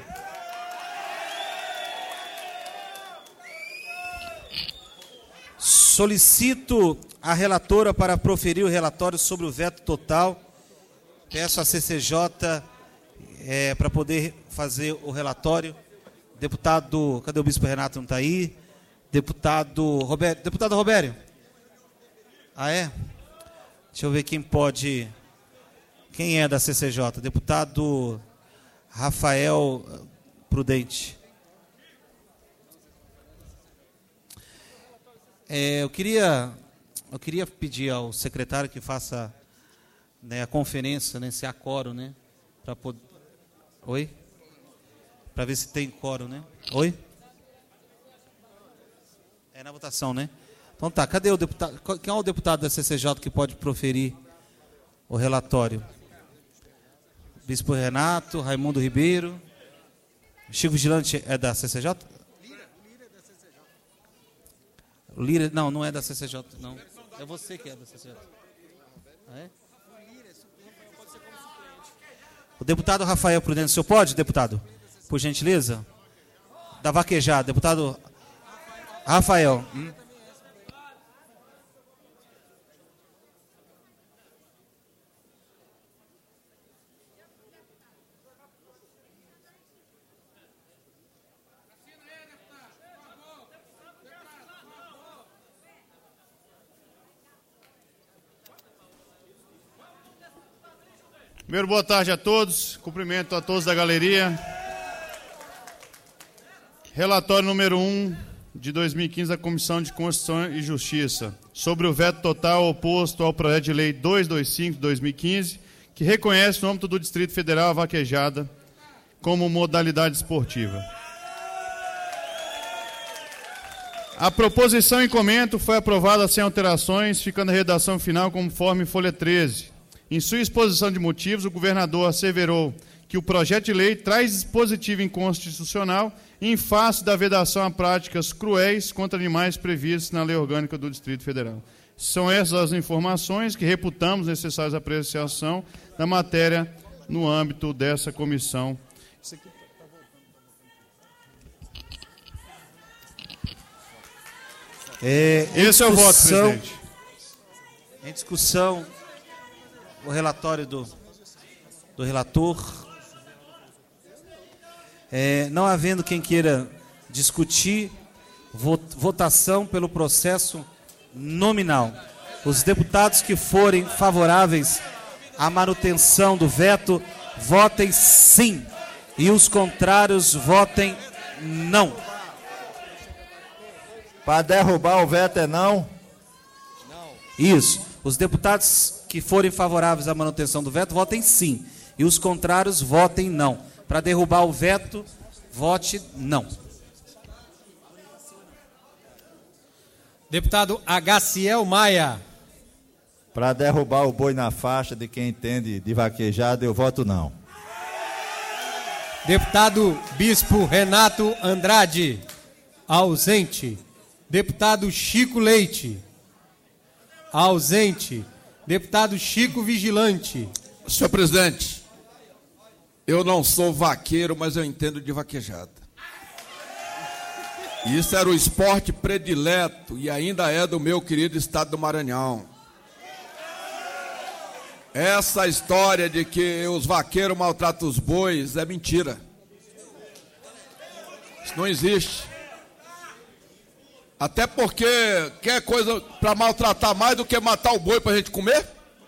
Solicito a relatora para proferir o relatório sobre o veto total. Peço à CCJ para poder fazer o relatório. Deputado, cadê o bispo Renato? Não está aí. Deputado Robério. Deputado Robério. Ah, é? Deixa eu ver quem pode. Quem é da CCJ? Deputado Rafael Prudente. Eu queria pedir ao secretário que faça, né, a conferência, né, se há quórum, né, para poder. Oi? Para ver se tem quórum, né? Oi? É na votação, né? Então tá, cadê o deputado? Quem é o deputado da CCJ que pode proferir o relatório? Bispo Renato, Raimundo Ribeiro. Chico Vigilante é da CCJ? O Lira, não é da CCJ, não. É você que é da CCJ. Ah, é? O deputado Rafael Prudente, o senhor pode, deputado? Por gentileza? Da vaquejada, deputado Rafael. Primeiro, boa tarde a todos. Cumprimento a todos da galeria. Relatório número 1 de 2015 da Comissão de Constituição e Justiça sobre o veto total oposto ao projeto de lei 225 de 2015, que reconhece no âmbito do Distrito Federal a vaquejada como modalidade esportiva. A proposição em comento foi aprovada sem alterações, ficando a redação final conforme folha 13. Em sua exposição de motivos, o governador asseverou que o projeto de lei traz dispositivo inconstitucional em face da vedação a práticas cruéis contra animais previstas na Lei Orgânica do Distrito Federal. São essas as informações que reputamos necessárias à apreciação da matéria no âmbito dessa comissão. Esse é o voto, presidente. Em discussão, o relatório do relator. Não havendo quem queira discutir, votação pelo processo nominal. Os deputados que forem favoráveis à manutenção do veto, votem sim. E os contrários, votem não. Para derrubar o veto é não? Isso. Os deputados que forem favoráveis à manutenção do veto, votem sim. E os contrários, votem não. Para derrubar o veto, vote não. Deputado Agaciel Maia. Para derrubar o boi na faixa de quem entende de vaquejada, eu voto não. Deputado Bispo Renato Andrade. Ausente. Deputado Chico Leite. Ausente. Deputado Chico Vigilante. Senhor presidente, eu não sou vaqueiro, mas eu entendo de vaquejada. Isso era o esporte predileto e ainda é do meu querido estado do Maranhão. Essa história de que os vaqueiros maltratam os bois é mentira. Isso não existe. Até porque quer coisa para maltratar mais do que matar o boi para a gente comer?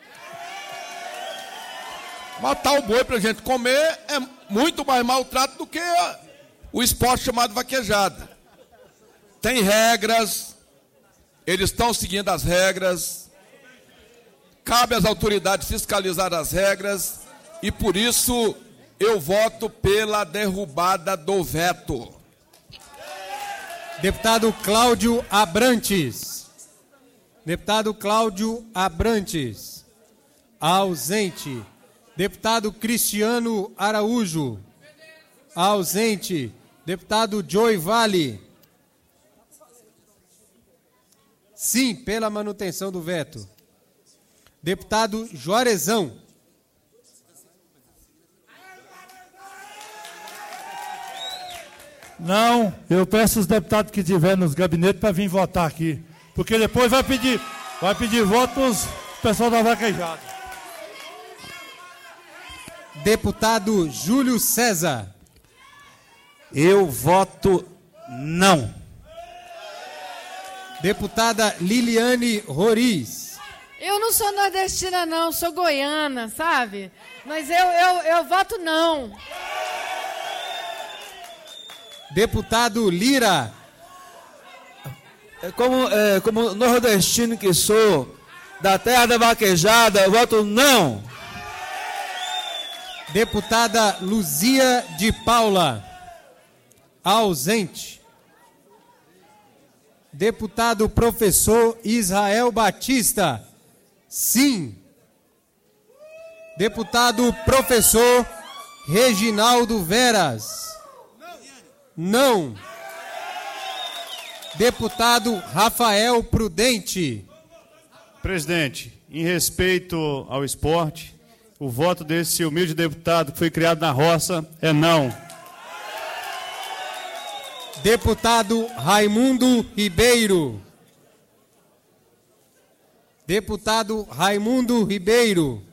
Matar o boi para a gente comer é muito mais maltrato do que o esporte chamado vaquejada. Tem regras, eles estão seguindo as regras, cabe às autoridades fiscalizar as regras e por isso eu voto pela derrubada do veto. Deputado Cláudio Abrantes. Deputado Cláudio Abrantes. Ausente. Deputado Cristiano Araújo. Ausente. Deputado Joy Vale. Sim, pela manutenção do veto. Deputado Juarezão. Não, eu peço aos deputados que estiverem nos gabinetes para vir votar aqui. Porque depois vai pedir votos o pessoal da vaquejada. Deputado Júlio César. Eu voto não. Deputada Liliane Roriz. Eu não sou nordestina não, sou goiana, sabe? Mas eu voto não. Deputado Lira. Como nordestino que sou, da terra da vaquejada, eu voto não. Deputada Luzia de Paula. Ausente. Deputado professor Israel Batista. Sim. Deputado professor Reginaldo Veras. Não. Deputado Rafael Prudente. Presidente, em respeito ao esporte, o voto desse humilde deputado que foi criado na roça é não. Deputado Raimundo Ribeiro. Deputado Raimundo Ribeiro.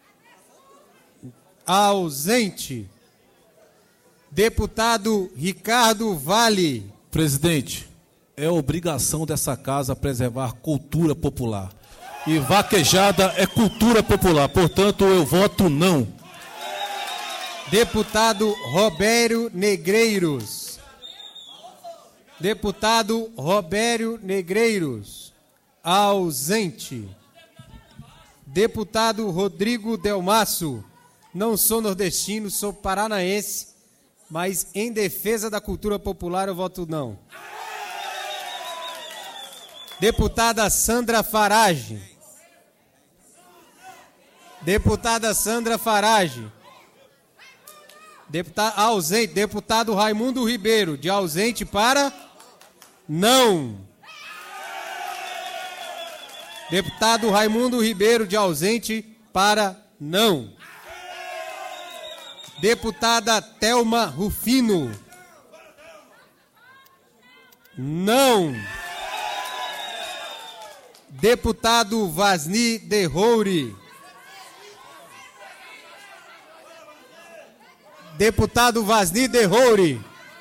Ausente. Deputado Ricardo Vale. Presidente, é obrigação dessa casa preservar cultura popular. E vaquejada é cultura popular, portanto eu voto não. Deputado Robério Negreiros. Deputado Robério Negreiros. Ausente. Deputado Rodrigo Delmasso. Não sou nordestino, sou paranaense, mas em defesa da cultura popular eu voto não. Deputada Sandra Farage. Deputada Sandra Farage. Ausente. Deputado Raimundo Ribeiro. De ausente para não. Deputado Raimundo Ribeiro. De ausente para não. Deputada Thelma Rufino. Não. Deputado Vasni Derrouri. Deputado Vasni Derrouri.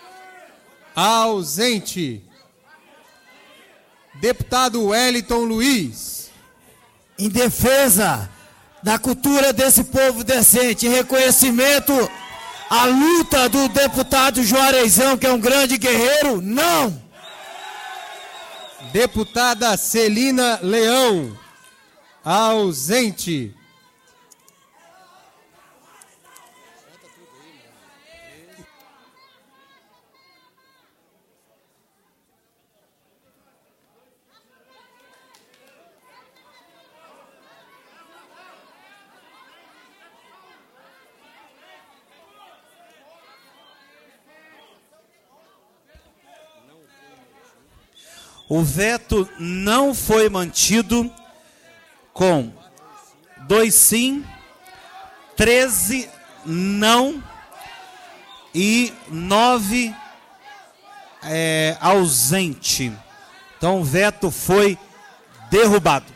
Ausente. Deputado Wellington Luiz. Em defesa da cultura desse povo decente, em reconhecimento à luta do deputado Juarezão, que é um grande guerreiro, não. Deputada Celina Leão. Ausente. O veto não foi mantido com 2 sim, 13 não e 9 ausente. Então o veto foi derrubado.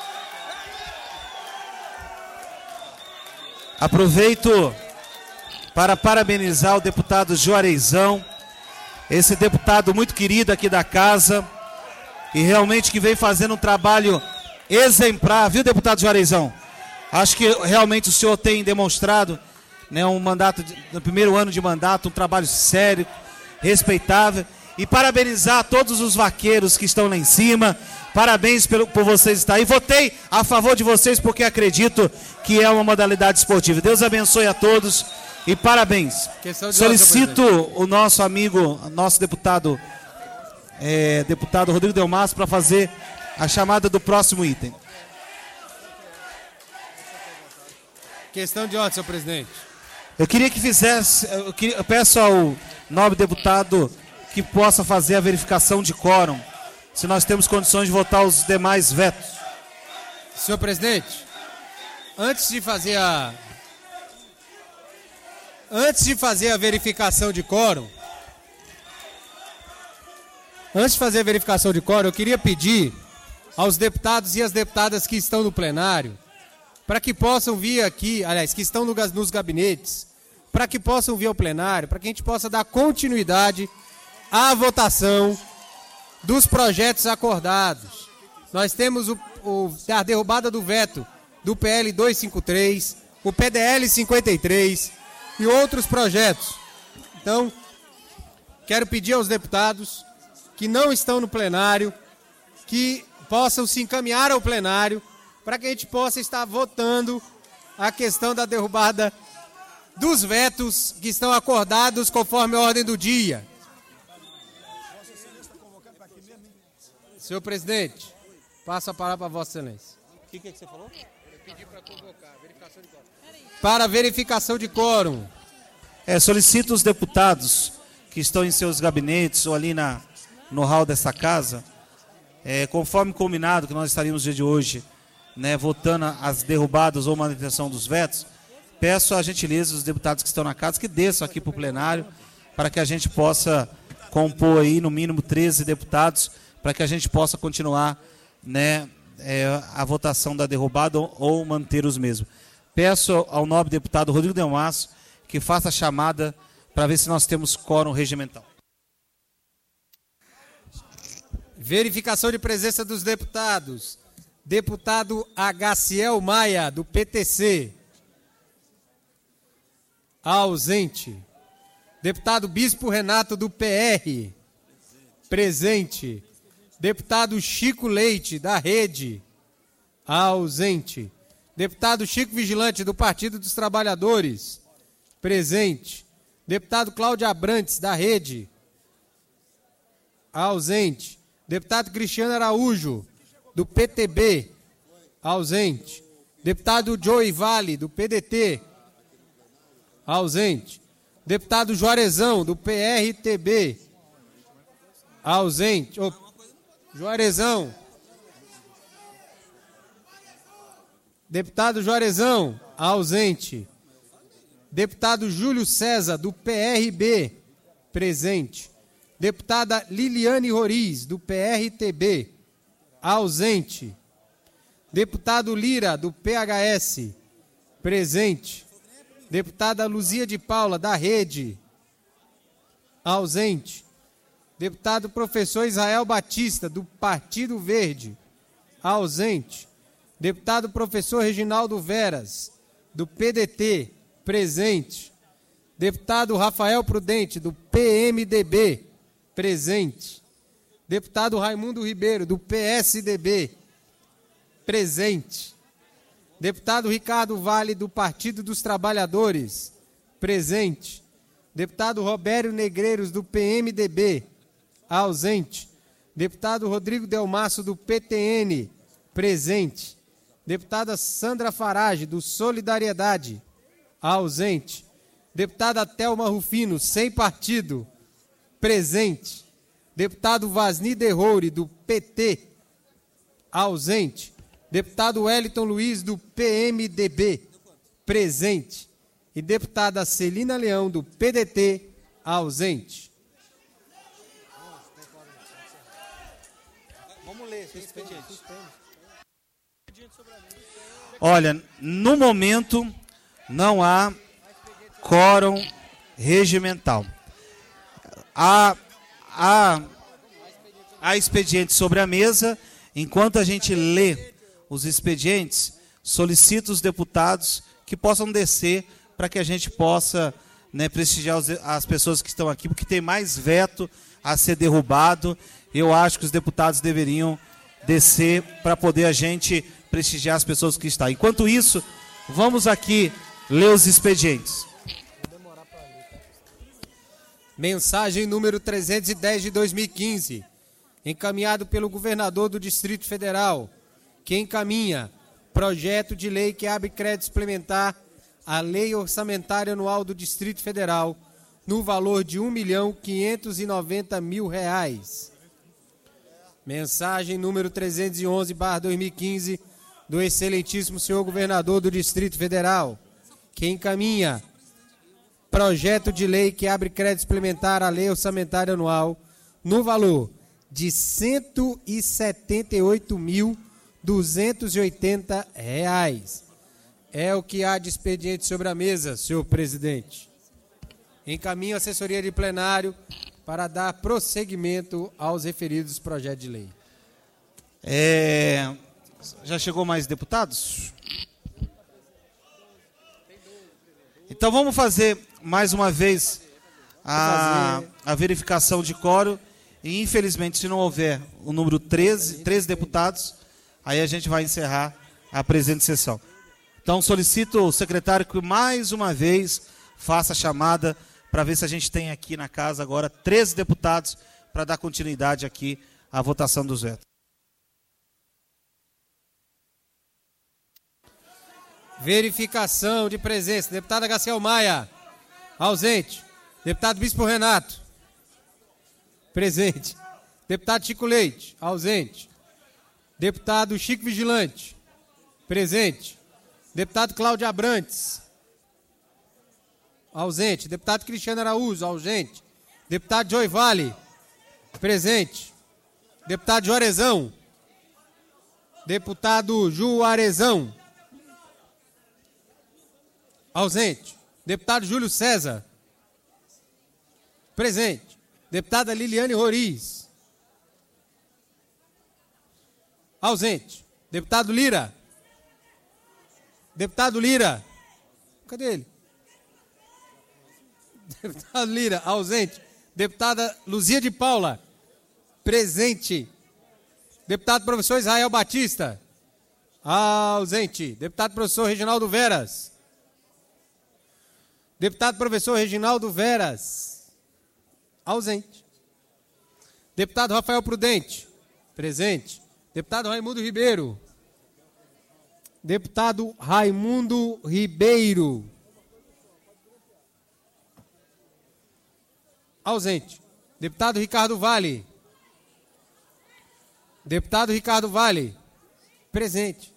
Aproveito para parabenizar o deputado Juarezão, esse deputado muito querido aqui da casa, e realmente que vem fazendo um trabalho exemplar, viu, deputado Juarezão? Acho que realmente o senhor tem demonstrado, né, um mandato, no primeiro ano de mandato, um trabalho sério, respeitável, e parabenizar todos os vaqueiros que estão lá em cima. Parabéns por vocês estar aí. Votei a favor de vocês porque acredito que é uma modalidade esportiva. Deus abençoe a todos e parabéns. Solicito o nosso amigo, nosso deputado Rodrigo Delmas, para fazer a chamada do próximo item. Questão de ordem, senhor presidente. Eu queria que fizesse, eu peço ao nobre deputado que possa fazer a verificação de quórum, se nós temos condições de votar os demais vetos. Senhor presidente, antes de fazer a verificação de quórum, eu queria pedir aos deputados e às deputadas que estão no plenário, para que possam vir aqui, aliás, que estão nos gabinetes, para que possam vir ao plenário, para que a gente possa dar continuidade à votação dos projetos acordados. Nós temos a derrubada do veto do PL 253, o PDL 53 e outros projetos. Então, quero pedir aos deputados que não estão no plenário, que possam se encaminhar ao plenário, para que a gente possa estar votando a questão da derrubada dos vetos que estão acordados conforme a ordem do dia. Senhor presidente, passo a palavra para Vossa Excelência. O que você falou? Eu pedi para convocar, verificação de quórum. Para verificação de quórum. Solicito os deputados que estão em seus gabinetes ou ali no hall dessa casa, conforme combinado que nós estaríamos no dia de hoje, né, votando as derrubadas ou manutenção dos vetos, peço a gentileza dos deputados que estão na casa que desçam aqui para o plenário, para que a gente possa compor aí no mínimo 13 deputados, para que a gente possa continuar, né, a votação da derrubada ou manter os mesmos. Peço ao nobre deputado Rodrigo Delmas que faça a chamada para ver se nós temos quórum regimental. Verificação de presença dos deputados. Deputado Agaciel Maia, do PTC. Ausente. Deputado Bispo Renato, do PR. Presente. Deputado Chico Leite, da Rede. Ausente. Deputado Chico Vigilante, do Partido dos Trabalhadores. Presente. Deputado Cláudio Abrantes, da Rede. Ausente. Deputado Cristiano Araújo, do PTB. Ausente. Deputado Joey Vale, do PDT. Ausente. Deputado Juarezão, do PRTB. Ausente. Juarezão. Deputado Juarezão, ausente. Deputado Júlio César, do PRB, presente. Deputada Liliane Roriz, do PRTB, ausente. Deputado Lira, do PHS, presente. Deputada Luzia de Paula, da Rede, ausente. Deputado Professor Israel Batista, do Partido Verde, ausente. Deputado Professor Reginaldo Veras, do PDT, presente. Deputado Rafael Prudente, do PMDB, presente. Deputado Raimundo Ribeiro, do PSDB, presente. Deputado Ricardo Vale, do Partido dos Trabalhadores, presente. Deputado Robério Negreiros, do PMDB, ausente. Deputado Rodrigo Delmasso, do PTN, presente. Deputada Sandra Farage, do Solidariedade, ausente. Deputada Thelma Rufino, sem partido, presente. Deputado Vasni Derroure, do PT, ausente. Deputado Wellington Luiz, do PMDB, presente. E deputada Celina Leão, do PDT, ausente. Vamos ler esse expediente. Olha, no momento não há quórum regimental. Há expedientes sobre a mesa. Enquanto a gente lê os expedientes, solicito os deputados que possam descer para que a gente possa, né, prestigiar as pessoas que estão aqui, porque tem mais veto a ser derrubado. Eu acho que os deputados deveriam descer para poder a gente prestigiar as pessoas que estão. Enquanto isso, vamos aqui ler os expedientes. Mensagem número 310 de 2015, encaminhado pelo governador do Distrito Federal, que encaminha projeto de lei que abre crédito suplementar à Lei Orçamentária Anual do Distrito Federal no valor de R$ 1.590.000. Mensagem número 311/2015 do excelentíssimo senhor governador do Distrito Federal, que encaminha projeto de lei que abre crédito suplementar à Lei Orçamentária Anual no valor de R$ 178.280. É o que há de expediente sobre a mesa, senhor presidente. Encaminho a assessoria de plenário para dar prosseguimento aos referidos projetos de lei. Já chegou mais deputados? Então vamos fazer mais uma vez a verificação de quórum. E infelizmente, se não houver o número 13 deputados, aí a gente vai encerrar a presente sessão. Então solicito o secretário que mais uma vez faça a chamada para ver se a gente tem aqui na casa agora 13 deputados para dar continuidade aqui à votação dos vetos. Verificação de presença. Deputada Gaciel Maia, ausente. Deputado Bispo Renato, presente. Deputado Chico Leite, ausente. Deputado Chico Vigilante, presente. Deputado Cláudio Abrantes, ausente. Deputado Cristiano Araújo, ausente. Deputado Joy Vale, presente. Deputado Juarezão. Deputado Juarezão, ausente. Deputado Júlio César, presente. Deputada Liliane Roriz, ausente. Deputado Lira. Deputado Lira, cadê ele? Deputado Lira, ausente. Deputada Luzia de Paula, presente. Deputado professor Israel Batista, ausente. Deputado professor Reginaldo Veras. Deputado professor Reginaldo Veras, ausente. Deputado Rafael Prudente, presente. Deputado Raimundo Ribeiro. Deputado Raimundo Ribeiro, ausente. Deputado Ricardo Vale. Deputado Ricardo Vale, presente.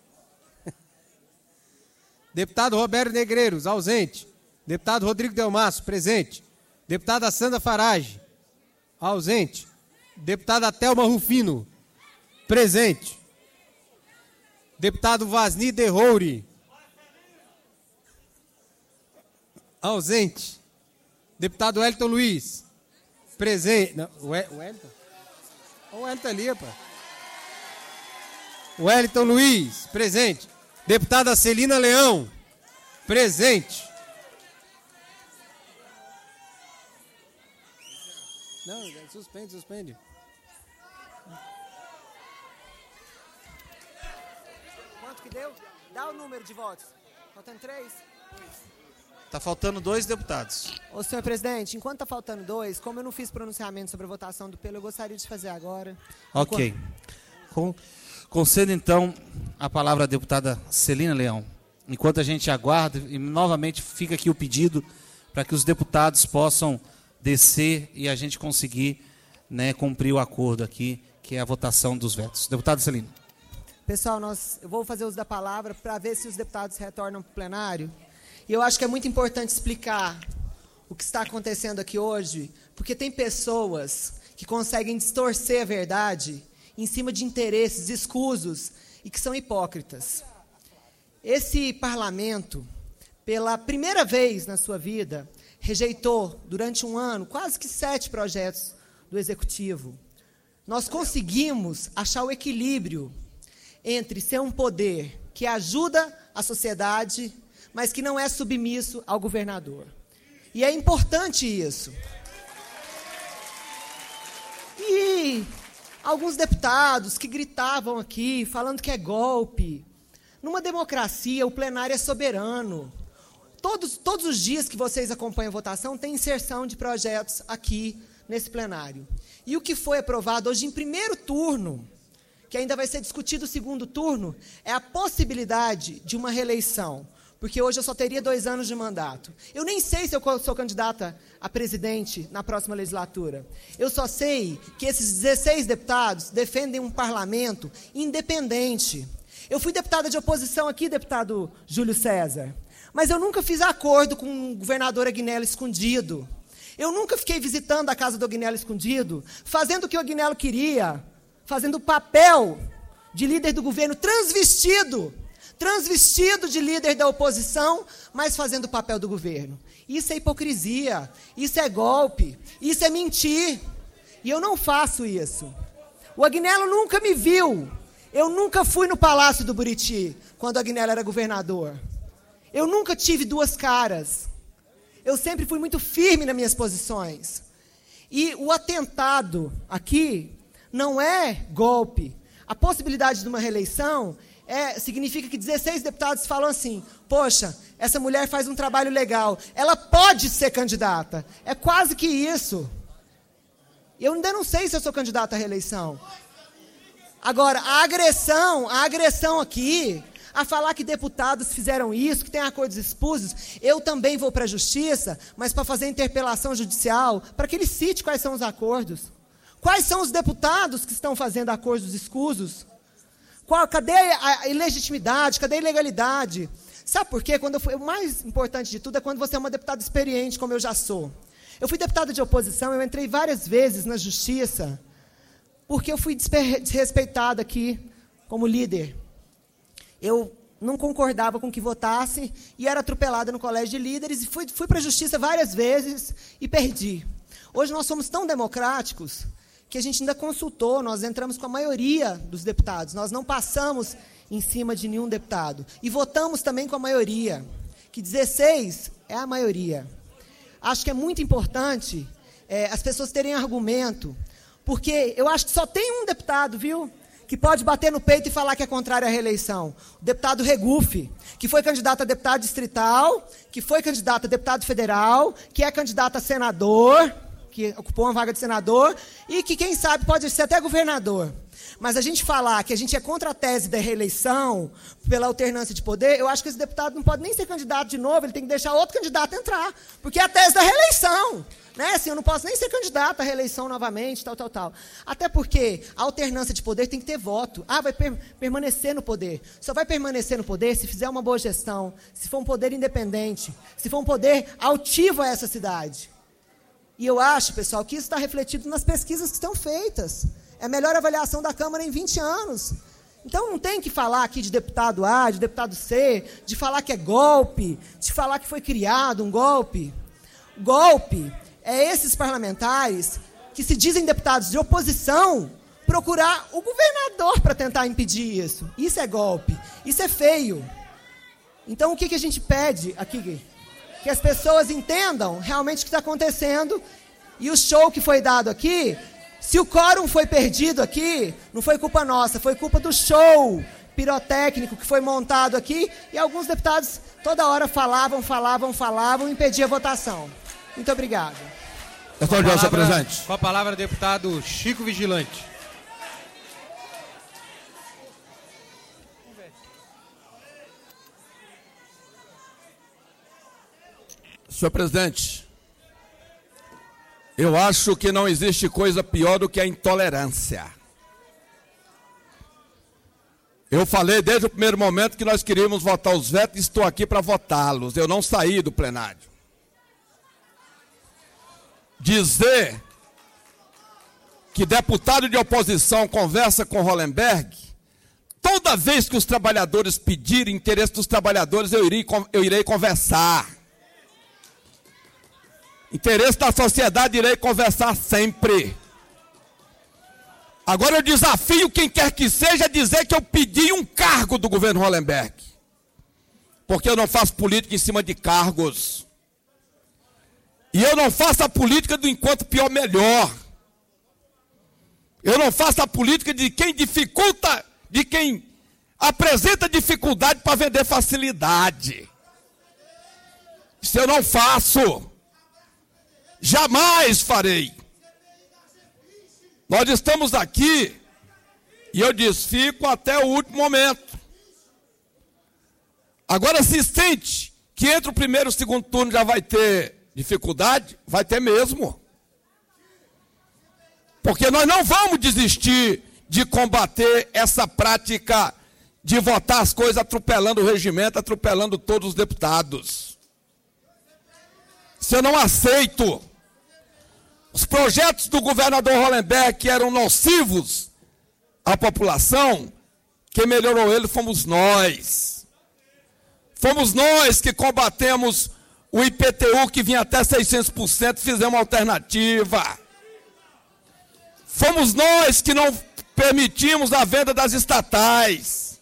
Deputado Roberto Negreiros, ausente. Deputado Rodrigo Delmasso, presente. Deputada Sandra Farage, ausente. Deputada Thelma Rufino, presente. Deputado Vasni Derrouri, ausente. Deputado Wellington Luiz, presente. Não, o Wellington? O Wellington ali, rapaz. Wellington Luiz, presente. Deputada Celina Leão, presente. Não, suspende. Quanto que deu? Dá o número de votos. Faltando 3? Está faltando 2 deputados. Ô, senhor presidente, enquanto está faltando 2, como eu não fiz pronunciamento sobre a votação do Pelo, eu gostaria de fazer agora. Ok. Concedo, então, a palavra à deputada Celina Leão. Enquanto a gente aguarda, e novamente fica aqui o pedido para que os deputados possam descer e a gente conseguir, né, cumprir o acordo aqui, que é a votação dos vetos. Deputado Celina. Pessoal, eu vou fazer uso da palavra para ver se os deputados retornam para o plenário. E eu acho que é muito importante explicar o que está acontecendo aqui hoje, porque tem pessoas que conseguem distorcer a verdade em cima de interesses escusos e que são hipócritas. Esse parlamento pela primeira vez na sua vida, rejeitou durante um ano quase que 7 projetos do Executivo. Nós conseguimos achar o equilíbrio entre ser um poder que ajuda a sociedade, mas que não é submisso ao governador. E é importante isso. E alguns deputados que gritavam aqui, falando que é golpe. Numa democracia, o plenário é soberano. Todos os dias que vocês acompanham a votação, tem inserção de projetos aqui nesse plenário. E o que foi aprovado hoje em primeiro turno, que ainda vai ser discutido no segundo turno, é a possibilidade de uma reeleição. Porque hoje eu só teria 2 anos de mandato. Eu nem sei se eu sou candidata a presidente na próxima legislatura. Eu só sei que esses 16 deputados defendem um parlamento independente. Eu fui deputada de oposição aqui, deputado Júlio César, mas eu nunca fiz acordo com o governador Agnello escondido. Eu nunca fiquei visitando a casa do Agnello escondido, fazendo o que o Agnello queria, fazendo o papel de líder do governo transvestido de líder da oposição, mas fazendo o papel do governo. Isso é hipocrisia, isso é golpe, isso é mentir. E eu não faço isso. O Agnello nunca me viu. Eu nunca fui no Palácio do Buriti, quando o Agnello era governador. Eu nunca tive 2 caras. Eu sempre fui muito firme nas minhas posições. E o atentado aqui não é golpe. A possibilidade de uma reeleição significa que 16 deputados falam assim, poxa, essa mulher faz um trabalho legal, ela pode ser candidata. É quase que isso. Eu ainda não sei se eu sou candidata à reeleição. Agora, a agressão aqui, a falar que deputados fizeram isso, que tem acordos espusos, eu também vou para a justiça, mas para fazer interpelação judicial, para que ele cite quais são os acordos. Quais são os deputados que estão fazendo acordos escusos? Cadê a ilegitimidade? Cadê a ilegalidade? Sabe por quê? O mais importante de tudo é quando você é uma deputada experiente, como eu já sou. Eu fui deputada de oposição, eu entrei várias vezes na justiça, porque eu fui desrespeitada aqui como líder. Eu não concordava com que votasse e era atropelada no colégio de líderes e fui para a justiça várias vezes e perdi. Hoje nós somos tão democráticos que a gente ainda consultou, nós entramos com a maioria dos deputados, nós não passamos em cima de nenhum deputado. E votamos também com a maioria, que 16 é a maioria. Acho que é muito importante as pessoas terem argumento, porque eu acho que só tem um deputado, viu, que pode bater no peito e falar que é contrário à reeleição. O deputado Regufe, que foi candidato a deputado distrital, que foi candidato a deputado federal, que é candidato a senador, que ocupou uma vaga de senador, e que, quem sabe, pode ser até governador. Mas a gente falar que a gente é contra a tese da reeleição, pela alternância de poder, eu acho que esse deputado não pode nem ser candidato de novo, ele tem que deixar outro candidato entrar, porque é a tese da reeleição. Né? Assim, eu não posso nem ser candidato à reeleição novamente, tal. Até porque a alternância de poder tem que ter voto. Vai permanecer no poder. Só vai permanecer no poder se fizer uma boa gestão, se for um poder independente, se for um poder altivo a essa cidade. E eu acho, pessoal, que isso está refletido nas pesquisas que estão feitas. É a melhor avaliação da Câmara em 20 anos. Então não tem que falar aqui de deputado A, de deputado C, de falar que é golpe, de falar que foi criado um golpe. Golpe é esses parlamentares que se dizem deputados de oposição procurar o governador para tentar impedir isso. Isso é golpe. Isso é feio. Então o que a gente pede aqui? Que as pessoas entendam realmente o que está acontecendo. E o show que foi dado aqui, se o quórum foi perdido aqui, não foi culpa nossa, foi culpa do show pirotécnico que foi montado aqui, e alguns deputados toda hora falavam e impediam a votação. Muito obrigado. Com a palavra, o deputado Chico Vigilante. Senhor presidente, eu acho que não existe coisa pior do que a intolerância. Eu falei desde o primeiro momento que nós queríamos votar os vetos e estou aqui para votá-los. Eu não saí do plenário. Dizer que deputado de oposição conversa com Hollenberg, todo toda vez que os trabalhadores pedirem interesse dos trabalhadores, eu irei conversar. Interesse da sociedade, irei conversar sempre. Agora eu desafio quem quer que seja a dizer que eu pedi um cargo do governo Hollenberg. Porque eu não faço política em cima de cargos. E eu não faço a política do enquanto pior melhor. Eu não faço a política de quem dificulta, de quem apresenta dificuldade para vender facilidade. Isso eu não faço. Jamais farei. Nós estamos aqui e eu desfico até o último momento. Agora, se sente que entre o primeiro e o segundo turno já vai ter dificuldade, vai ter mesmo. Porque nós não vamos desistir de combater essa prática de votar as coisas atropelando o regimento, atropelando todos os deputados. Isso eu não aceito. Os projetos do governador Hollenberg que eram nocivos à população, quem melhorou ele fomos nós. Fomos nós que combatemos o IPTU que vinha até 600%, fizemos uma alternativa. Fomos nós que não permitimos a venda das estatais.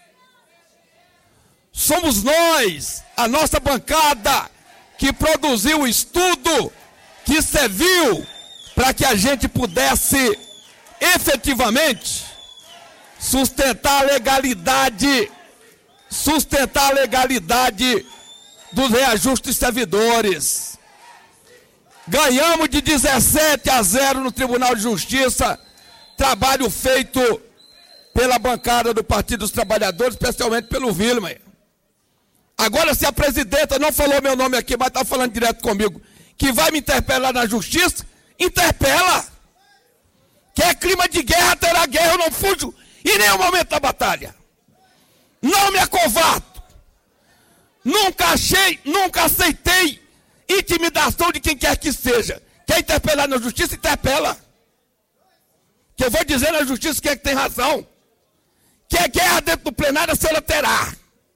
Somos nós, a nossa bancada, que produziu o estudo que serviu para que a gente pudesse efetivamente sustentar a legalidade dos reajustes servidores. Ganhamos de 17-0 no Tribunal de Justiça, trabalho feito pela bancada do Partido dos Trabalhadores, especialmente pelo Wilmer. Agora, se a presidenta não falou meu nome aqui, mas está falando direto comigo, que vai me interpelar na justiça, interpela. Quer clima de guerra, terá guerra, eu não fujo em nenhum momento da batalha. Não me acovardo. Nunca aceitei intimidação de quem quer que seja. Quer interpelar na justiça, interpela. Que eu vou dizer na justiça quem é que tem razão. Quer guerra dentro do plenário, a senhora terá.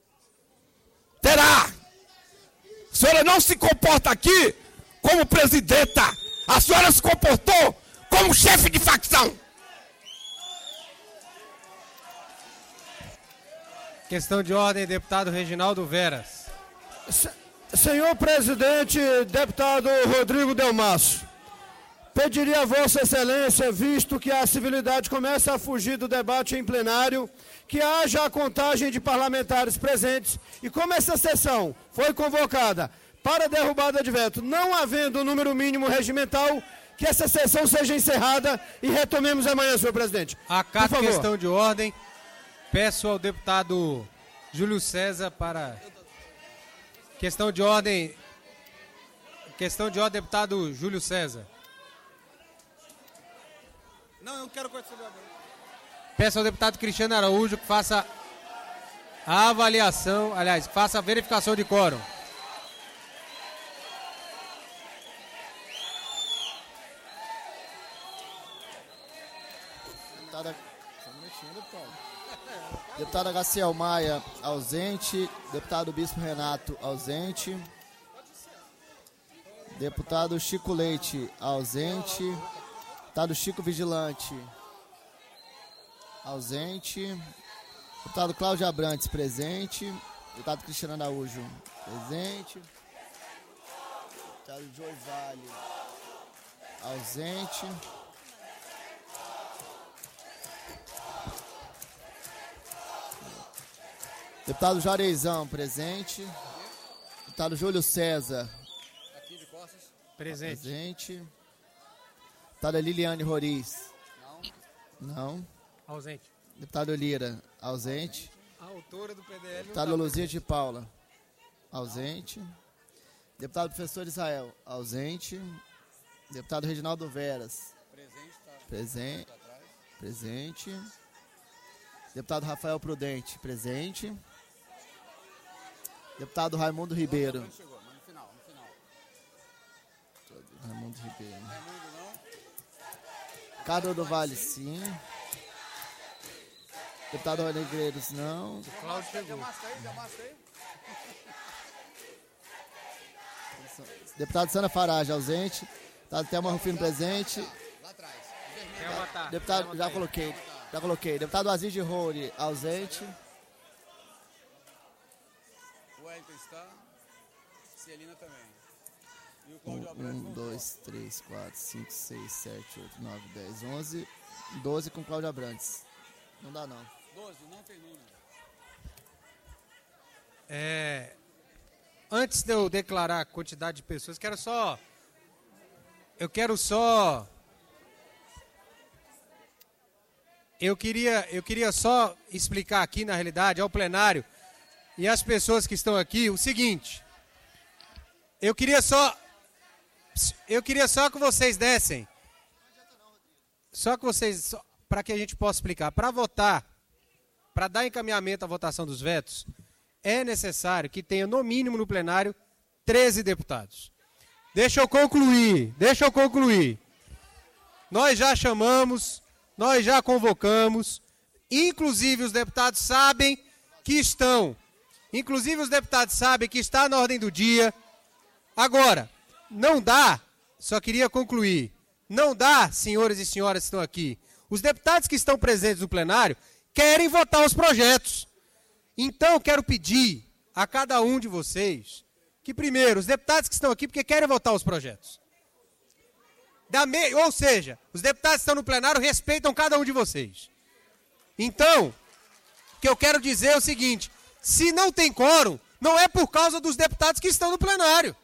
Terá. A senhora não se comporta aqui como presidenta, a senhora se comportou como chefe de facção. Questão de ordem, deputado Reginaldo Veras. Senhor presidente, deputado Rodrigo Delmasso, pediria a Vossa Excelência, visto que a civilidade começa a fugir do debate em plenário, que haja a contagem de parlamentares presentes e como essa sessão foi convocada para derrubada de veto, não havendo o número mínimo regimental, que essa sessão seja encerrada e retomemos amanhã, senhor presidente. Acato questão de ordem. Peço ao deputado Júlio César para... Questão de ordem, deputado Júlio César. Não, eu não quero questão de ordem. Peço ao deputado Cristiano Araújo que faça a avaliação, aliás, faça a verificação de quórum. Deputada Gaciel Maia, ausente. Deputado Bispo Renato, ausente. Deputado Chico Leite, ausente. Deputado Chico Vigilante, ausente. Deputado Cláudio Abrantes, presente. Deputado Cristiano Araújo, presente. Deputado Joy Vale, ausente. Deputado Jareizão, presente. Deputado Júlio César. Aqui de costas. Presente. Presente. Deputada Liliane Roriz. Não. Ausente. Deputado Lira, ausente. A autora do PDL. Deputado Luzia de Paula, ausente. Deputado Professor Israel, ausente. Deputado Reginaldo Veras. Presente. Presente. Deputado Rafael Prudente, presente. Deputado Raimundo Ribeiro. Não chegou, mas no final. Raimundo Ribeiro. Cado do Vale, sim. Deputado Rony Negreiros, não. O Cláudio chegou. Deputado Sandra Farage, ausente. Deputado Thelma Rufino, presente. Deputado, já coloquei. Deputado Aziz de Roure, ausente. O Wellington está. Celina também. E o 1, 2, 3, 4, 5, 6, 7, 8, 9, 10, 11. 12 com Cláudio Abrantes. Não dá, não. 12, não tem número. Antes de eu declarar a quantidade de pessoas, Eu queria só explicar aqui, na realidade, ao plenário e às pessoas que estão aqui, o seguinte. Eu queria só que vocês dessem. Para que a gente possa explicar. Para votar, para dar encaminhamento à votação dos vetos, é necessário que tenha, no mínimo, no plenário, 13 deputados. Deixa eu concluir. Nós já chamamos, nós já convocamos, inclusive os deputados sabem que está na ordem do dia. Agora, não dá, só queria concluir, não dá, senhores e senhoras que estão aqui, os deputados que estão presentes no plenário querem votar os projetos. Então, quero pedir a cada um de vocês que, primeiro, os deputados que estão aqui porque querem votar os projetos. Ou seja, os deputados que estão no plenário respeitam cada um de vocês. Então, o que eu quero dizer é o seguinte, se não tem quórum, não é por causa dos deputados que estão no plenário.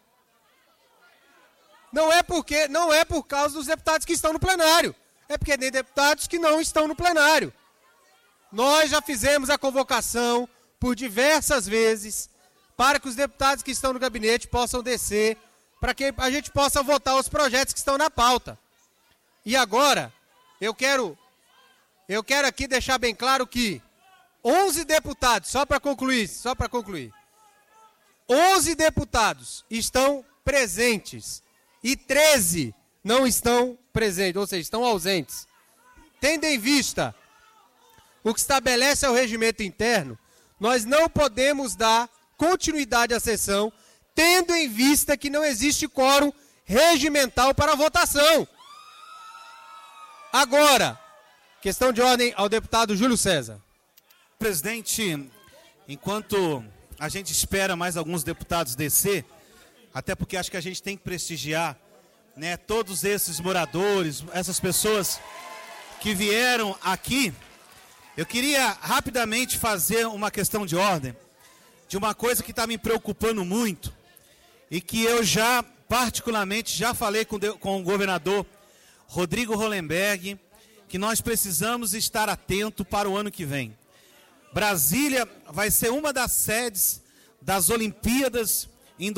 Não é por causa dos deputados que estão no plenário. É porque tem deputados que não estão no plenário. Nós já fizemos a convocação por diversas vezes para que os deputados que estão no gabinete possam descer, para que a gente possa votar os projetos que estão na pauta. E agora, eu quero aqui deixar bem claro que 11 deputados, só para concluir, 11 deputados estão presentes e 13 não estão presentes, ou seja, estão ausentes. Tendo em vista o que estabelece o regimento interno, nós não podemos dar continuidade à sessão, tendo em vista que não existe quórum regimental para a votação. Agora, questão de ordem ao deputado Júlio César. Presidente, enquanto a gente espera mais alguns deputados descer, até porque acho que a gente tem que prestigiar, né, todos esses moradores, essas pessoas que vieram aqui, eu queria rapidamente fazer uma questão de ordem, de uma coisa que está me preocupando muito, e que eu já, particularmente, já falei com o governador Rodrigo Hollenberg, que nós precisamos estar atento para o ano que vem. Brasília vai ser uma das sedes das Olimpíadas em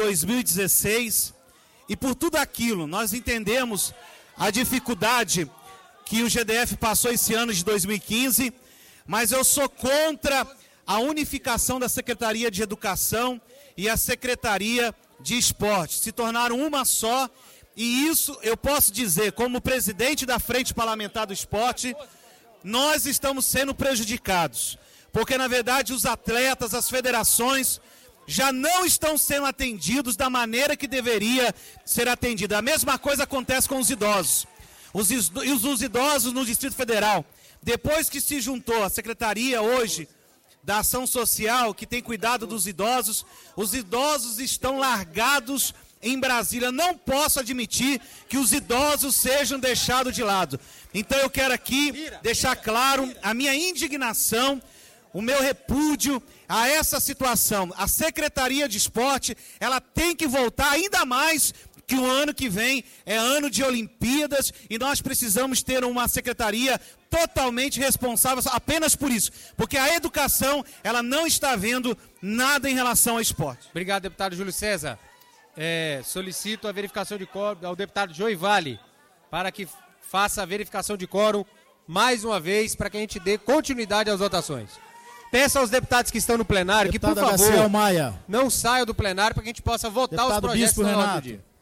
2016, e por tudo aquilo, nós entendemos a dificuldade que o GDF passou esse ano de 2015, mas eu sou contra a unificação da Secretaria de Educação e a Secretaria de Esporte. Se tornaram uma só, e isso eu posso dizer, como presidente da Frente Parlamentar do Esporte, nós estamos sendo prejudicados, porque na verdade os atletas, as federações, já não estão sendo atendidos da maneira que deveria ser atendida. A mesma coisa acontece com os idosos. Os idosos no Distrito Federal, depois que se juntou a Secretaria hoje da Ação Social, que tem cuidado dos idosos, os idosos estão largados em Brasília. Não posso admitir que os idosos sejam deixados de lado. Então eu quero aqui deixar claro a minha indignação, o meu repúdio a essa situação. A Secretaria de Esporte, ela tem que voltar, ainda mais que o ano que vem é ano de Olimpíadas, e nós precisamos ter uma secretaria totalmente responsável apenas por isso, porque a educação, ela não está vendo nada em relação ao esporte. Obrigado, deputado Júlio César. Solicito a verificação de quórum ao deputado Joey Vale, para que faça a verificação de quórum mais uma vez, para que a gente dê continuidade às votações. Peço aos deputados que estão no plenário deputado que, por favor, Maia. Não saiam do plenário para que a gente possa votar deputado os projetos Bispo na Renato. ordem do dia.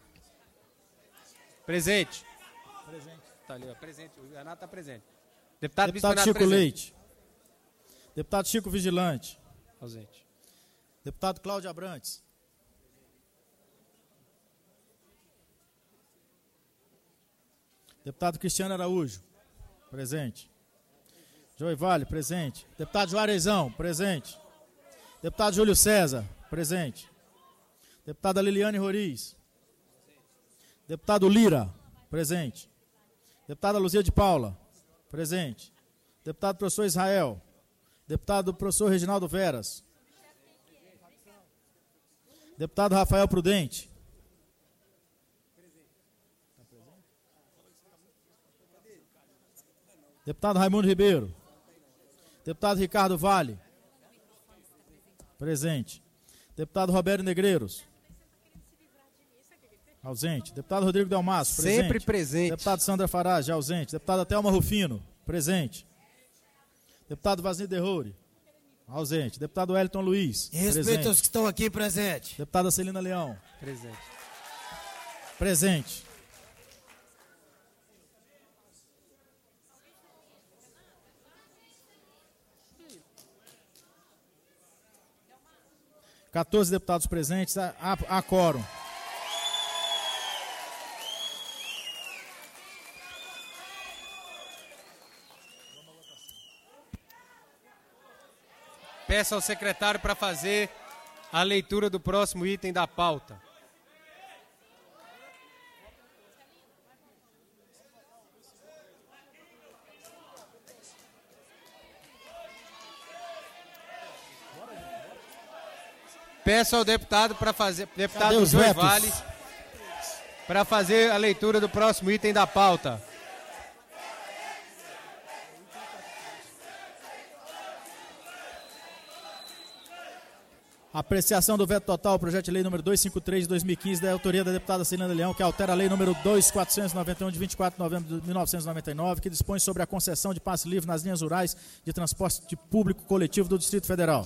Presente. Tá ali, ó, presente. O Renato está presente. Deputado Bispo Renato Chico presente. Leite. Deputado Chico Vigilante. Ausente. Deputado Cláudio Abrantes. Deputado Cristiano Araújo. Presente. Joey Vale, presente. Deputado Juarezão, presente. Deputado Júlio César, presente. Deputada Liliane Roriz. Deputado Lira, presente. Deputada Luzia de Paula, presente. Deputado professor Israel. Deputado professor Reginaldo Veras. Deputado Rafael Prudente. Deputado Raimundo Ribeiro. Deputado Ricardo Vale. Presente. Deputado Roberto Negreiros. Ausente. Deputado Rodrigo Delmasso. Presente. Sempre presente. Deputado Sandra Farage. Ausente. Deputada Thelma Rufino. Presente. Deputado Vasni Derrori. Ausente. Deputado Wellington Luiz. Em respeito aos que estão aqui presentes. Deputada Celina Leão. Presente. Presente. (14 deputados presentes, há quórum. Peço ao secretário para fazer a leitura do próximo item da pauta. Peço ao deputado para fazer, deputado Joey Vale, para fazer a leitura do próximo item da pauta. Apreciação do veto total ao projeto de lei número 253 de 2015, da autoria da deputada Celina Leão, que altera a lei número 2491 de 24 de novembro de 1999, que dispõe sobre a concessão de passe livre nas linhas rurais de transporte público coletivo do Distrito Federal.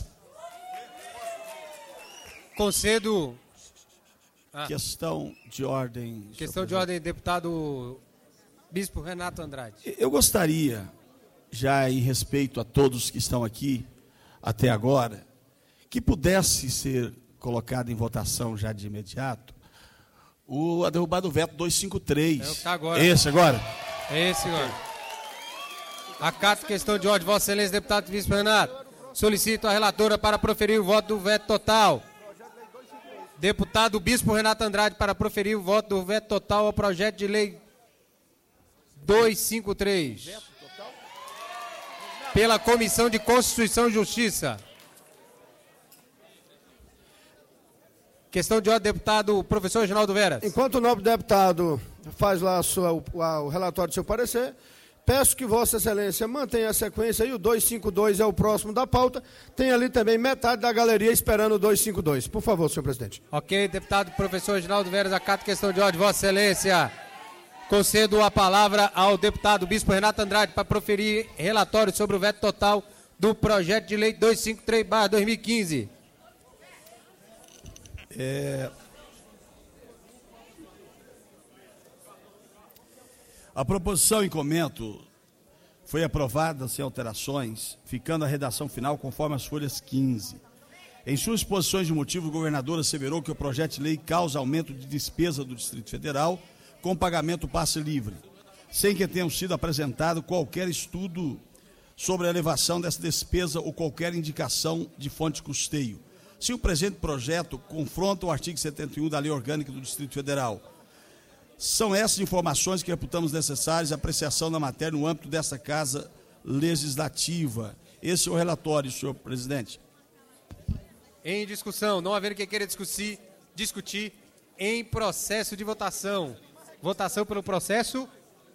Concedo. Questão de ordem. Questão de ordem, deputado Bispo Renato Andrade. Eu gostaria, já em respeito a todos que estão aqui até agora, que pudesse ser colocado em votação já de imediato a derrubada do veto 253. É o que está agora. Esse agora? É esse agora. Acato questão de ordem, Vossa Excelência, deputado Bispo Renato. Solicito a relatora para proferir o voto do veto total. Deputado Bispo Renato Andrade para proferir o voto do veto total ao projeto de lei 253. Pela Comissão de Constituição e Justiça. Questão de ordem, deputado professor Reginaldo Veras. Enquanto o nobre deputado faz lá o relatório do seu parecer, peço que Vossa Excelência mantenha a sequência e o 252 é o próximo da pauta. Tem ali também metade da galeria esperando o 252. Por favor, senhor presidente. Ok, deputado professor Reginaldo Veras, acato questão de ordem, Vossa Excelência. Concedo a palavra ao deputado Bispo Renato Andrade para proferir relatório sobre o veto total do projeto de lei 253/2015. A proposição em comento foi aprovada sem alterações, ficando a redação final conforme as folhas 15. Em suas exposições de motivo, o governador asseverou que o projeto de lei causa aumento de despesa do Distrito Federal com pagamento passe livre, sem que tenham sido apresentado qualquer estudo sobre a elevação dessa despesa ou qualquer indicação de fonte de custeio. Se o presente projeto confronta o artigo 71 da Lei Orgânica do Distrito Federal, são essas informações que reputamos necessárias à apreciação da matéria no âmbito dessa Casa Legislativa. Esse é o relatório, senhor presidente. Em discussão, não havendo quem queira discutir em processo de votação. Votação pelo processo.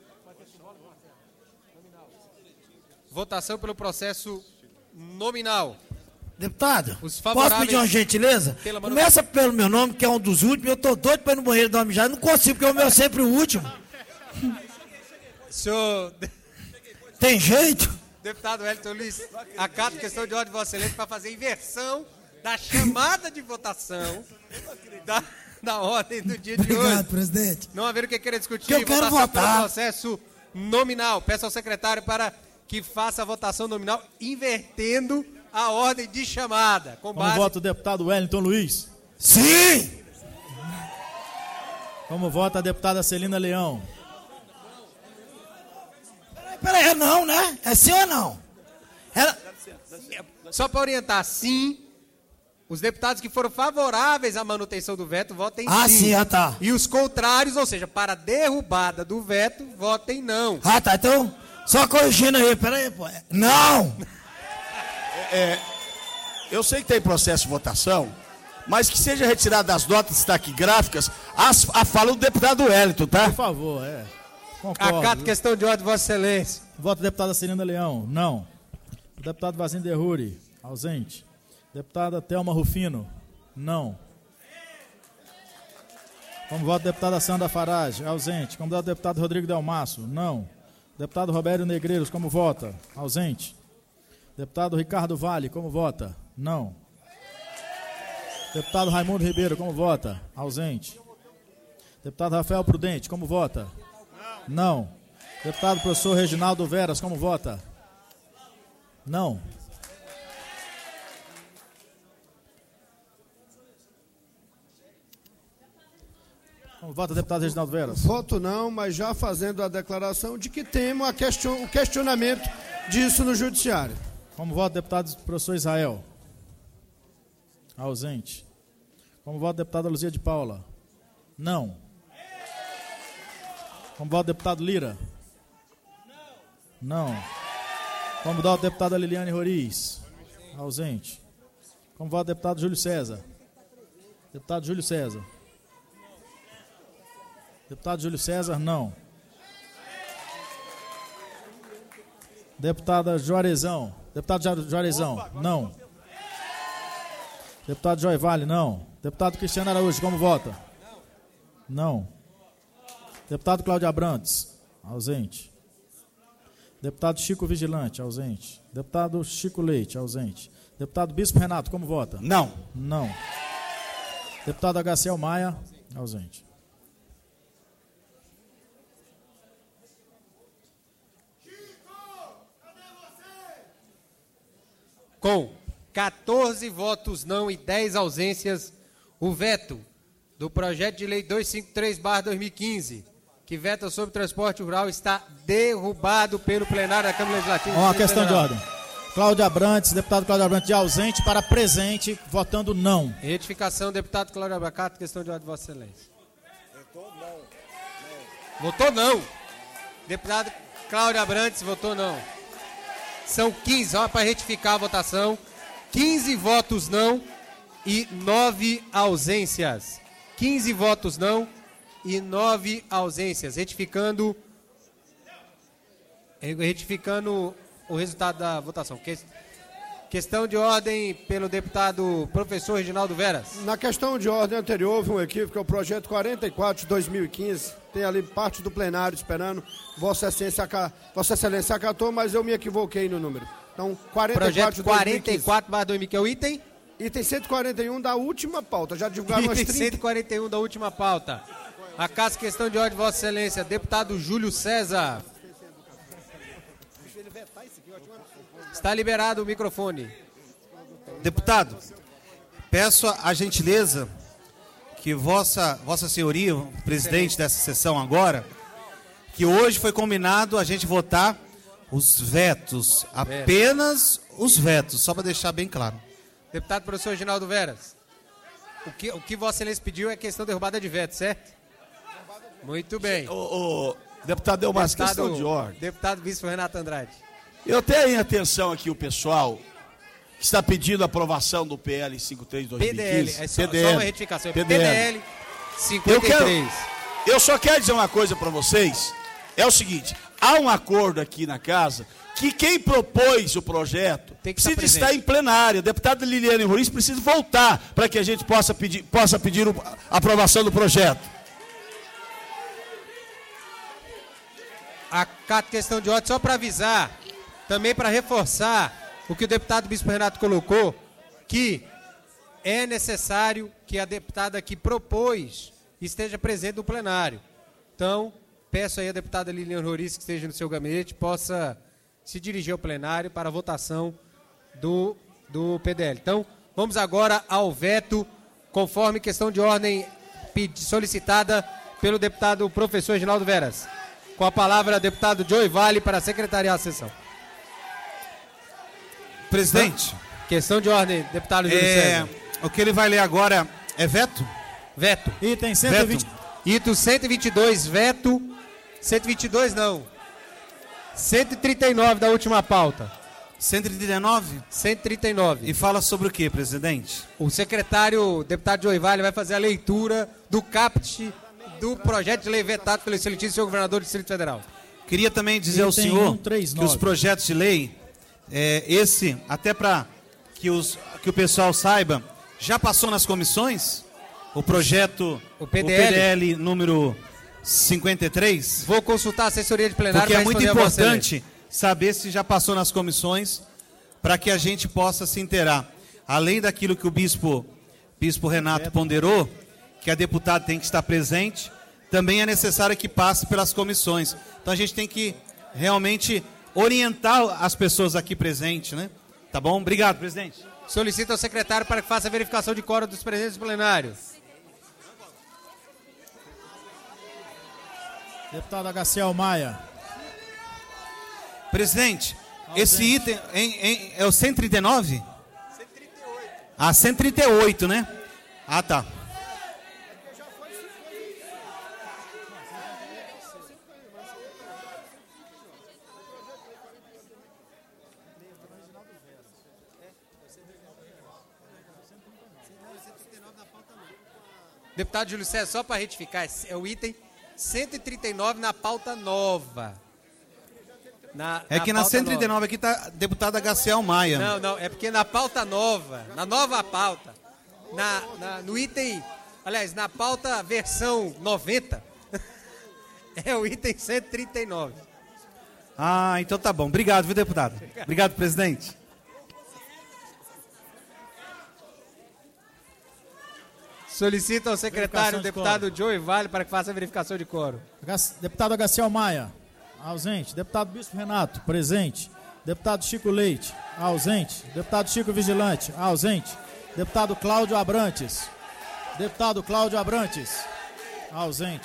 Votação pelo processo nominal. Deputado, posso pedir uma gentileza? Começa pelo meu nome, que é um dos últimos. Eu estou doido para ir no banheiro dar uma mijada. Não consigo, porque o meu é sempre o último. Senhor... Tem jeito? Deputado Wellington Luiz, acato questão de ordem de Vossa Excelência para fazer inversão da chamada de votação da ordem do dia de hoje. Obrigado, presidente. Não havendo quem queira discutir, que eu quero votação votar pelo processo nominal. Peço ao secretário para que faça a votação nominal invertendo a ordem de chamada. Com Como base... vota o deputado Wellington Luiz? Sim! Como vota a deputada Celina Leão? Peraí, não, né? É sim ou não? Só para orientar, sim, os deputados que foram favoráveis à manutenção do veto, votem sim. Ah, sim, tá. E os contrários, ou seja, para a derrubada do veto, votem não. Ah, tá, então, só corrigindo aí, peraí, pô. Não! Eu sei que tem processo de votação, mas que seja retirado das notas taquigráficas a fala do deputado Wellington, tá? Por favor, Concordo. Acato questão de ordem, Vossa Excelência. Voto deputada Celina Leão? Não. O deputado Vazinho Derruri? Ausente. Deputada Thelma Rufino? Não. Como voto deputada Sandra Farage? Ausente. Como voto deputado Rodrigo Delmasso? Não. Deputado Robério Negreiros, como vota? Ausente. Deputado Ricardo Vale, como vota? Não. Deputado Raimundo Ribeiro, como vota? Ausente. Deputado Rafael Prudente, como vota? Não. Deputado professor Reginaldo Veras, como vota? Não. Como vota o deputado Reginaldo Veras? Voto não, mas já fazendo a declaração de que temos o questionamento disso no judiciário. Como vota o deputado professor Israel? Ausente. Como vota a deputada Luzia de Paula? Não. Como vota o deputado Lira? Não. Como vota a deputada Liliane Roriz? Ausente. Como vota o deputado Júlio César? Deputado Júlio César. Deputado Júlio César, não. Deputada Juarezão. Deputado Juarezão, não. Deputado Joy Vale, não. Deputado Cristiano Araújo, como vota? Não. Deputado Cláudio Abrantes, ausente. Deputado Chico Vigilante, ausente. Deputado Chico Leite, ausente. Deputado Bispo Renato, como vota? Não. Não. Deputado HCL Maia, ausente. Com 14 votos não e 10 ausências, o veto do projeto de lei 253/2015, que veta sobre transporte rural, está derrubado pelo plenário da Câmara Legislativa. Uma questão de ordem. Cláudio Abrantes, deputado Cláudio Abrantes, de ausente para presente, votando não. Retificação, deputado Cláudio Abrantes, questão de ordem, Vossa Excelência. Votou não. Deputado Cláudio Abrantes votou não. São 15, ó, para retificar a votação. 15 votos não e 9 ausências. 15 votos não e 9 ausências. Retificando o resultado da votação. Questão de ordem pelo deputado professor Reginaldo Veras. Na questão de ordem anterior, houve um equívoco, é o projeto 44 de 2015. Tem ali parte do plenário esperando. Vossa Excelência acatou, mas eu me equivoquei no número. Então, 44 projeto 44/2015, que é o item? Item 141 da última pauta. Já divulgaram umas 30. Item 141 da última pauta. Acaso questão de ordem, Vossa Excelência. Deputado Júlio César. Está liberado o microfone. Deputado, peço a gentileza que Vossa Senhoria, o presidente dessa sessão agora, que hoje foi combinado a gente votar os vetos, apenas os vetos, só para deixar bem claro. Deputado professor Reginaldo Veras, o que Vossa Excelência pediu é questão de derrubada de veto, certo? Muito bem. O deputado Delmasso, questão de ordem. Deputado Bispo Renato Andrade. Eu tenho em atenção aqui o pessoal que está pedindo a aprovação do PL 53/2015. PDL, é só uma retificação. PDL 53. Eu só quero dizer uma coisa para vocês. É o seguinte, há um acordo aqui na casa que quem propôs o projeto precisa estar em plenário. A deputada Liliane Roriz precisa voltar para que a gente possa pedir a aprovação do projeto. A questão de ordem, só para avisar, também para reforçar o que o deputado Bispo Renato colocou, que é necessário que a deputada que propôs esteja presente no plenário. Então, peço aí a deputada Liliane Roriz que esteja no seu gabinete, possa se dirigir ao plenário para a votação do PDL. Então, vamos agora ao veto, conforme questão de ordem solicitada pelo deputado professor Reginaldo Veras. Com a palavra, deputado Joey Vale para secretariar a sessão. Presidente. Questão de ordem, deputado Júlio César. O que ele vai ler agora é veto? Veto. Item 120. Item 122, veto. 122 não. 139 da última pauta. 139? 139. E fala sobre o que, presidente? O secretário, deputado Joey Vale, vai fazer a leitura do caput do projeto de lei vetado pelo excelentíssimo senhor governador do Distrito Federal. Queria também dizer ao senhor que os projetos de lei, até para que o pessoal saiba, já passou nas comissões? O projeto, o PDL número 53? Vou consultar a assessoria de plenário. Porque é muito importante saber se já passou nas comissões, para que a gente possa se inteirar. Além daquilo que o bispo Renato ponderou, que a deputada tem que estar presente, também é necessário que passe pelas comissões. Então a gente tem que realmente orientar as pessoas aqui presentes, né? Tá bom? Obrigado, presidente. Solicito ao secretário para que faça a verificação de quórum dos presentes do plenário. Deputado Agaciel Maia. Presidente, esse item é o 139? 138. Ah, 138, né? Ah, tá. Deputado Júlio César, só para retificar, é o item 139 na pauta nova. Na 139 nova. aqui está deputado Agaciel Maia. Não, é porque na pauta nova, na nova pauta, no item, aliás, na pauta versão 90, é o item 139. Ah, então tá bom. Obrigado, viu, deputado? Obrigado, presidente. Solicito ao secretário, o deputado Joey Vale, para que faça a verificação de quórum. Deputado Agaciel Maia, ausente. Deputado Bispo Renato, presente. Deputado Chico Leite, ausente. Deputado Chico Vigilante, ausente. Deputado Cláudio Abrantes. Deputado Cláudio Abrantes, ausente.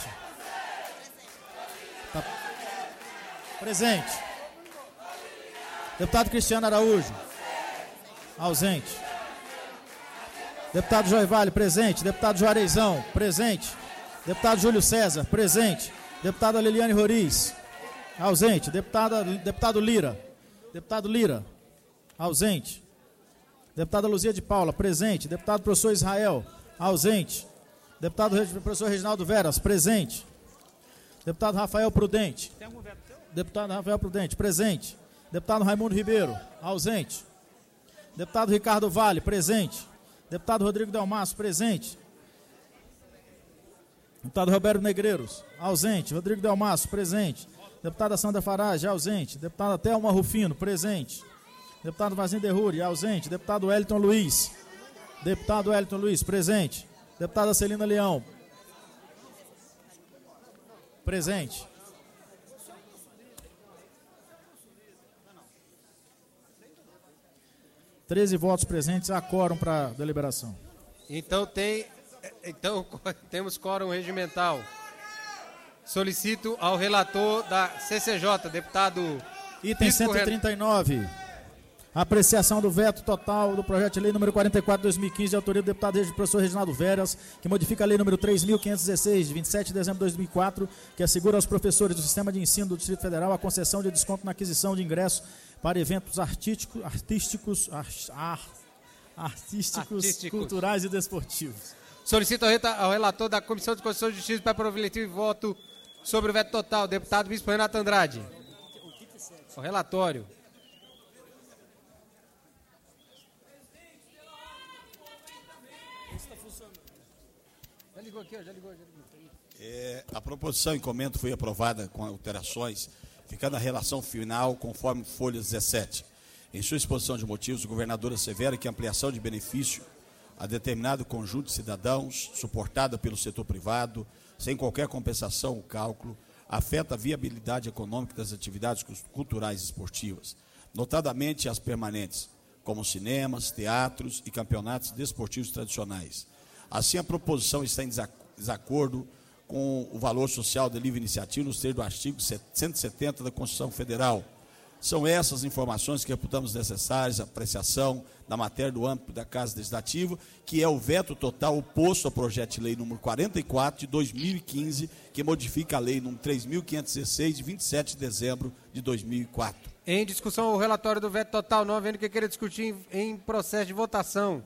Presente. Deputado Cristiano Araújo, ausente. Deputado Joey Vale, presente. Deputado Juareizão, presente. Deputado Júlio César, presente. Deputada Liliane Roriz, ausente. Deputado Lira. Deputado Lira, ausente. Deputada Luzia de Paula, presente. Deputado professor Israel, ausente. Deputado professor Reginaldo Veras, presente. Deputado Rafael Prudente. Deputado Rafael Prudente, presente. Deputado Raimundo Ribeiro, ausente. Deputado Ricardo Vale, presente. Deputado Rodrigo Delmasso, presente. Deputado Roberto Negreiros, ausente. Rodrigo Delmasso, presente. Deputada Sandra Farage, ausente. Deputada Thelma Rufino, presente. Deputado Vazinho Derruri, ausente. Deputado Wellington Luiz. Deputado Wellington Luiz, presente. Deputada Celina Leão, presente. Treze votos presentes, há quórum para deliberação. Então temos quórum regimental. Solicito ao relator da CCJ, deputado Item 139. Apreciação do veto total do projeto de lei número 44/2015, de autoria do deputado professor Reginaldo Veras, que modifica a lei número 3.516, de 27 de dezembro de 2004, que assegura aos professores do sistema de ensino do Distrito Federal a concessão de desconto na aquisição de ingresso para eventos artísticos, culturais e desportivos. Solicito ao relator da Comissão de Constituição e Justiça para prover voto sobre o veto total, deputado Bispo Renato Andrade. O relatório. Já ligou. A proposição em comento foi aprovada com alterações, ficando a relação final conforme folha 17. Em sua exposição de motivos, o governador assevera que a ampliação de benefício a determinado conjunto de cidadãos, suportada pelo setor privado, sem qualquer compensação ou cálculo, afeta a viabilidade econômica das atividades culturais e esportivas, notadamente as permanentes, como cinemas, teatros e campeonatos desportivos tradicionais. Assim, a proposição está em desacordo com o valor social da livre iniciativa nos termos do artigo 170 da Constituição Federal. São essas informações que reputamos necessárias à apreciação da matéria do âmbito da Casa Legislativa, que é o veto total oposto ao projeto de lei número 44 de 2015, que modifica a lei número 3.516 de 27 de dezembro de 2004. Em discussão, o relatório do veto total, não havendo que queira discutir em processo de votação.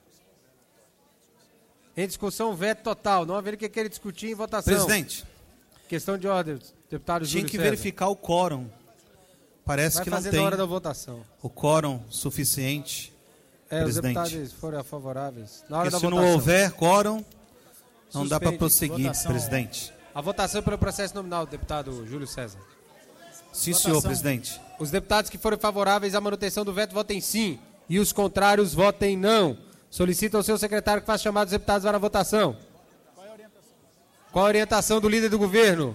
Em discussão, veto total, não havendo que queira discutir em votação. Presidente. Questão de ordem, deputado Júlio Tinha que César. verificar o quórum. Parece Vai que não fazer tem na hora da votação. o quórum suficiente, Os presidente. deputados forem favoráveis. Na hora Porque da se votação. não houver quórum, não dá para Suspende. prosseguir, Votação. presidente. A votação pelo processo nominal, deputado Júlio César. Sim, senhor presidente. Os deputados que forem favoráveis à manutenção do veto votem sim. E os contrários votem não. Solicito ao seu secretário que faça chamar os deputados para a votação. Qual a orientação do líder do governo?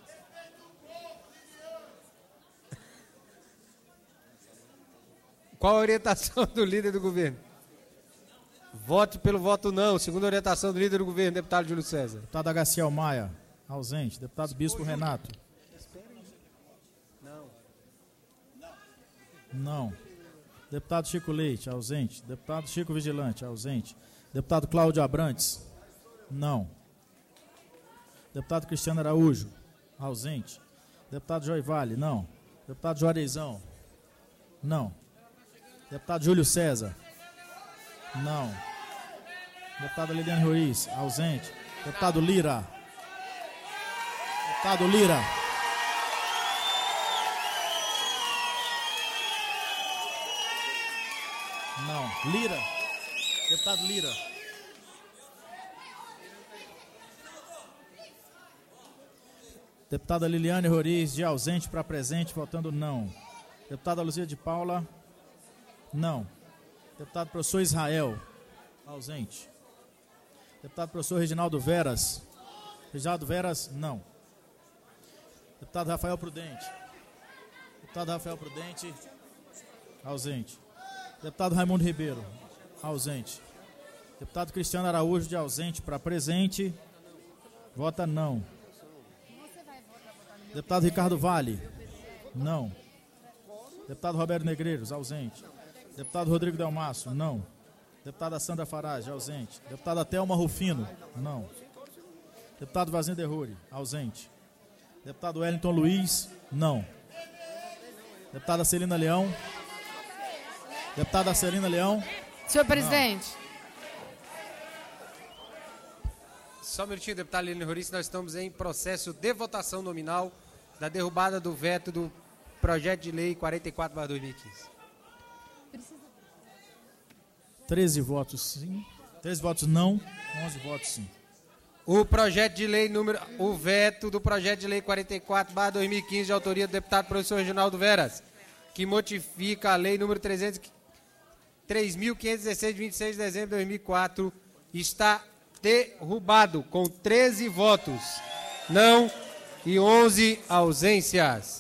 Qual a orientação do líder do governo? Vote pelo voto não. Segundo a orientação do líder do governo, deputado Júlio César. Deputado Agaciel Maia, ausente. Deputado Bispo Renato. Não. Deputado Chico Leite, ausente. Deputado Chico Vigilante, ausente. Deputado Cláudio Abrantes, não. Deputado Cristiano Araújo, ausente. Deputado Joy Vale, não. Deputado Juareizão, não. Deputado Júlio César, não. Deputada Liliane Ruiz, ausente. Deputado Lira. Deputado Lira. Não. Lira. Deputado Lira. Deputada Liliane Roriz, de ausente para presente, votando não. Deputada Luzia de Paula, não. Deputado professor Israel, ausente. Deputado professor Reginaldo Veras, não. Deputado Rafael Prudente. Deputado Rafael Prudente, ausente. Deputado Raimundo Ribeiro, ausente. Deputado Cristiano Araújo, de ausente para presente, vota não. Deputado Ricardo Vale, não. Deputado Roberto Negreiros, ausente. Deputado Rodrigo Delmasso, não. Deputada Sandra Farage, ausente. Deputada Thelma Rufino, não. Deputado Vazinho Derruri, ausente. Deputado Wellington Luiz, não. Deputada Celina Leão. Deputada Celina Leão. Senhor presidente. Só um minutinho, deputado Liliane Roriz, nós estamos em processo de votação nominal da derrubada do veto do projeto de lei 44/2015. 13 votos sim. 13 votos não. 11 votos sim. O veto do projeto de lei 44/2015, de autoria do deputado professor Reginaldo Veras, que modifica a lei número 3.516, de 26 de dezembro de 2004, está derrubado com 13 votos não e 11 ausências.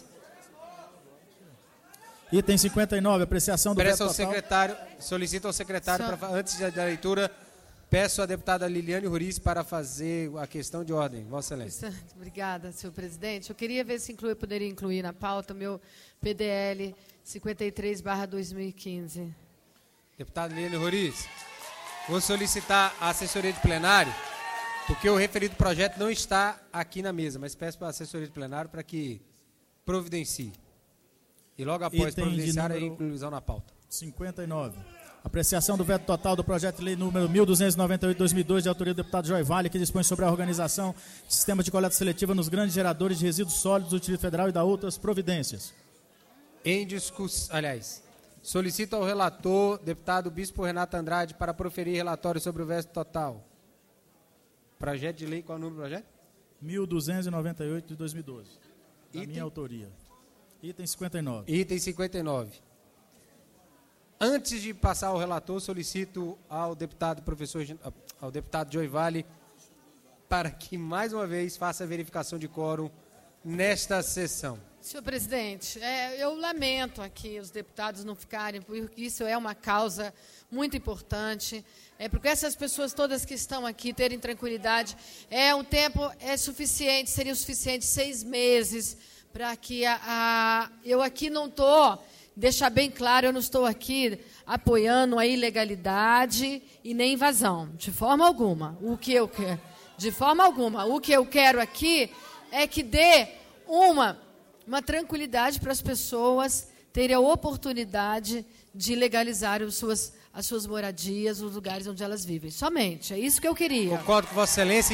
Item 59, apreciação do veto total. Solicito ao secretário, antes da leitura, peço à deputada Liliane Roriz para fazer a questão de ordem. Vossa Excelência. Obrigada, senhor presidente. Eu queria ver se poderia incluir na pauta o meu PDL 53/2015. Deputado Liliane Roriz, vou solicitar a assessoria de plenário, porque o referido projeto não está aqui na mesa, mas peço para a assessoria de plenário para que providencie. E logo após providenciar a inclusão na pauta. 59. Apreciação do veto total do projeto de lei número 1298/2002, de autoria do deputado Joy Vale, que dispõe sobre a organização de sistemas de coleta seletiva nos grandes geradores de resíduos sólidos do Distrito Federal e da outras providências. Em discussão, solicito ao relator, deputado Bispo Renato Andrade, para proferir relatório sobre o veto total. Projeto de lei, qual é o número do projeto? 1298 de 2012. Da minha autoria. Item 59. Item 59. Antes de passar ao relator, solicito ao deputado Joy Vale para que mais uma vez faça a verificação de quórum nesta sessão. Senhor presidente, eu lamento aqui os deputados não ficarem, porque isso é uma causa muito importante. Porque essas pessoas todas que estão aqui terem tranquilidade, um tempo suficiente, seria o suficiente 6 meses para que eu aqui não estou, deixar bem claro, eu não estou aqui apoiando a ilegalidade e nem invasão, de forma alguma. De forma alguma. O que eu quero aqui é que dê uma tranquilidade para as pessoas terem a oportunidade de legalizar as suas moradias, os lugares onde elas vivem. Somente, é isso que eu queria. Concordo com Vossa Excelência,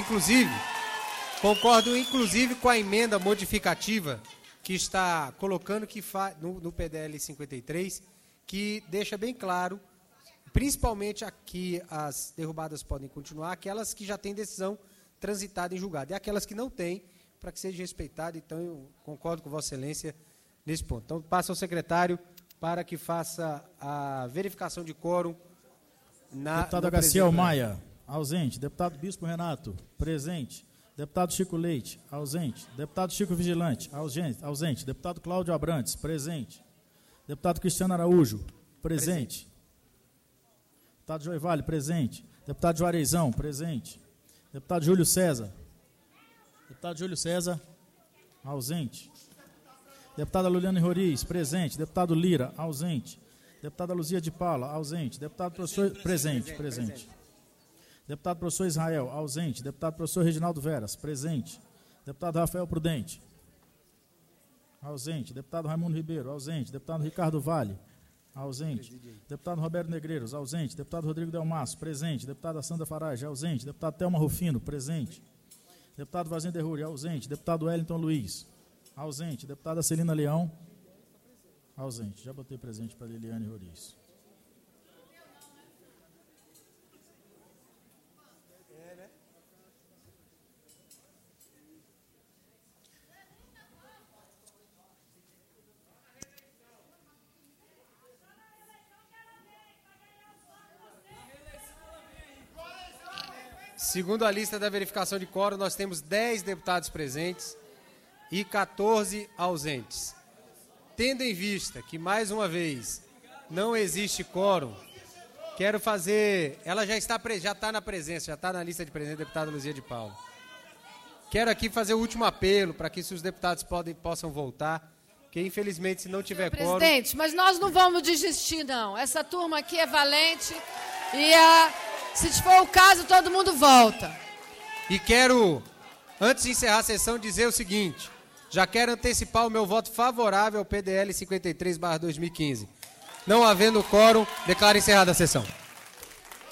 inclusive com a emenda modificativa que está colocando no PDL 53, que deixa bem claro, principalmente aqui as derrubadas podem continuar, aquelas que já têm decisão transitada em julgado, e aquelas que não têm, para que seja respeitado. Então, eu concordo com Vossa Excelência nesse ponto. Então, passa ao secretário para que faça a verificação de quórum Deputado Agaciel Maia, ausente. Deputado Bispo Renato, presente. Deputado Chico Leite, ausente. Deputado Chico Vigilante, ausente. Deputado Cláudio Abrantes, presente. Deputado Cristiano Araújo, presente. Deputado Joy Vale, presente. Deputado Juareizão, presente. Deputado Júlio César. Deputado Júlio César, ausente. Deputada Luliane Roriz, presente. Deputado Lira, ausente. Deputada Luzia de Paula, ausente. Deputado professor, presente. Deputado professor Israel, ausente. Deputado professor Reginaldo Veras, presente. Deputado Rafael Prudente, ausente. Deputado Raimundo Ribeiro, ausente. Deputado Ricardo Vale, ausente. Deputado Roberto Negreiros, ausente. Deputado Rodrigo Delmasso, presente. Deputada Sandra Farage, ausente. Deputado Thelma Rufino, presente. Deputado Vazinho Derruri, ausente. Deputado Wellington Luiz, ausente. Deputada Celina Leão, ausente. Já botei presente para Liliane Roriz. Segundo a lista da verificação de quórum, nós temos 10 deputados presentes e 14 ausentes. Tendo em vista que, mais uma vez, não existe quórum, quero fazer... Ela já está na presença, já está na lista de presença, deputada Luzia de Paula. Quero aqui fazer o último apelo para que os deputados possam voltar, porque, infelizmente, se não tiver quórum... Presidente, mas nós não vamos desistir, não. Essa turma aqui é valente e se for o caso, todo mundo volta. E quero, antes de encerrar a sessão, dizer o seguinte: já quero antecipar o meu voto favorável ao PDL 53/2015. Não havendo quórum, declaro encerrada a sessão.